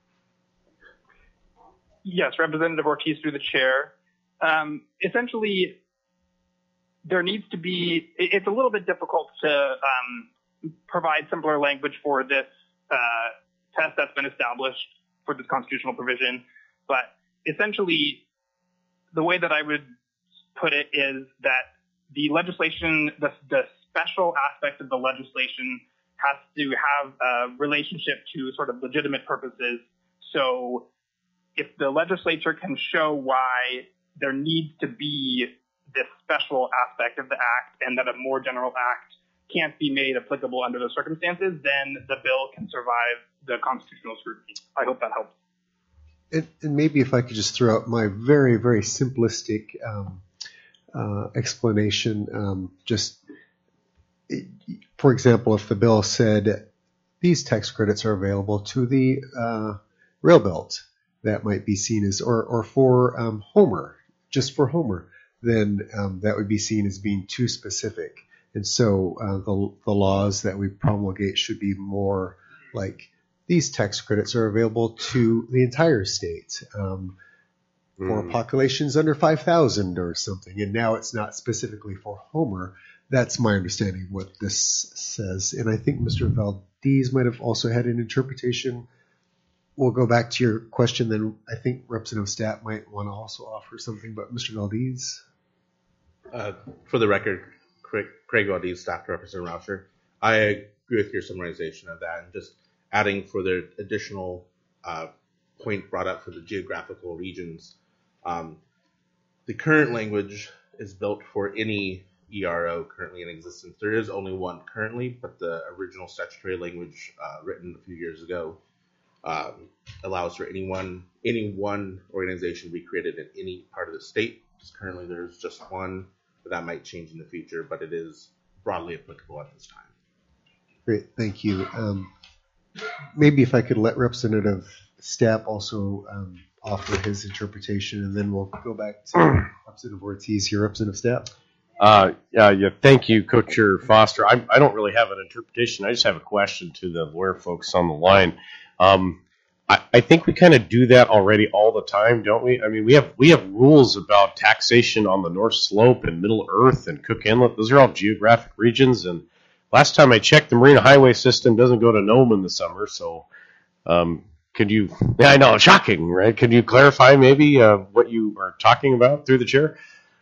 Yes, Representative Ortiz through the chair. Um, essentially, there needs to be, it- it's a little bit difficult to um, provide simpler language for this uh, test that's been established for this constitutional provision. But essentially, the way that I would put it is that the legislation, the, the special aspect of the legislation has to have a relationship to sort of legitimate purposes. So if the legislature can show why there needs to be this special aspect of the act and that a more general act can't be made applicable under those circumstances, then the bill can survive the constitutional scrutiny. I hope that helps. And, and maybe if I could just throw out my very, very simplistic um, uh, explanation. Um, just, for example, if the bill said these tax credits are available to the uh, rail belt, that might be seen as, or, or for um, Homer, just for Homer, then um, that would be seen as being too specific. And so uh, the, the laws that we promulgate should be more like these tax credits are available to the entire state um, for Mm. populations under five thousand or something. And now it's not specifically for Homer. That's my understanding of what this says. And I think Mister Valdez might have also had an interpretation. We'll go back to your question, then I think Representative Stapp might want to also offer something, but Mister Valdez? Uh, for the record, Craig, Craig Valdez, staff to Representative Rauscher. I agree with your summarization of that, and just adding for the additional uh, point brought up for the geographical regions. Um, the current language is built for any E R O currently in existence. There is only one currently, but the original statutory language uh, written a few years ago um, allows for anyone, any one organization to be created in any part of the state. Just currently, there's just one, but that might change in the future. But it is broadly applicable at this time. Great, thank you. Um, maybe if I could let Representative Stapp also um, offer his interpretation, and then we'll go back to Representative Ortiz here. Representative Stapp? Uh, yeah, yeah, thank you, Co-Chair Foster. I, I don't really have an interpretation. I just have a question to the lawyer folks on the line. Um, I, I think we kind of do that already all the time, don't we? I mean, we have we have rules about taxation on the North Slope and Middle Earth and Cook Inlet. Those are all geographic regions. And last time I checked, the Marina Highway System doesn't go to Nome in the summer. So, um, could you? Yeah, I know, shocking, right? Could you clarify maybe uh, what you are talking about through the chair?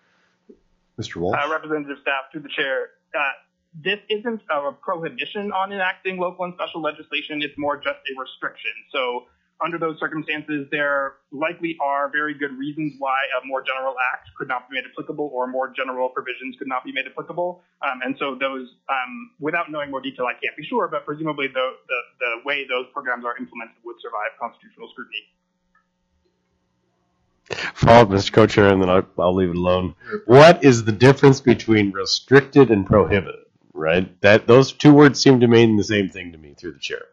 Mister Walsh? Uh, Representative Staff through the chair. Uh, this isn't a prohibition on enacting local and special legislation. It's more just a restriction. So under those circumstances, there likely are very good reasons why a more general act could not be made applicable or more general provisions could not be made applicable. Um, and so those, um, without knowing more detail, I can't be sure, but presumably the, the, the way those programs are implemented would survive constitutional scrutiny. Follow up, Mister Co-Chair, and then I'll, I'll leave it alone. What is the difference between restricted and prohibited? Right, that those two words seem to mean the same thing to me through the chair.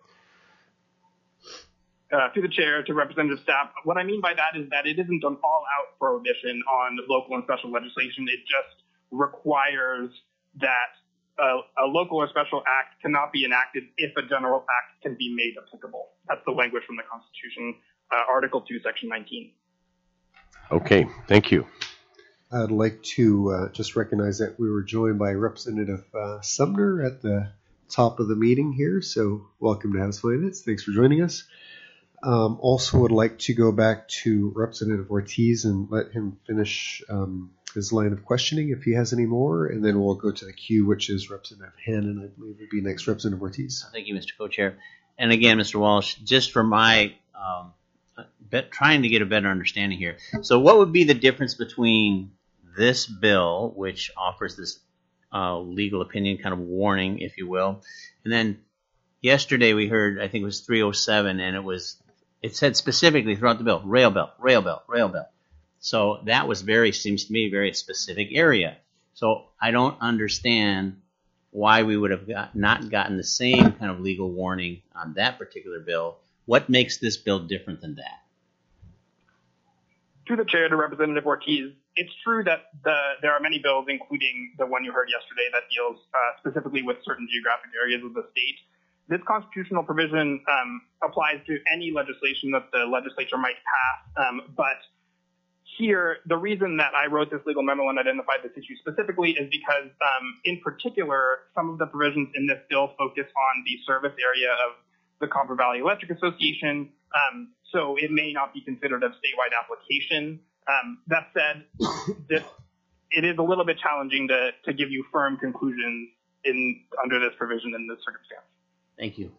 Uh, through the chair to Representative Stapp, what I mean by that is that it isn't an all-out prohibition on local and special legislation. It just requires that a, a local or special act cannot be enacted if a general act can be made applicable. That's the language from the Constitution, uh, Article two, Section nineteen. Okay, thank you. I'd like to uh, just recognize that we were joined by Representative uh, Sumner at the top of the meeting here. So welcome to House Finance. Thanks for joining us. Um, also would like to go back to Representative Ortiz and let him finish um, his line of questioning if he has any more. And then we'll go to the queue, which is Representative Hannon, I believe would be next. Representative Ortiz. Thank you, Mister Co-Chair. And again, Mister Walsh, just for my um, bet, trying to get a better understanding here. So what would be the difference between this bill, which offers this uh, legal opinion kind of warning, if you will, and then yesterday we heard, I think it was three oh seven, and it was it said specifically throughout the bill, rail belt, rail belt, rail belt. So that was very, seems to me, very specific area. So I don't understand why we would have got, not gotten the same kind of legal warning on that particular bill What makes this bill different than that? Through the chair to Representative Ortiz, it's true that the, there are many bills, including the one you heard yesterday, that deals uh, specifically with certain geographic areas of the state. This constitutional provision um, applies to any legislation that the legislature might pass, um, but here, the reason that I wrote this legal memo and identified this issue specifically is because, um, in particular, some of the provisions in this bill focus on the service area of the Copper Valley Electric Association, um, so it may not be considered a statewide application. Um, that said, this, it is a little bit challenging to, to give you firm conclusions in under this provision in this circumstance. Thank you.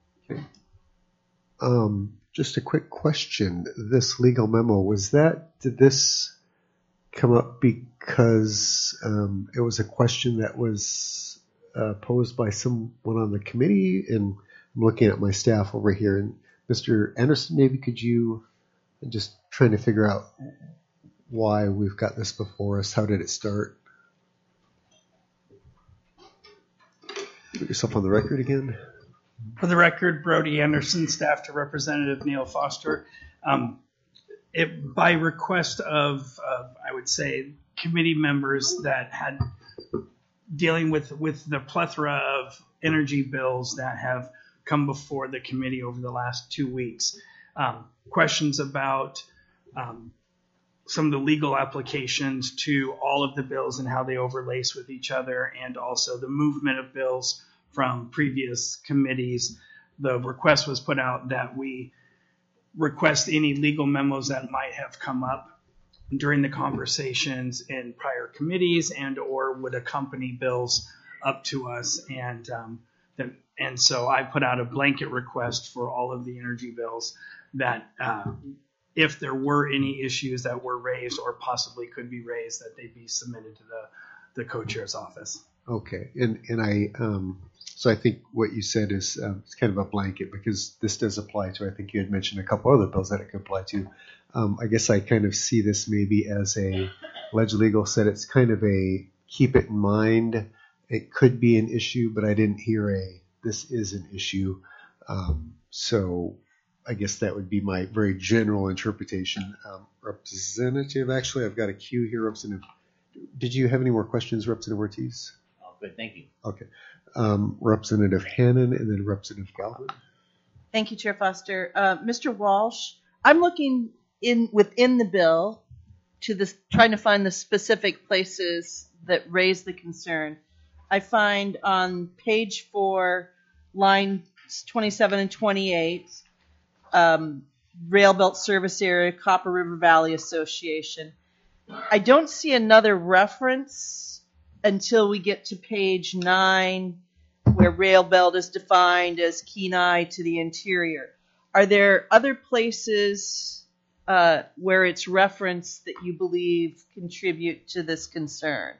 Um, just a quick question. This legal memo, was that, did this come up because um, it was a question that was uh, posed by someone on the committee? And I'm looking at my staff over here. And Mister Anderson, maybe could you, I'm just trying to figure out why we've got this before us. How did it start? Put yourself on the record again. For the record, Brody Anderson, staff to Representative Neil Foster. Um, it, by request of, uh, I would say, committee members that had dealing with, with the plethora of energy bills that have come before the committee over the last two weeks. Um, questions about um, some of the legal applications to all of the bills and how they overlace with each other, and also the movement of bills from previous committees. The request was put out that we request any legal memos that might have come up during the conversations in prior committees and or would accompany bills up to us. And um, the, and so I put out a blanket request for all of the energy bills that uh, if there were any issues that were raised or possibly could be raised, that they be submitted to the, the co-chair's office. Okay, and and I um, so I think what you said is um, it's kind of a blanket because this does apply to. I think you had mentioned a couple other bills that it could apply to. Um, I guess I kind of see this maybe as a Ledge Legal said it's kind of a keep it in mind. It could be an issue, but I didn't hear a this is an issue. Um, so I guess that would be my very general interpretation. Um, Representative, actually, I've got a queue here. Representative, did you have any more questions, Representative Ortiz? Good, thank you. Okay. Um, Representative Hannon and then Representative Galvin. Thank you, Chair Foster. Uh, Mister Walsh, I'm looking in within the bill to this, trying to find the specific places that raise the concern. I find on page four, lines twenty-seven and twenty-eight, um, Rail Belt Service Area, Copper River Valley Association. I don't see another reference until we get to page nine, where rail belt is defined as Kenai to the interior. Are there other places uh, where it's referenced that you believe contribute to this concern?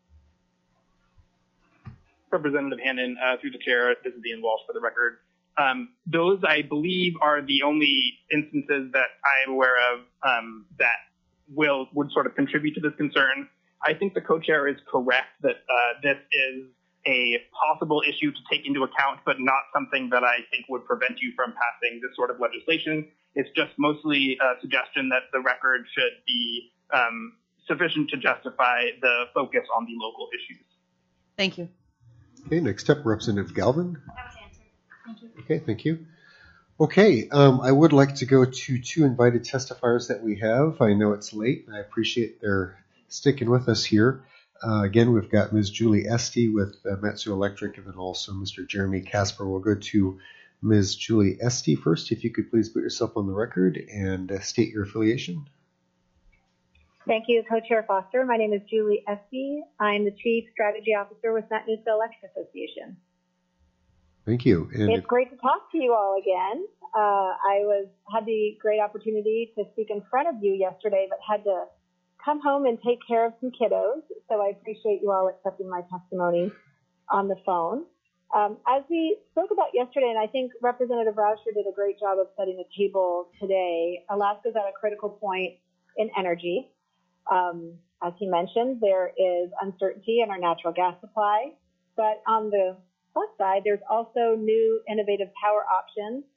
Representative Hannon, uh, through the chair, this is Ian Walsh for the record. Um, those, I believe, are the only instances that I am aware of um, that will would sort of contribute to this concern. I think the co-chair is correct that uh, this is a possible issue to take into account, but not something that I think would prevent you from passing this sort of legislation. It's just mostly a suggestion that the record should be um, sufficient to justify the focus on the local issues. Thank you. Okay, next up, Representative Galvin. That was answered. Thank you. Okay, thank you. Okay, um, I would like to go to two invited testifiers that we have. I know it's late, and I appreciate their sticking with us here. Uh, again, we've got Miz Julie Esty with uh, Metsu Electric, and then also Mister Jeremy Casper. We'll go to Miz Julie Esty first. If you could please put yourself on the record and uh, state your affiliation. Thank you, Co-Chair Foster. My name is Julie Esty. I'm the Chief Strategy Officer with Metsu Electric Association. Thank you. And it's great to talk to you all again. Uh, I was had the great opportunity to speak in front of you yesterday, but had to come home and take care of some kiddos. So I appreciate you all accepting my testimony on the phone. Um, as we spoke about yesterday, and I think Representative Rauscher did a great job of setting the table today, Alaska's at a critical point in energy. Um, as he mentioned, there is uncertainty in our natural gas supply, but on the plus side, there's also new innovative power options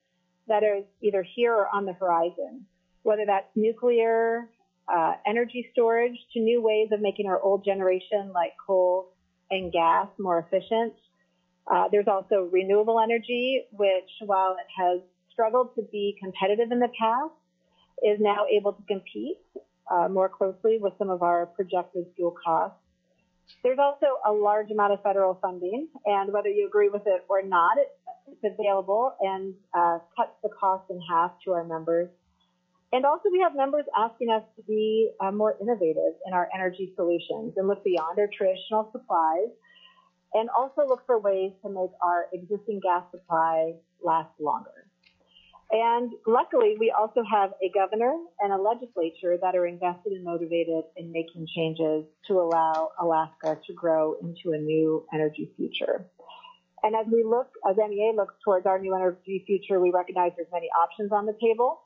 that are either here or on the horizon, whether that's nuclear, uh, energy storage, to new ways of making our old generation like coal and gas more efficient. Uh, there's also renewable energy, which, while it has struggled to be competitive in the past, is now able to compete uh, more closely with some of our projected fuel costs. There's also a large amount of federal funding, and whether you agree with it or not, it, it's available and uh, cuts the cost in half to our members. And also we have members asking us to be uh, more innovative in our energy solutions and look beyond our traditional supplies, and also look for ways to make our existing gas supply last longer. And luckily, we also have a governor and a legislature that are invested and motivated in making changes to allow Alaska to grow into a new energy future. And as we look, as M E A looks towards our new energy future, we recognize there's many options on the table.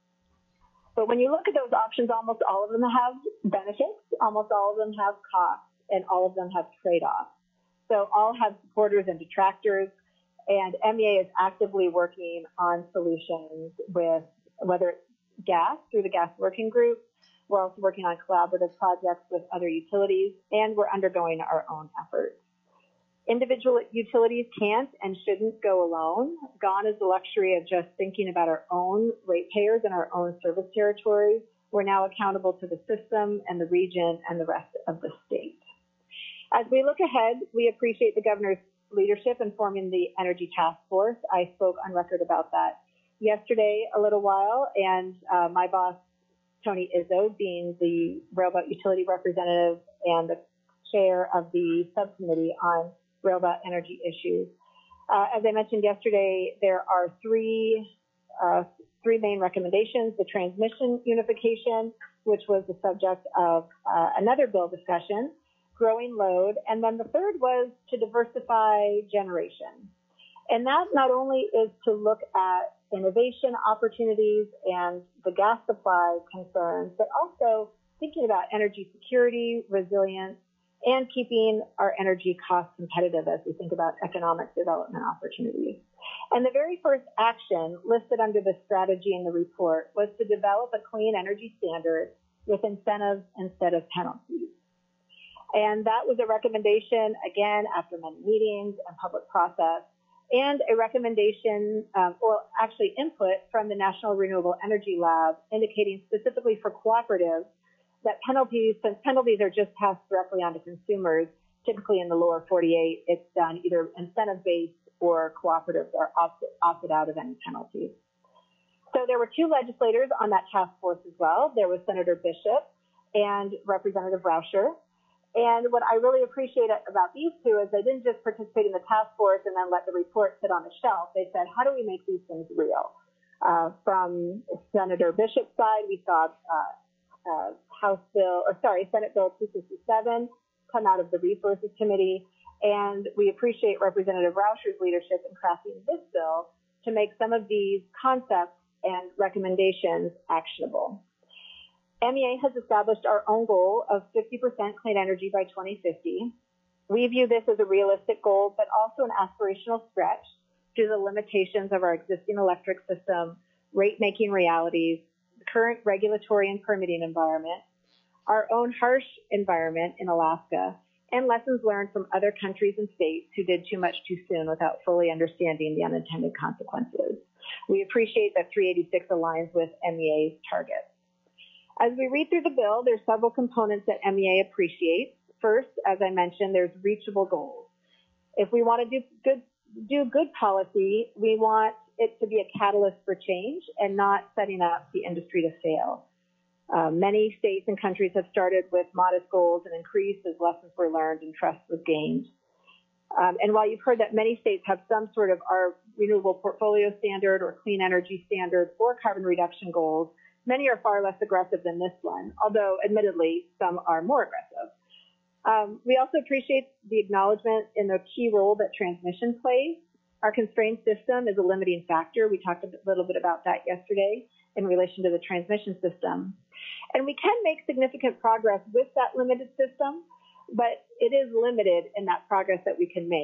But when you look at those options, almost all of them have benefits, almost all of them have costs, and all of them have trade-offs. So all have supporters and detractors. And M E A is actively working on solutions with, whether it's gas through the Gas Working Group. We're also working on collaborative projects with other utilities, and we're undergoing our own efforts. Individual utilities can't and shouldn't go alone. Gone is the luxury of just thinking about our own ratepayers and our own service territories. We're now accountable to the system and the region and the rest of the state. As we look ahead, we appreciate the governor's leadership in forming the Energy Task Force. I spoke on record about that yesterday a little while, and uh, my boss, Tony Izzo, being the Railbelt Utility Representative and the chair of the subcommittee on Railbelt energy issues. Uh, as I mentioned yesterday, there are three, uh, three main recommendations: the transmission unification, which was the subject of uh, another bill discussion, growing load, and then the third was to diversify generation. And that not only is to look at innovation opportunities and the gas supply concerns, but also thinking about energy security, resilience, and keeping our energy costs competitive as we think about economic development opportunities. And the very first action listed under the strategy in the report was to develop a clean energy standard with incentives instead of penalties. And that was a recommendation, again, after many meetings and public process, and a recommendation, um, or actually input from the National Renewable Energy Lab, indicating specifically for cooperatives that penalties, since penalties are just passed directly onto consumers, typically in the lower forty-eight, it's done either incentive-based or cooperatives are opted, opted out of any penalties. So there were two legislators on that task force as well. There was Senator Bishop and Representative Rauscher. And what I really appreciate about these two is they didn't just participate in the task force and then let the report sit on the shelf. They said, how do we make these things real? Uh, from Senator Bishop's side, we saw uh, uh, House Bill, or sorry, Senate Bill two fifty-seven come out of the Resources Committee. And we appreciate Representative Rauscher's leadership in crafting this bill to make some of these concepts and recommendations actionable. M E A has established our own goal of fifty percent clean energy by twenty fifty. We view this as a realistic goal, but also an aspirational stretch due to the limitations of our existing electric system, rate-making realities, the current regulatory and permitting environment, our own harsh environment in Alaska, and lessons learned from other countries and states who did too much too soon without fully understanding the unintended consequences. We appreciate that three eighty-six aligns with M E A's targets. As we read through the bill, there's several components that M E A appreciates. First, as I mentioned, there's reachable goals. If we want to do good, do good policy, we want it to be a catalyst for change and not setting up the industry to fail. Uh, many states and countries have started with modest goals and increased as lessons were learned and trust was gained. Um, and while you've heard that many states have some sort of our renewable portfolio standard or clean energy standard or carbon reduction goals, many are far less aggressive than this one, although admittedly some are more aggressive. Um, we also appreciate the acknowledgement in the key role that transmission plays. Our constrained system is a limiting factor. We talked a little bit about that yesterday in relation to the transmission system. And we can make significant progress with that limited system, but it is limited in that progress that we can make.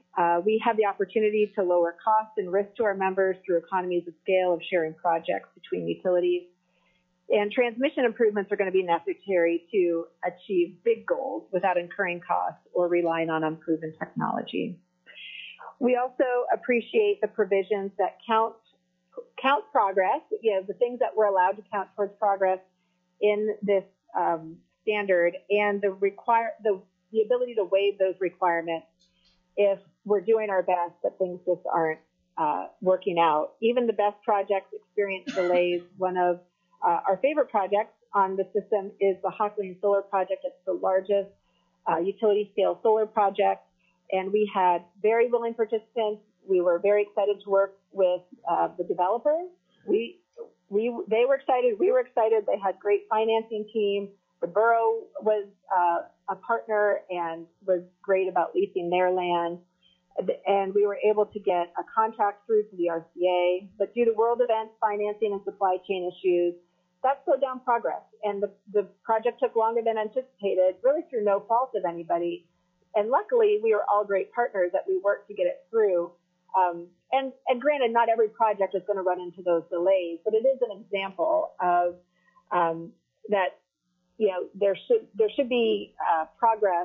Uh, we have the opportunity to lower costs and risk to our members through economies of scale of sharing projects between utilities. And transmission improvements are going to be necessary to achieve big goals without incurring costs or relying on unproven technology. We also appreciate the provisions that count count progress, you know, the things that we're allowed to count towards progress in this um, standard, and the require the the ability to waive those requirements if we're doing our best but things just aren't uh, working out. Even the best projects experience delays. One of uh, our favorite projects on the system is the Hockley Solar Project. It's the largest uh, utility-scale solar project, and we had very willing participants. We were very excited to work with uh, the developers. We, we, they were excited. We were excited. They had great financing team. The borough was uh, a partner and was great about leasing their land. And we were able to get a contract through to the R C A. But due to world events, financing, and supply chain issues, that slowed down progress. And the, the project took longer than anticipated, really through no fault of anybody. And luckily, we were all great partners that we worked to get it through. Um, and, and granted, not every project is going to run into those delays, but it is an example of um, that, you know, there should there should be uh, progress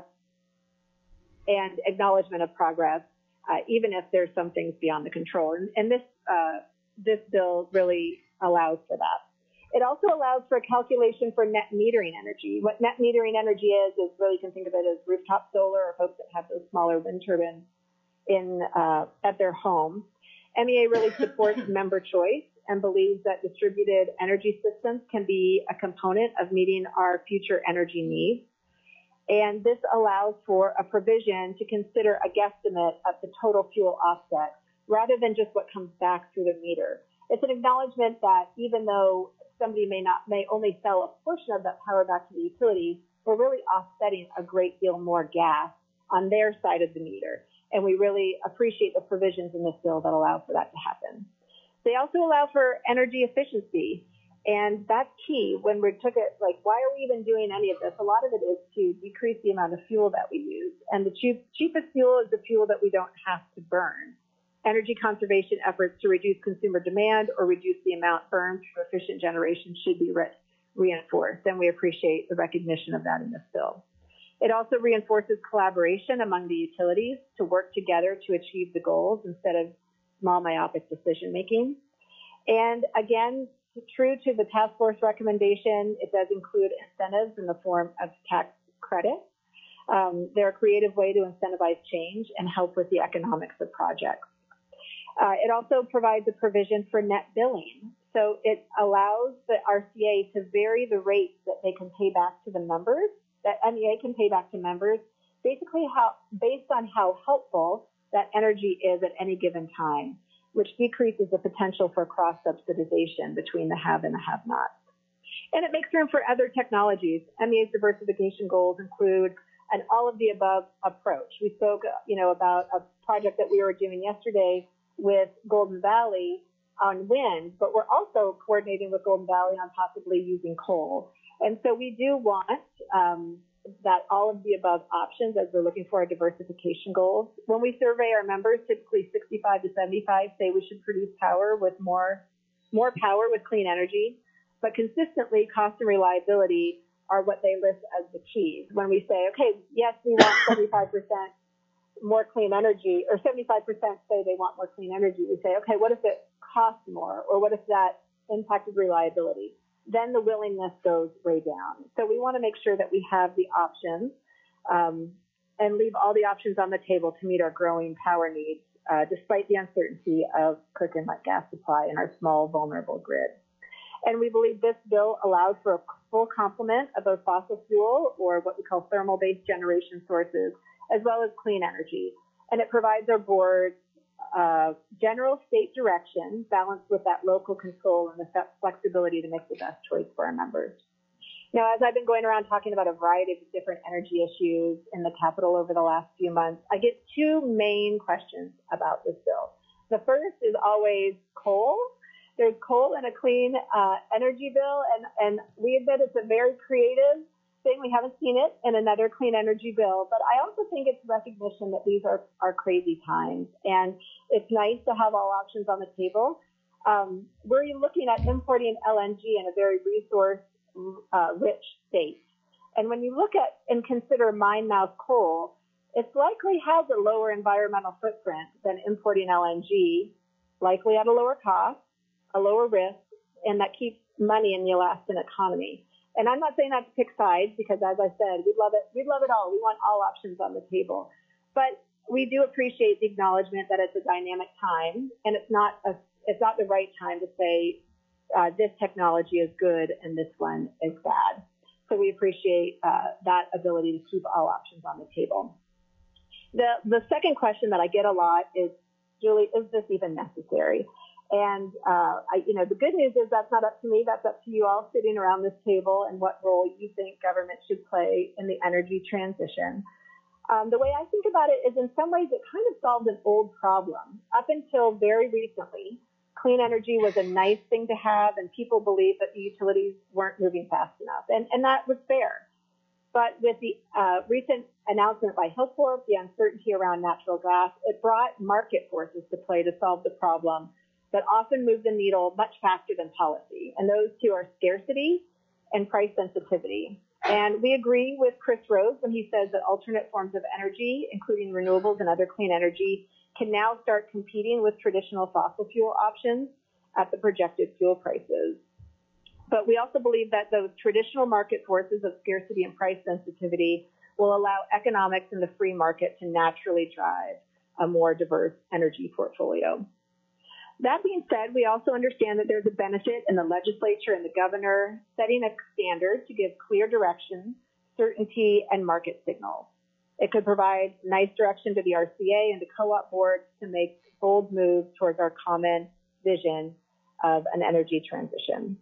and acknowledgement of progress, uh, even if there's some things beyond the control. And, and this uh, this bill really allows for that. It also allows for a calculation for net metering energy. What net metering energy is, is really you can think of it as rooftop solar or folks that have those smaller wind turbines in uh, at their home. M E A really supports member choice and believes that distributed energy systems can be a component of meeting our future energy needs. And this allows for a provision to consider a guesstimate of the total fuel offset rather than just what comes back through the meter. It's an acknowledgement that even though somebody may not may only sell a portion of that power back to the utility, we're really offsetting a great deal more gas on their side of the meter. And we really appreciate the provisions in this bill that allow for that to happen. They also allow for energy efficiency, and that's key. When we took it, like, why are we even doing any of this? A lot of it is to decrease the amount of fuel that we use, and the cheap, cheapest fuel is the fuel that we don't have to burn. Energy conservation efforts to reduce consumer demand or reduce the amount burned through efficient generation should be re- reinforced, and we appreciate the recognition of that in this bill. It also reinforces collaboration among the utilities to work together to achieve the goals instead of small myopic decision making. And again, true to the task force recommendation, it does include incentives in the form of tax credits. Um, they're a creative way to incentivize change and help with the economics of projects. Uh, it also provides a provision for net billing. So it allows the R C A to vary the rates that they can pay back to the members, that M E A can pay back to members, basically how, based on how helpful that energy is at any given time, which decreases the potential for cross-subsidization between the have and the have-nots. And it makes room for other technologies. M E A's diversification goals include an all-of-the-above approach. We spoke, you know, about a project that we were doing yesterday with Golden Valley on wind, but we're also coordinating with Golden Valley on possibly using coal. And so we do want um, that all of the above options as we're looking for our diversification goals. When we survey our members, typically sixty-five to seventy-five say we should produce power with more, more power with clean energy, but consistently cost and reliability are what they list as the keys. When we say, okay, yes, we want seventy-five percent more clean energy, or seventy-five percent say they want more clean energy, we say, okay, what if it costs more, or what if that impacted reliability? Then the willingness goes way down. So we want to make sure that we have the options um, and leave all the options on the table to meet our growing power needs, uh, despite the uncertainty of quick inlet gas supply in our small, vulnerable grid. And we believe this bill allows for a full complement of both fossil fuel, or what we call thermal-based generation sources, as well as clean energy. And it provides our board uh, general state direction balanced with that local control and the flexibility to make the best choice for our members. Now, as I've been going around talking about a variety of different energy issues in the Capitol over the last few months, I get two main questions about this bill. The first is always coal. There's coal in a clean uh, energy bill, and, and we admit it's a very creative thing. We haven't seen it in another clean energy bill, but I also think it's recognition that these are, are crazy times, and it's nice to have all options on the table. Um, we're looking at importing L N G in a very resource uh, rich state. And when you look at and consider mine mouth coal, it likely has a lower environmental footprint than importing L N G, likely at a lower cost, a lower risk, and that keeps money in the Alaskan economy. And I'm not saying that to pick sides, because as I said, we'd love it. We'd love it all. We want all options on the table. But we do appreciate the acknowledgement that it's a dynamic time, and it's not a, it's not the right time to say uh, this technology is good and this one is bad. So we appreciate uh, that ability to keep all options on the table. The the second question that I get a lot is, Julie, is this even necessary? And, uh, I, you know, the good news is that's not up to me. That's up to you all sitting around this table and what role you think government should play in the energy transition. Um, the way I think about it is, in some ways, it kind of solved an old problem. Up until very recently, clean energy was a nice thing to have, and people believed that the utilities weren't moving fast enough. And, and that was fair. But with the uh, recent announcement by Hilcorp, the uncertainty around natural gas, it brought market forces to play to solve the problem that often move the needle much faster than policy. And those two are scarcity and price sensitivity. And we agree with Chris Rose when he says that alternate forms of energy, including renewables and other clean energy, can now start competing with traditional fossil fuel options at the projected fuel prices. But we also believe that those traditional market forces of scarcity and price sensitivity will allow economics in the free market to naturally drive a more diverse energy portfolio. That being said, we also understand that there's a benefit in the legislature and the governor setting a standard to give clear direction, certainty, and market signals. It could provide nice direction to the R C A and the co-op boards to make bold moves towards our common vision of an energy transition.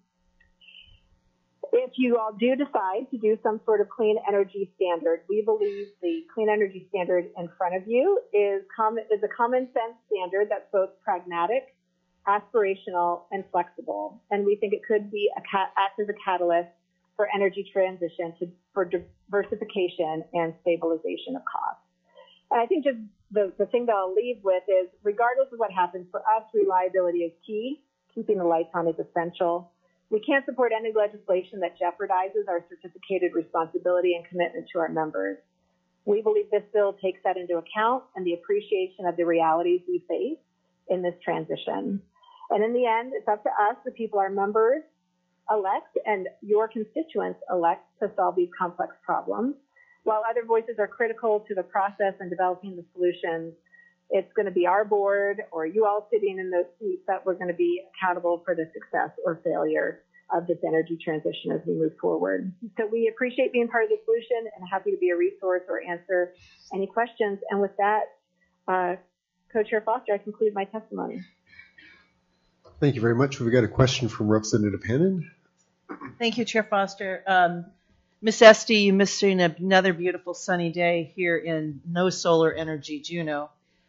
If you all do decide to do some sort of clean energy standard, we believe the clean energy standard in front of you is, common, is a common sense standard that's both pragmatic, aspirational, and flexible. And we think it could be a cat, act as a catalyst for energy transition to, for diversification and stabilization of costs. And I think just the, the thing that I'll leave with is, regardless of what happens, for us, reliability is key. Keeping the lights on is essential. We can't support any legislation that jeopardizes our certificated responsibility and commitment to our members. We believe this bill takes that into account and the appreciation of the realities we face in this transition. And in the end, it's up to us, the people our members elect and your constituents elect, to solve these complex problems. While other voices are critical to the process and developing the solutions, it's going to be our board or you all sitting in those seats that we're going to be accountable for the success or failure of this energy transition as we move forward. So we appreciate being part of the solution and happy to be a resource or answer any questions. And with that, uh, Co-Chair Foster, I conclude my testimony. Thank you very much. We've got a question from Representative Hannan. Thank you, Chair Foster. Um, Miss Esty, you missed another beautiful sunny day here in no solar energy, Juneau.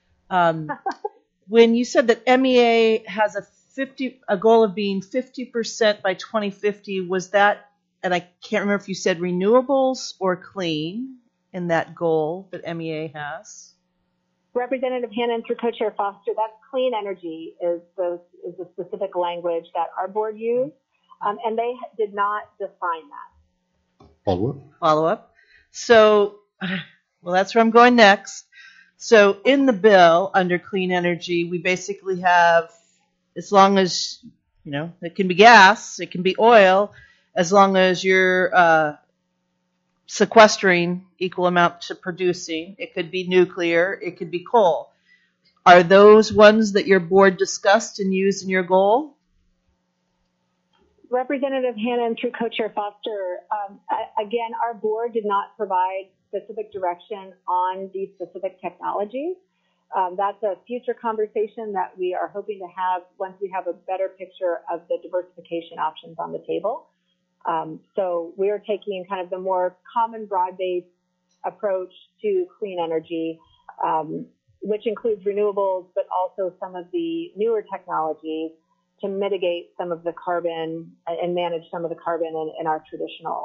Um, when you said that M E A has a fifty a goal of being fifty percent by twenty fifty, was that, and I can't remember if you said renewables or clean in that goal that M E A has? Representative Hannan, through Co-Chair Foster, that's clean energy is the, is the specific language that our board used, um, and they did not define that. Follow up. Follow up. So, well, that's where I'm going next. So in the bill under clean energy, we basically have, as long as, you know, it can be gas, it can be oil, as long as you're uh, sequestering equal amount to producing. It could be nuclear, it could be coal. Are those ones that your board discussed and used in your goal? Representative Hannan, through Co-Chair Foster, um, again, our board did not provide specific direction on these specific technologies. Um, that's a future conversation that we are hoping to have once we have a better picture of the diversification options on the table. Um, so we're taking kind of the more common broad-based approach to clean energy, um, which includes renewables, but also some of the newer technologies to mitigate some of the carbon and manage some of the carbon in, in our traditional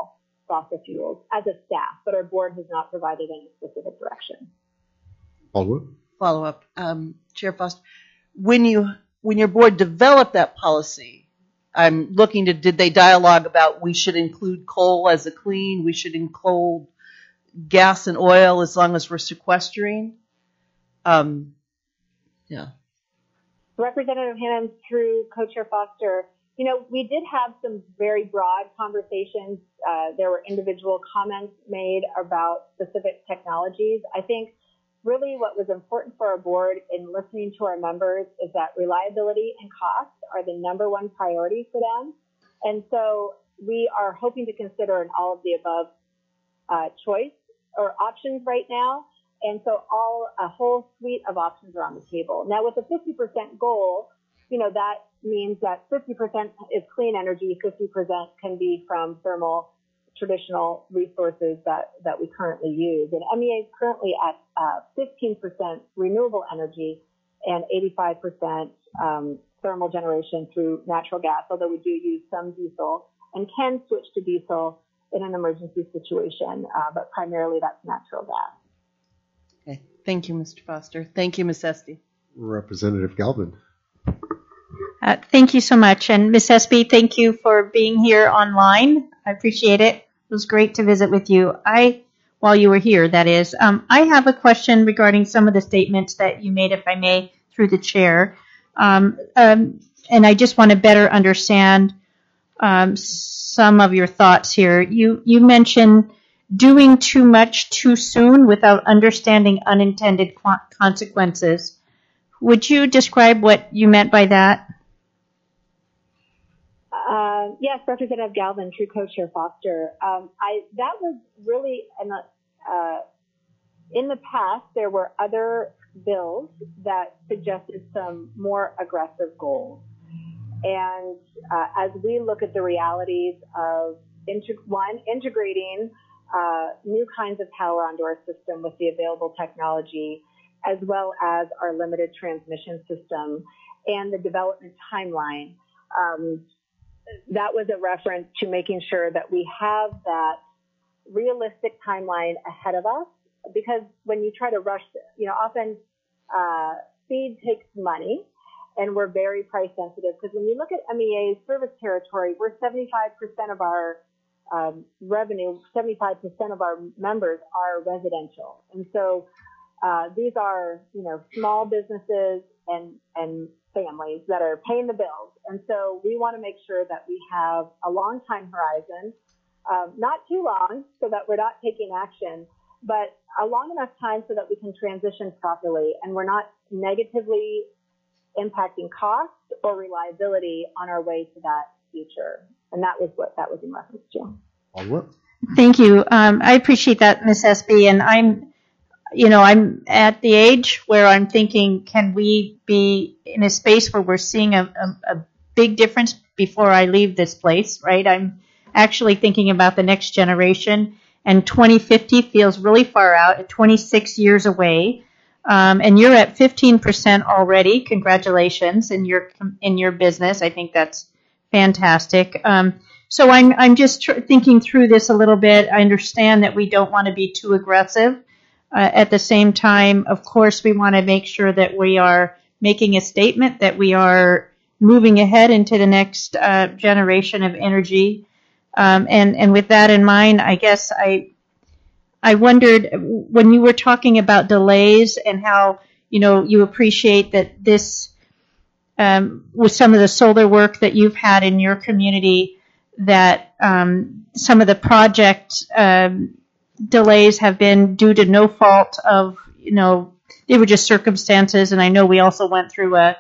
fossil fuels as a staff, but our board has not provided any specific direction. Alderwood? Follow up, um, Chair Foster. When you when your board developed that policy, I'm looking to, did they dialogue about we should include coal as a clean, we should include gas and oil as long as we're sequestering? Um, yeah. Representative Hannah, through Co-Chair Foster, you know, we did have some very broad conversations. Uh, there were individual comments made about specific technologies. I think really what was important for our board in listening to our members is that reliability and cost are the number one priority for them. And so we are hoping to consider an all of the above uh, choice or options right now. And so all a whole suite of options are on the table. Now with a fifty percent goal, you know, that means that fifty percent is clean energy, fifty percent can be from thermal traditional resources that, that we currently use. And M E A is currently at uh, fifteen percent renewable energy and eighty-five percent um, thermal generation through natural gas, although we do use some diesel and can switch to diesel in an emergency situation, uh, but primarily that's natural gas. Okay. Thank you, Mister Foster. Thank you, Miz Esty. Representative Galvin. Uh, thank you so much. And Miz Espy, thank you for being here online. I appreciate it. It was great to visit with you. I, while you were here, that is. Um, I have a question regarding some of the statements that you made, if I may, through the chair. Um, um, and I just want to better understand um, some of your thoughts here. You, you mentioned doing too much too soon without understanding unintended consequences. Would you describe what you meant by that? Uh, yes, Representative Galvin, through Co-Chair Foster. Um, I that was really in the, uh, in the past there were other bills that suggested some more aggressive goals, and uh, as we look at the realities of integ- one integrating uh, new kinds of power onto our system with the available technology, as well as our limited transmission system and the development timeline. Um, that was a reference to making sure that we have that realistic timeline ahead of us, because when you try to rush, you know, often uh, speed takes money, and we're very price sensitive, because when you look at M E A's service territory, we're seventy-five percent of our um, revenue, seventy-five percent of our members are residential. And so uh, these are, you know, small businesses and, and families that are paying the bills. And so we want to make sure that we have a long time horizon, um, not too long so that we're not taking action, but a long enough time so that we can transition properly and we're not negatively impacting cost or reliability on our way to that future. And that was what that was in reference to. Alderwood? Thank you. Um, I appreciate that, Miz Espy. And I'm, you know, I'm at the age where I'm thinking, can we be in a space where we're seeing a, a, a big difference before I leave this place, right? I'm actually thinking about the next generation, and twenty fifty feels really far out, at twenty-six years away. Um, and you're at fifteen percent already. Congratulations in your in your business. I think that's fantastic. Um, so I'm I'm just tr- thinking through this a little bit. I understand that we don't want to be too aggressive. Uh, at the same time, of course, we want to make sure that we are making a statement that we are moving ahead into the next uh, generation of energy. Um, and and with that in mind, I guess I. I wondered when you were talking about delays and how, you know, you appreciate that this, um, with some of the solar work that you've had in your community, that um, some of the project um, delays have been due to no fault of, you know, they were just circumstances. And I know we also went through a,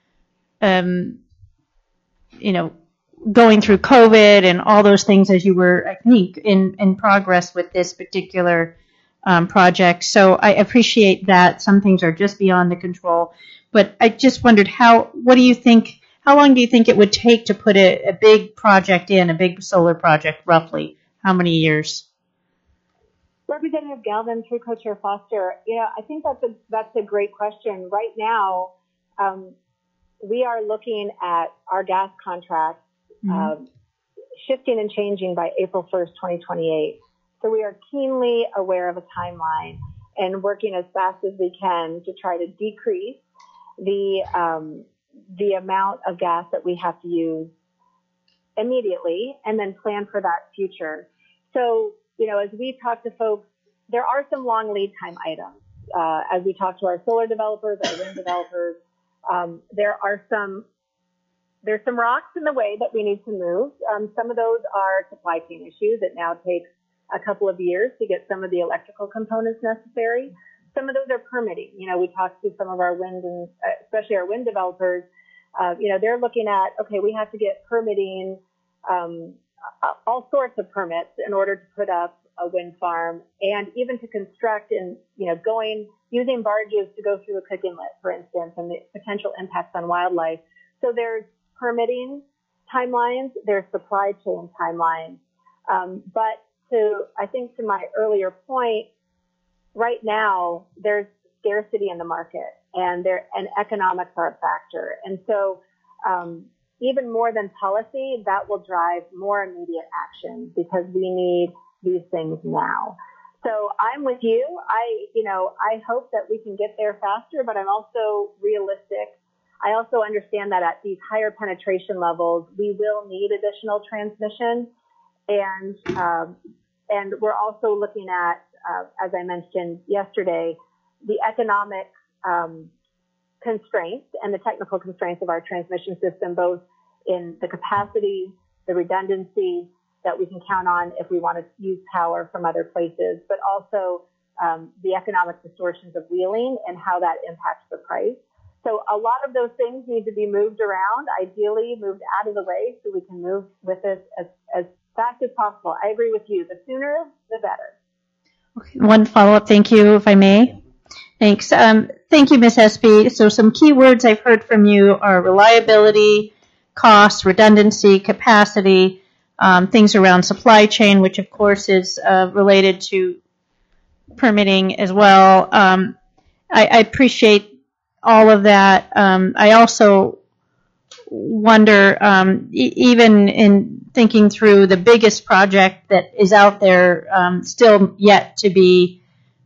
um, you know, going through COVID and all those things as you were, I think, in, in progress with this particular um, project. So I appreciate that some things are just beyond the control. But I just wondered how, what do you think, how long do you think it would take to put a, a big project in, a big solar project, roughly? How many years? Representative Galvin, through Co-Chair Foster, you know, I think that's a, that's a great question. Right now, um, we are looking at our gas contracts. Um, shifting and changing by April first, twenty twenty-eight. So we are keenly aware of a timeline and working as fast as we can to try to decrease the um, the amount of gas that we have to use immediately, and then plan for that future. So, you know, as we talk to folks, there are some long lead time items. Uh, as we talk to our solar developers, our wind developers, um, there are some there's some rocks in the way that we need to move. Um, some of those are supply chain issues. It now takes a couple of years to get some of the electrical components necessary. Some of those are permitting. You know, we talked to some of our wind and especially our wind developers. Uh, you know, they're looking at, okay, we have to get permitting, um, all sorts of permits in order to put up a wind farm and even to construct and, you know, going, using barges to go through a Cook Inlet, for instance, and the potential impacts on wildlife. So there's permitting timelines, there's supply chain timelines. Um, but to, I think to my earlier point, right now there's scarcity in the market and there, and economics are a factor. And so, um, even more than policy, that will drive more immediate action because we need these things now. So I'm with you. I, you know, I hope that we can get there faster, but I'm also realistic. I also understand that at these higher penetration levels, we will need additional transmission. And, um, and we're also looking at, uh, as I mentioned yesterday, the economic, um, constraints and the technical constraints of our transmission system, both in the capacity, the redundancy that we can count on if we want to use power from other places, but also um, the economic distortions of wheeling and how that impacts the price. So a lot of those things need to be moved around, ideally moved out of the way so we can move with this as, as fast as possible. I agree with you. The sooner, the better. One follow-up, thank you, if I may. Thanks. Um, thank you, Miz Espy. So some key words I've heard from you are reliability, cost, redundancy, capacity, um, things around supply chain, which of course is uh, related to permitting as well. Um, I, I appreciate all of that. Um, I also wonder, um, e- even in thinking through the biggest project that is out there, um, still yet to be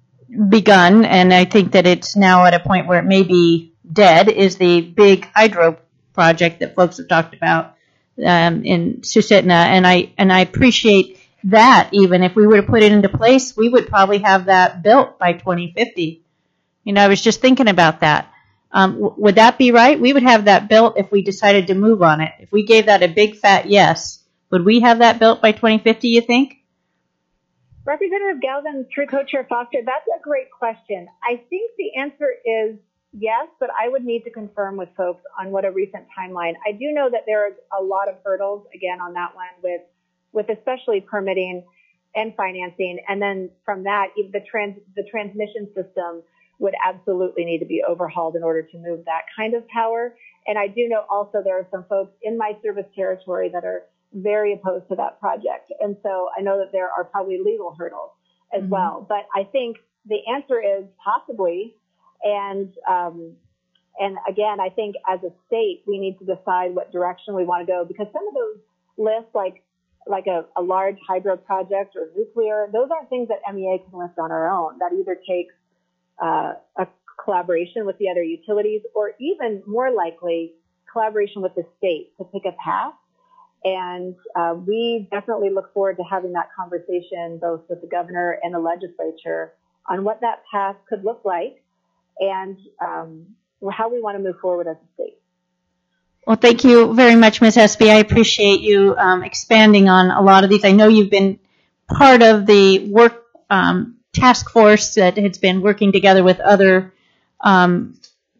begun, and I think that it's now at a point where it may be dead, is the big hydro project that folks have talked about um, in Susitna, and I and I appreciate that. Even if we were to put it into place, we would probably have that built by twenty fifty. You know, I was just thinking about that. Um, w- would that be right? We would have that built if we decided to move on it. If we gave that a big fat yes, would we have that built by twenty fifty, you think? Representative Galvin, through Co-Chair Foster, that's a great question. I think the answer is yes, but I would need to confirm with folks on what a recent timeline. I do know that there are a lot of hurdles, again, on that one with, with especially permitting and financing. And then from that, the trans, the transmission system would absolutely need to be overhauled in order to move that kind of power. And I do know also there are some folks in my service territory that are very opposed to that project. And so I know that there are probably legal hurdles as mm-hmm. well. But I think the answer is possibly. And, um, and again, I think as a state, we need to decide what direction we want to go, because some of those lists, like, like a, a large hydro project or nuclear, those aren't things that M E A can list on our own. That either takes uh, a collaboration with the other utilities, or even more likely collaboration with the state to pick a path. And uh, we definitely look forward to having that conversation both with the governor and the legislature on what that path could look like and um, how we want to move forward as a state. Well, thank you very much, Miz Espy. I appreciate you um, expanding on a lot of these. I know you've been part of the work um, task force that has been working together with other um,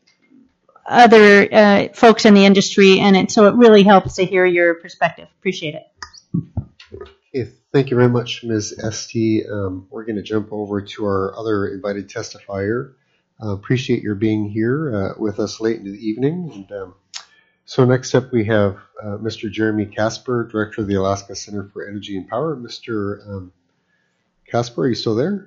other uh, folks in the industry, and it, so it really helps to hear your perspective. Appreciate it. Okay, thank you very much, Miz Estee. Um, we're going to jump over to our other invited testifier. Uh, appreciate your being here uh, with us late into the evening. And um, so next up we have uh, Mister Jeremy Casper, Director of the Alaska Center for Energy and Power. Mister Um, Casper, are you still there?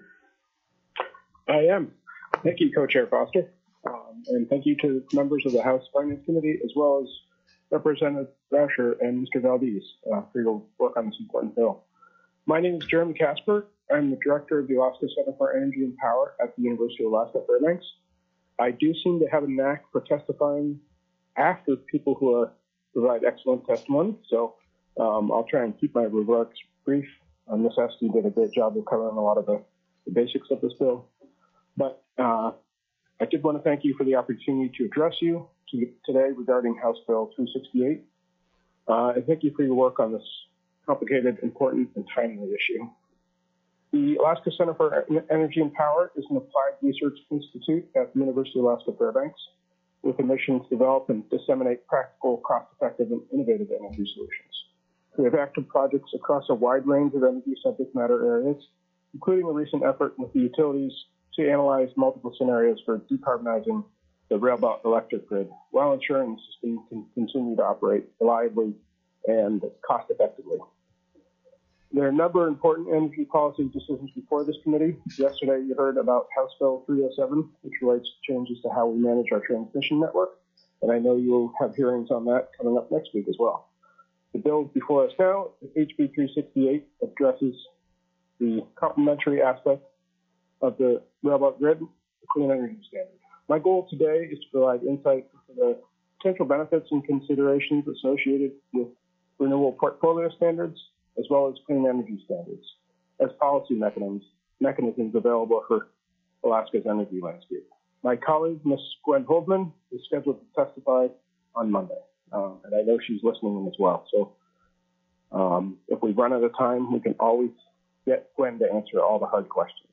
I am. Thank you, Co-Chair Foster. Um, and thank you to members of the House Finance Committee, as well as Representative Rauscher, and Mister Valdez uh, for your work on this important bill. My name is Jeremy Casper. I'm the director of the Alaska Center for Energy and Power at the University of Alaska Fairbanks. I do seem to have a knack for testifying after people who are, provide excellent testimony, so um, I'll try and keep my remarks brief. Uh, Miz Esty did a great job of covering a lot of the, the basics of this bill. But uh, I did want to thank you for the opportunity to address you to, today regarding House Bill three sixty-eight. Uh, and thank you for your work on this complicated, important, and timely issue. The Alaska Center for Energy and Power is an applied research institute at the University of Alaska Fairbanks with a mission to develop and disseminate practical, cost-effective, and innovative energy solutions. We have active projects across a wide range of energy subject matter areas, including a recent effort with the utilities to analyze multiple scenarios for decarbonizing the railbelt electric grid while ensuring the system can continue to operate reliably and cost-effectively. There are a number of important energy policy decisions before this committee. Yesterday, you heard about House Bill three oh seven, which relates to changes to how we manage our transmission network, and I know you'll have hearings on that coming up next week as well. The bill before us now, H B three sixty-eight, addresses the complementary aspect of the railroad grid, the clean energy standard. My goal today is to provide insight into the potential benefits and considerations associated with renewable portfolio standards, as well as clean energy standards, as policy mechanisms, mechanisms available for Alaska's energy landscape. My colleague, Miz Gwen Holdman, is scheduled to testify on Monday, uh, and I know she's listening in as well. So um, if we run out of time, we can always get Gwen to answer all the hard questions.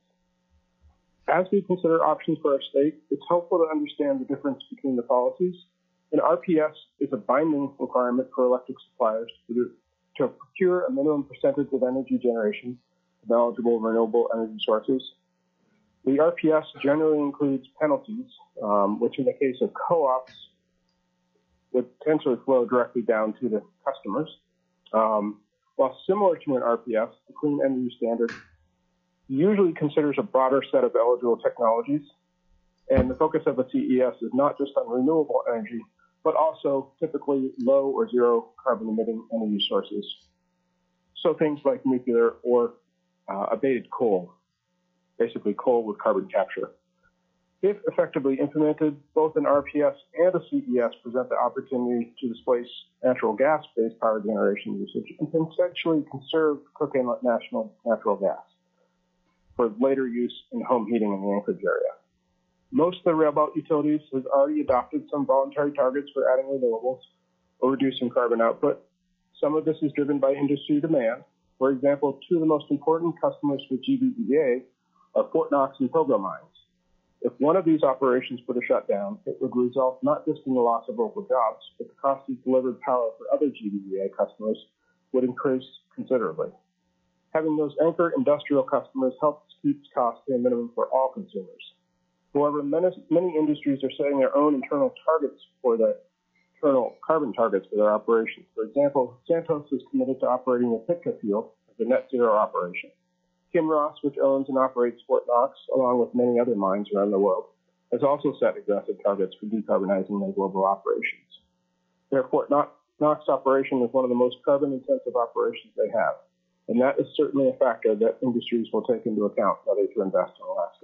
As we consider options for our state, it's helpful to understand the difference between the policies. An R P S is a binding requirement for electric suppliers to do to procure a minimum percentage of energy generation from eligible renewable energy sources. The R P S generally includes penalties, um, which in the case of co-ops would potentially flow directly down to the customers. Um, while similar to an R P S, the Clean Energy Standard usually considers a broader set of eligible technologies, and the focus of a C E S is not just on renewable energy, but also typically low or zero carbon emitting energy sources. So things like nuclear or uh, abated coal, basically coal with carbon capture. If effectively implemented, both an R P S and a C E S present the opportunity to displace natural gas-based power generation usage and essentially conserve Cook Inlet National natural gas for later use in home heating in the Anchorage area. Most of the railbelt utilities have already adopted some voluntary targets for adding renewables or reducing carbon output. Some of this is driven by industry demand. For example, two of the most important customers for G B E A are Fort Knox and Pilgrim mines. If one of these operations were to shut down, it would result not just in the loss of local jobs, but the cost of delivered power for other G B E A customers would increase considerably. Having those anchor industrial customers helps keep costs to a minimum for all consumers. However, many, many industries are setting their own internal targets for the internal carbon targets for their operations. For example, Santos is committed to operating the Sitka field as a net zero operation. Kinross, which owns and operates Fort Knox, along with many other mines around the world, has also set aggressive targets for decarbonizing their global operations. Their Fort Knox operation is one of the most carbon-intensive operations they have, and that is certainly a factor that industries will take into account whether to invest in Alaska.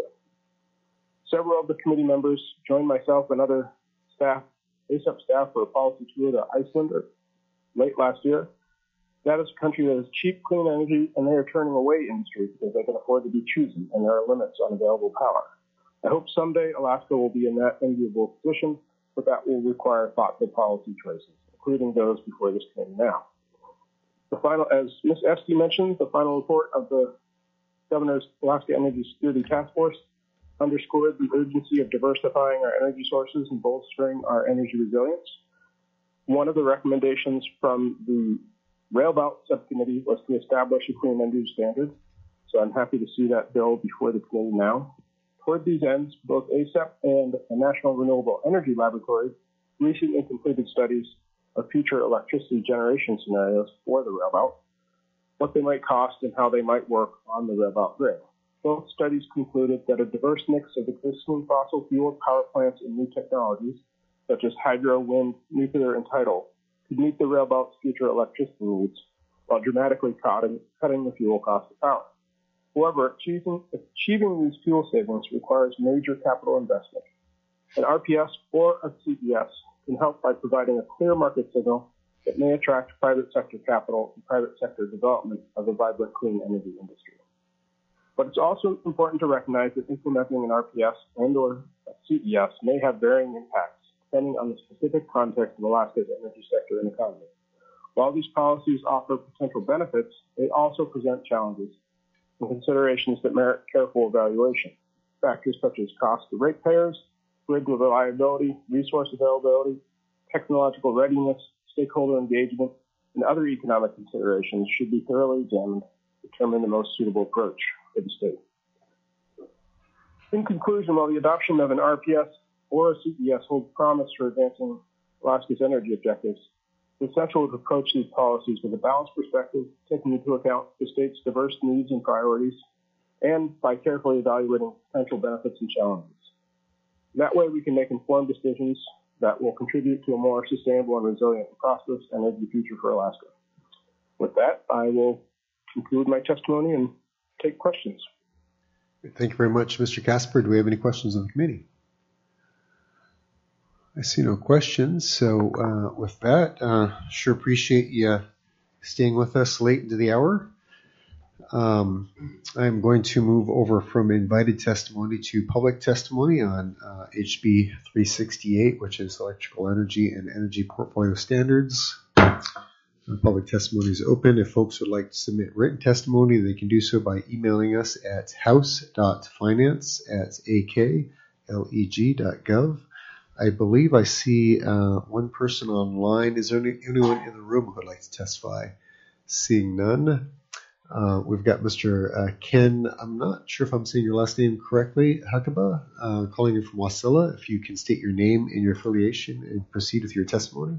Several of the committee members joined myself and other staff, A S E P staff, for a policy tour to Iceland late last year. That is a country that has cheap, clean energy, and they are turning away industry because they can afford to be choosy, and there are limits on available power. I hope someday Alaska will be in that enviable position, but that will require thoughtful policy choices, including those before this committee now. The final, as Miz Esty mentioned, the final report of the Governor's Alaska Energy Security Task Force underscored the urgency of diversifying our energy sources and bolstering our energy resilience. One of the recommendations from the Railbelt Subcommittee was to establish a clean energy standard, so I'm happy to see that bill before the committee now. Toward these ends, both A S E P and the National Renewable Energy Laboratory recently completed studies of future electricity generation scenarios for the railbelt, what they might cost and how they might work on the railbelt grid. Both studies concluded that a diverse mix of existing fossil fuel power plants and new technologies, such as hydro, wind, nuclear, and tidal, could meet the rail belt's future electricity needs while dramatically cutting, cutting the fuel cost of power. However, achieving, achieving these fuel savings requires major capital investment. An R P S or a C E S can help by providing a clear market signal that may attract private sector capital and private sector development of a vibrant clean energy industry. But it's also important to recognize that implementing an R P S and or a C E S may have varying impacts depending on the specific context of Alaska's energy sector and economy. While these policies offer potential benefits, they also present challenges and considerations that merit careful evaluation. Factors such as cost to ratepayers, grid reliability, resource availability, technological readiness, stakeholder engagement, and other economic considerations should be thoroughly examined to determine the most suitable approach for the state. In conclusion, while the adoption of an R P S or a C E S holds promise for advancing Alaska's energy objectives, it's essential to approach these policies with a balanced perspective, taking into account the state's diverse needs and priorities, and by carefully evaluating potential benefits and challenges. That way, we can make informed decisions that will contribute to a more sustainable and resilient and prosperous energy future for Alaska. With that, I will conclude my testimony and take questions. Thank you very much, Mister Casper. Do we have any questions on the committee? I see no questions. So uh, with that, uh, sure appreciate you staying with us late into the hour. Um, I'm going to move over from invited testimony to public testimony on uh, H B three sixty-eight, which is electrical energy and energy portfolio standards. Uh, public testimony is open. If folks would like to submit written testimony, they can do so by emailing us at house dot finance at a k leg dot gov. I believe I see uh, one person online. Is there any, anyone in the room who would like to testify? Seeing none. Uh, we've got Mister Uh, Ken, I'm not sure if I'm saying your last name correctly, Hakaba, uh, calling you from Wasilla. If you can state your name and your affiliation and proceed with your testimony.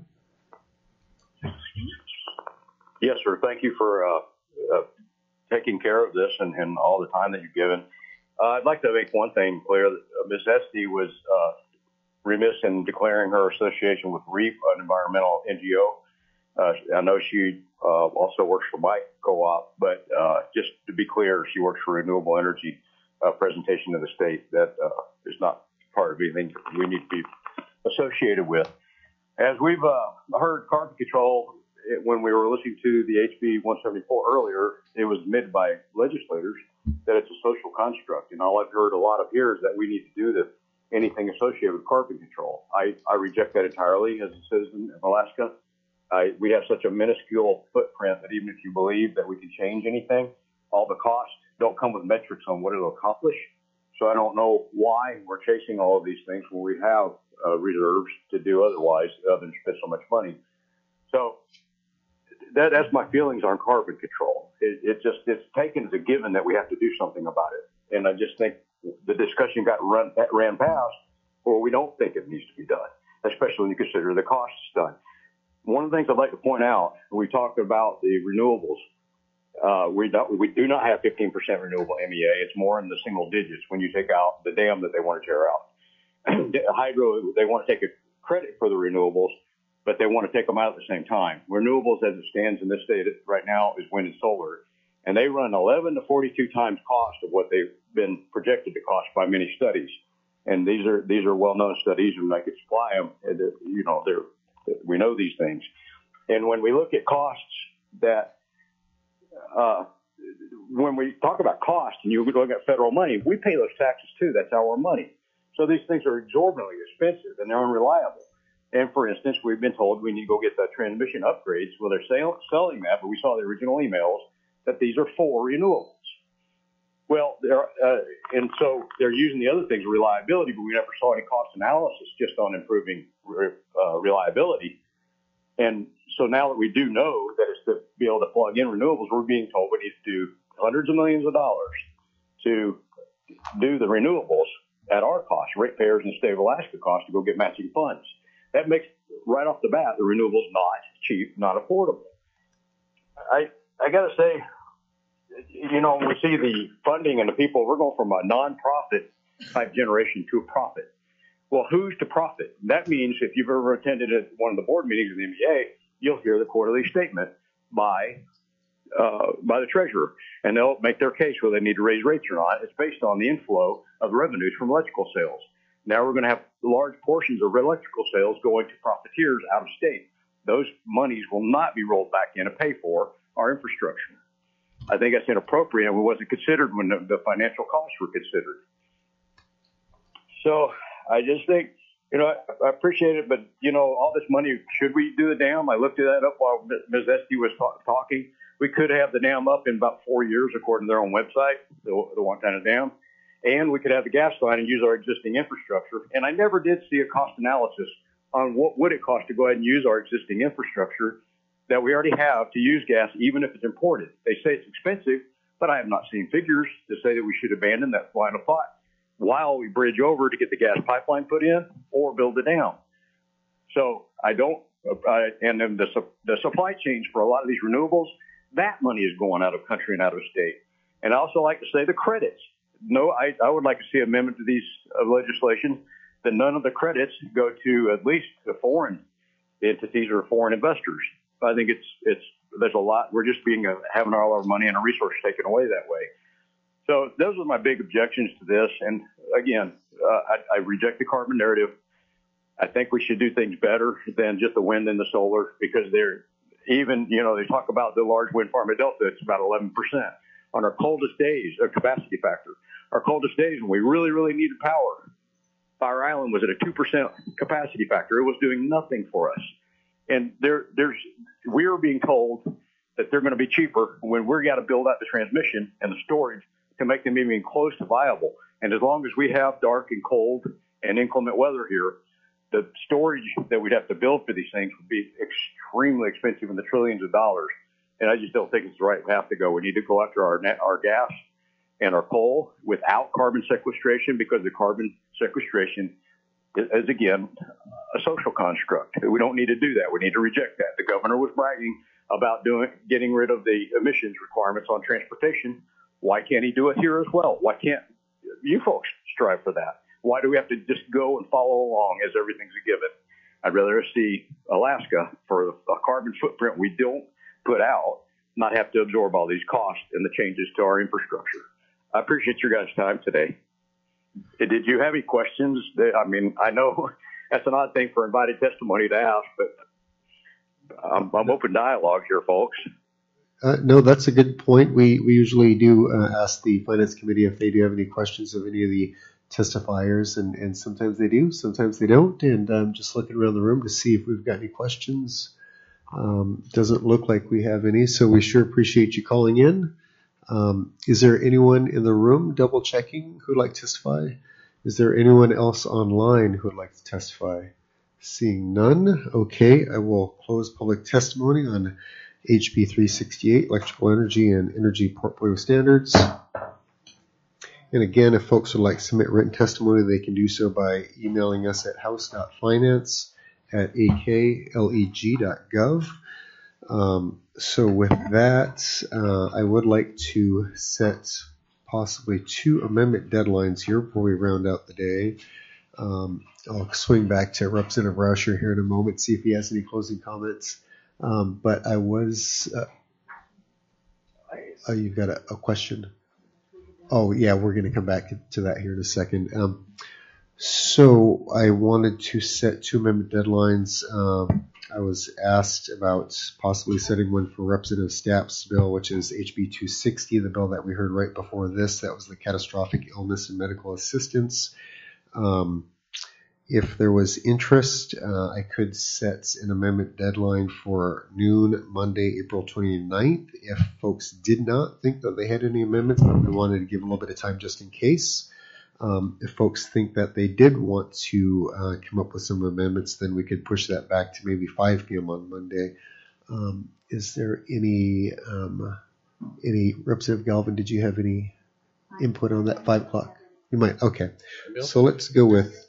Yes, sir. Thank you for uh, uh, taking care of this and, and all the time that you've given. Uh, I'd like to make one thing clear. Uh, Miz Esty was uh, remiss in declaring her association with REAP, an environmental N G O. Uh, I know she uh, also works for my co-op, but uh, just to be clear, she works for renewable energy uh, presentation to the state. That uh, is not part of anything we need to be associated with. As we've uh, heard, carbon control, it, when we were listening to the H B one seventy-four earlier, it was admitted by legislators that it's a social construct. And all I've heard a lot of here is that we need to do the, anything associated with carbon control. I, I reject that entirely as a citizen of Alaska. I, we have such a minuscule footprint that even if you believe that we can change anything, all the costs don't come with metrics on what it'll accomplish. So I don't know why we're chasing all of these things when we have uh, reserves to do otherwise other than spend so much money. So that, that's my feelings on carbon control. It, it just, it's taken as a given that we have to do something about it. And I just think the discussion got run, ran past, or we don't think it needs to be done, especially when you consider the costs done. One of the things I'd like to point out, we talked about the renewables. Uh, we, don't, we do not have fifteen percent renewable M E A. It's more in the single digits when you take out the dam that they want to tear out. Hydro, they want to take a credit for the renewables, but they want to take them out at the same time. Renewables, as it stands in this state right now, is wind and solar, and they run eleven to forty-two times cost of what they've been projected to cost by many studies. And these are these are well-known studies, and I could supply them. You know, they're we know these things. And when we look at costs that, uh, when we talk about cost and you look at federal money, we pay those taxes too. That's our money. So these things are exorbitantly expensive and they're unreliable. And for instance, we've been told we need to go get the transmission upgrades. Well, they're sell- selling that, but we saw the original emails that these are for renewables. Well, they're, uh, and so they're using the other things, reliability, but we never saw any cost analysis just on improving re- uh, reliability. And so now that we do know that it's to be able to plug in renewables, we're being told we need to do hundreds of millions of dollars to do the renewables at our cost, ratepayers in the state of Alaska cost to go get matching funds. That makes right off the bat the renewables not cheap, not affordable. I I got to say, you know, when we see the funding and the people, we're going from a nonprofit type generation to a profit. Well, who's to profit? That means if you've ever attended one of the board meetings of the N B A, you'll hear the quarterly statement by uh, by the treasurer, and they'll make their case whether they need to raise rates or not. It's based on the inflow of revenues from electrical sales. Now we're going to have large portions of electrical sales going to profiteers out of state. Those monies will not be rolled back in to pay for our infrastructure. I think that's inappropriate, and it wasn't considered when the, the financial costs were considered. So I just think, you know, I, I appreciate it, but, you know, all this money, should we do the dam? I looked that up while Miz Esty was talk, talking. We could have the dam up in about four years, according to their own website, the, the Wantana Dam. And we could have the gas line and use our existing infrastructure. And I never did see a cost analysis on what would it cost to go ahead and use our existing infrastructure that we already have to use gas, even if it's imported. They say it's expensive, but I have not seen figures to say that we should abandon that line of thought while we bridge over to get the gas pipeline put in or build a dam. So I don't, uh, and then the, the supply chains for a lot of these renewables, that money is going out of country and out of state. And I also like to say the credits. No, I, I would like to see an amendment to these uh, legislation that none of the credits go to at least the foreign entities or foreign investors. I think it's, it's, there's a lot, we're just being, uh, having all our money and our resources taken away that way. So those are my big objections to this. And again, uh, I, I reject the carbon narrative. I think we should do things better than just the wind and the solar, because they're even, you know, they talk about the large wind farm at Delta, it's about eleven percent. On our coldest days, a capacity factor, our coldest days when we really, really needed power, Fire Island was at a two percent capacity factor. It was doing nothing for us. And there, there's, we are being told that they're going to be cheaper when we're got to build out the transmission and the storage to make them even close to viable. And as long as we have dark and cold and inclement weather here, the storage that we'd have to build for these things would be extremely expensive in the trillions of dollars. And I just don't think it's the right path to go. We need to go after our net, our gas and our coal without carbon sequestration, because the carbon sequestration is, again, a social construct. We don't need to do that. We need to reject that. The governor was bragging about doing getting rid of the emissions requirements on transportation. Why can't he do it here as well? Why can't you folks strive for that? Why do we have to just go and follow along as everything's a given? I'd rather see Alaska, for a carbon footprint we don't put out, not have to absorb all these costs and the changes to our infrastructure. I appreciate your guys' time today. Did you have any questions? I mean, I know that's an odd thing for invited testimony to ask, but I'm, I'm open dialogue here, folks. Uh, no, that's a good point. We we usually do uh, ask the Finance Committee if they do have any questions of any of the testifiers, and, and sometimes they do, sometimes they don't. And I'm just looking around the room to see if we've got any questions. Um, doesn't look like we have any, so we sure appreciate you calling in. Um, is there anyone in the room double checking who would like to testify? Is there anyone else online who would like to testify? Seeing none, okay, I will close public testimony on H B three sixty-eight, Electrical Energy and Energy Portfolio Standards. And again, if folks would like to submit written testimony, they can do so by emailing us at house dot finance at a k leg dot gov. Um, so with that, uh, I would like to set possibly two amendment deadlines here before we round out the day. Um, I'll swing back to Representative Rauscher here in a moment, see if he has any closing comments. Um, but I was, uh, oh, you've got a, a question. Oh yeah, we're going to come back to that here in a second. Um, so I wanted to set two amendment deadlines. Um, I was asked about possibly setting one for Representative Stapp's bill, which is H B two sixty, the bill that we heard right before this. That was the catastrophic illness and medical assistance. Um, If there was interest, uh, I could set an amendment deadline for noon Monday, April twenty-ninth. If folks did not think that they had any amendments, but we wanted to give a little bit of time just in case. Um, if folks think that they did want to uh, come up with some amendments, then we could push that back to maybe five p.m. on Monday. Um, is there any, um, any, Representative Galvin, did you have any input on that? five o'clock? You might, okay. So let's go with...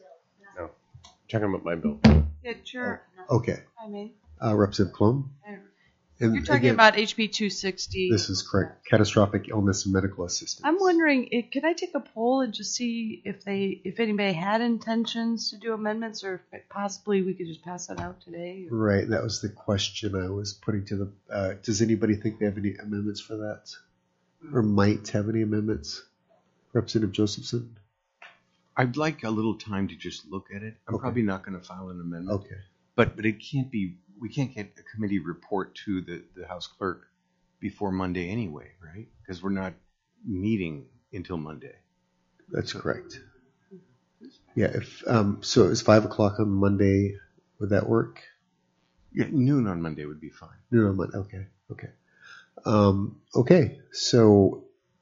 Talking about my bill. Yeah, sure. Okay. I mean, Uh, Representative Clone? And You're talking again, about H B two sixty. this is correct. Catastrophic illness and medical assistance. I'm wondering, eh, could I take a poll and just see if they, if anybody had intentions to do amendments, or if possibly we could just pass that out today? Right, that was the question I was putting to the. Uh, does anybody think they have any amendments for that, or might have any amendments? Representative Josephson. I'd like a little time to just look at it. I'm Okay. probably not going to file an amendment. Okay. But but it can't be. We can't get a committee report to the, the House Clerk before Monday anyway, right? Because we're not meeting until Monday. That's correct. Yeah. If um, so, it's five o'clock on Monday. Would that work? Yeah, noon on Monday would be fine. Noon on Monday. Okay. Okay. Um, okay. So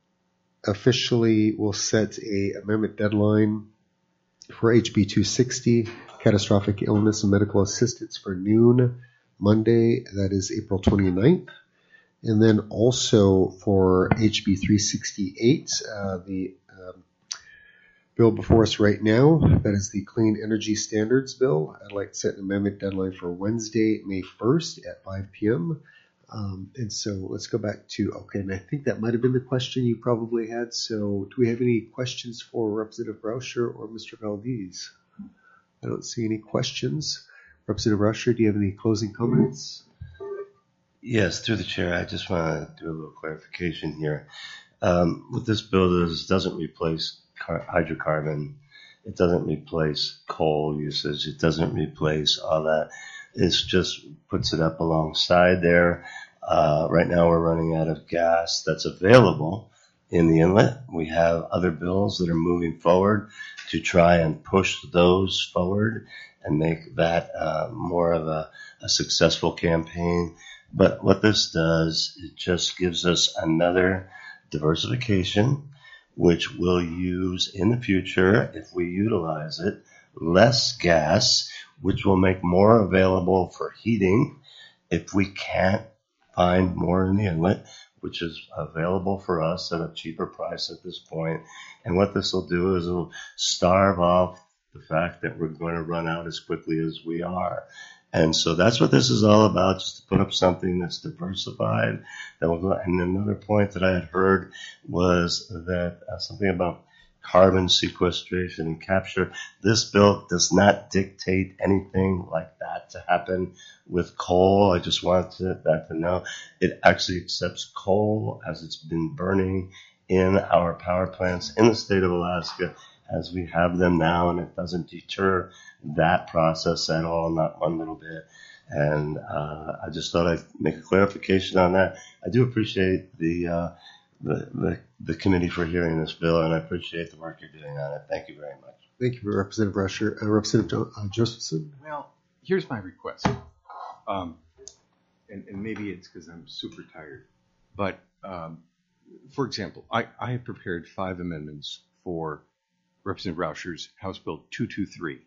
officially, we'll set a amendment deadline for H B two sixty, catastrophic illness and medical assistance, for noon Monday. That is April twenty-ninth. And then also for H B three sixty-eight, uh, the um, bill before us right now, that is the Clean Energy Standards Bill. I'd like to set an amendment deadline for Wednesday, May first at five p.m. Um, and so let's go back to, okay, and I think that might have been the question you probably had. So do we have any questions for Representative Rauscher or Mister Valdez? I don't see any questions. Representative Rauscher, do you have any closing comments? Yes, through the chair, I just want to do a little clarification here. Um, what this bill does doesn't replace car- hydrocarbon. It doesn't replace coal usage. It doesn't replace all that. It just puts it up alongside there. Uh, right now we're running out of gas that's available in the inlet. We have other bills that are moving forward to try and push those forward and make that uh, more of a, a successful campaign. But what this does, it just gives us another diversification, which we'll use in the future if we utilize it, less gas, which will make more available for heating if we can't find more in the inlet, which is available for us at a cheaper price at this point. And what this will do is it'll starve off the fact that we're going to run out as quickly as we are. And so that's what this is all about, just to put up something that's diversified. That will, and another point that I had heard was that uh, something about carbon sequestration and capture. This bill does not dictate anything like that to happen with coal. I just wanted that to know. It actually accepts coal as it's been burning in our power plants in the state of Alaska as we have them now, and it doesn't deter that process at all, not one little bit. And uh, I just thought I'd make a clarification on that. I do appreciate the, uh, the the the committee for hearing this bill, and I appreciate the work you're doing on it. Thank you very much. Thank you, Representative Rauscher. Uh, Representative jo- uh, Josephson. Well, here's my request. Um, and, and maybe it's because I'm super tired. But, um, for example, I, I have prepared five amendments for Representative Rauscher's House Bill two twenty-three.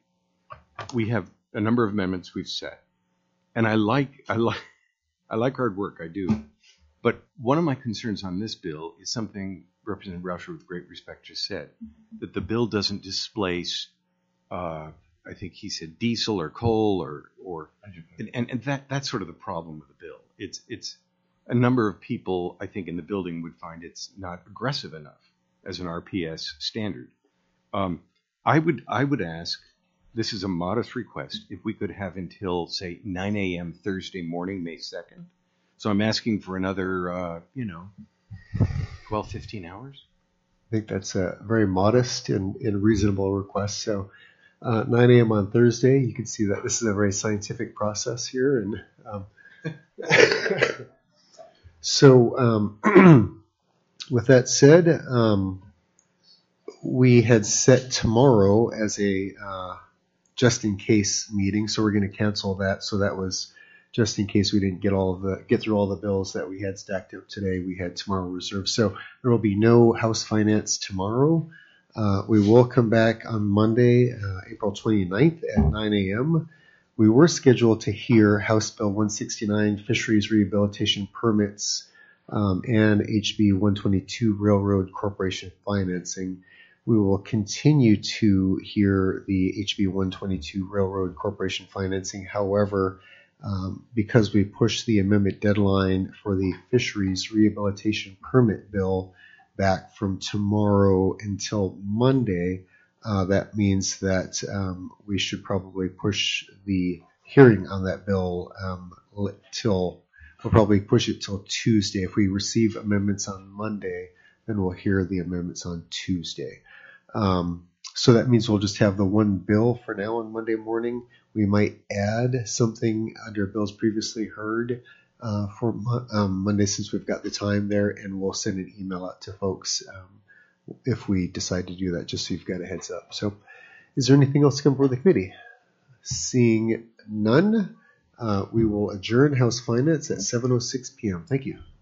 We have a number of amendments we've set. And I like, I like, I like hard work, I do. But one of my concerns on this bill is something Representative Rauscher, with great respect, just said, that the bill doesn't displace, uh, I think he said diesel or coal or, or and, and, and that that's sort of the problem with the bill. It's it's a number of people, I think, in the building would find it's not aggressive enough as an R P S standard. Um, I would I would ask, this is a modest request, if we could have until, say, nine a.m. Thursday morning, May second. So I'm asking for another, uh, you know, twelve, fifteen hours. I think that's a very modest and, and reasonable request. So uh, nine a.m. on Thursday, you can see that this is a very scientific process here. And um, so um, with that said, um, we had set tomorrow as a uh, just in case meeting, so we're going to cancel that. So that was just in case we didn't get all of the get through all the bills that we had stacked up today. We had tomorrow reserved, so there will be no House Finance tomorrow. Uh, we will come back on Monday, uh, April twenty-ninth at nine a.m. We were scheduled to hear House Bill one sixty-nine, Fisheries Rehabilitation Permits, um, and H B one twenty-two, Railroad Corporation Financing. We will continue to hear the H B one twenty-two, Railroad Corporation Financing. However, um, because we pushed the amendment deadline for the fisheries rehabilitation permit bill back from tomorrow until Monday, uh, that means that um, we should probably push the hearing on that bill um, till, we'll probably push it till Tuesday. If we receive amendments on Monday, then we'll hear the amendments on Tuesday. Um, so that means we'll just have the one bill for now on Monday morning. We might add something under bills previously heard uh, for um, Monday since we've got the time there, and we'll send an email out to folks um, if we decide to do that, just so you've got a heads up. So is there anything else to come before the committee? Seeing none, uh, we will adjourn House Finance at seven oh six p.m. Thank you.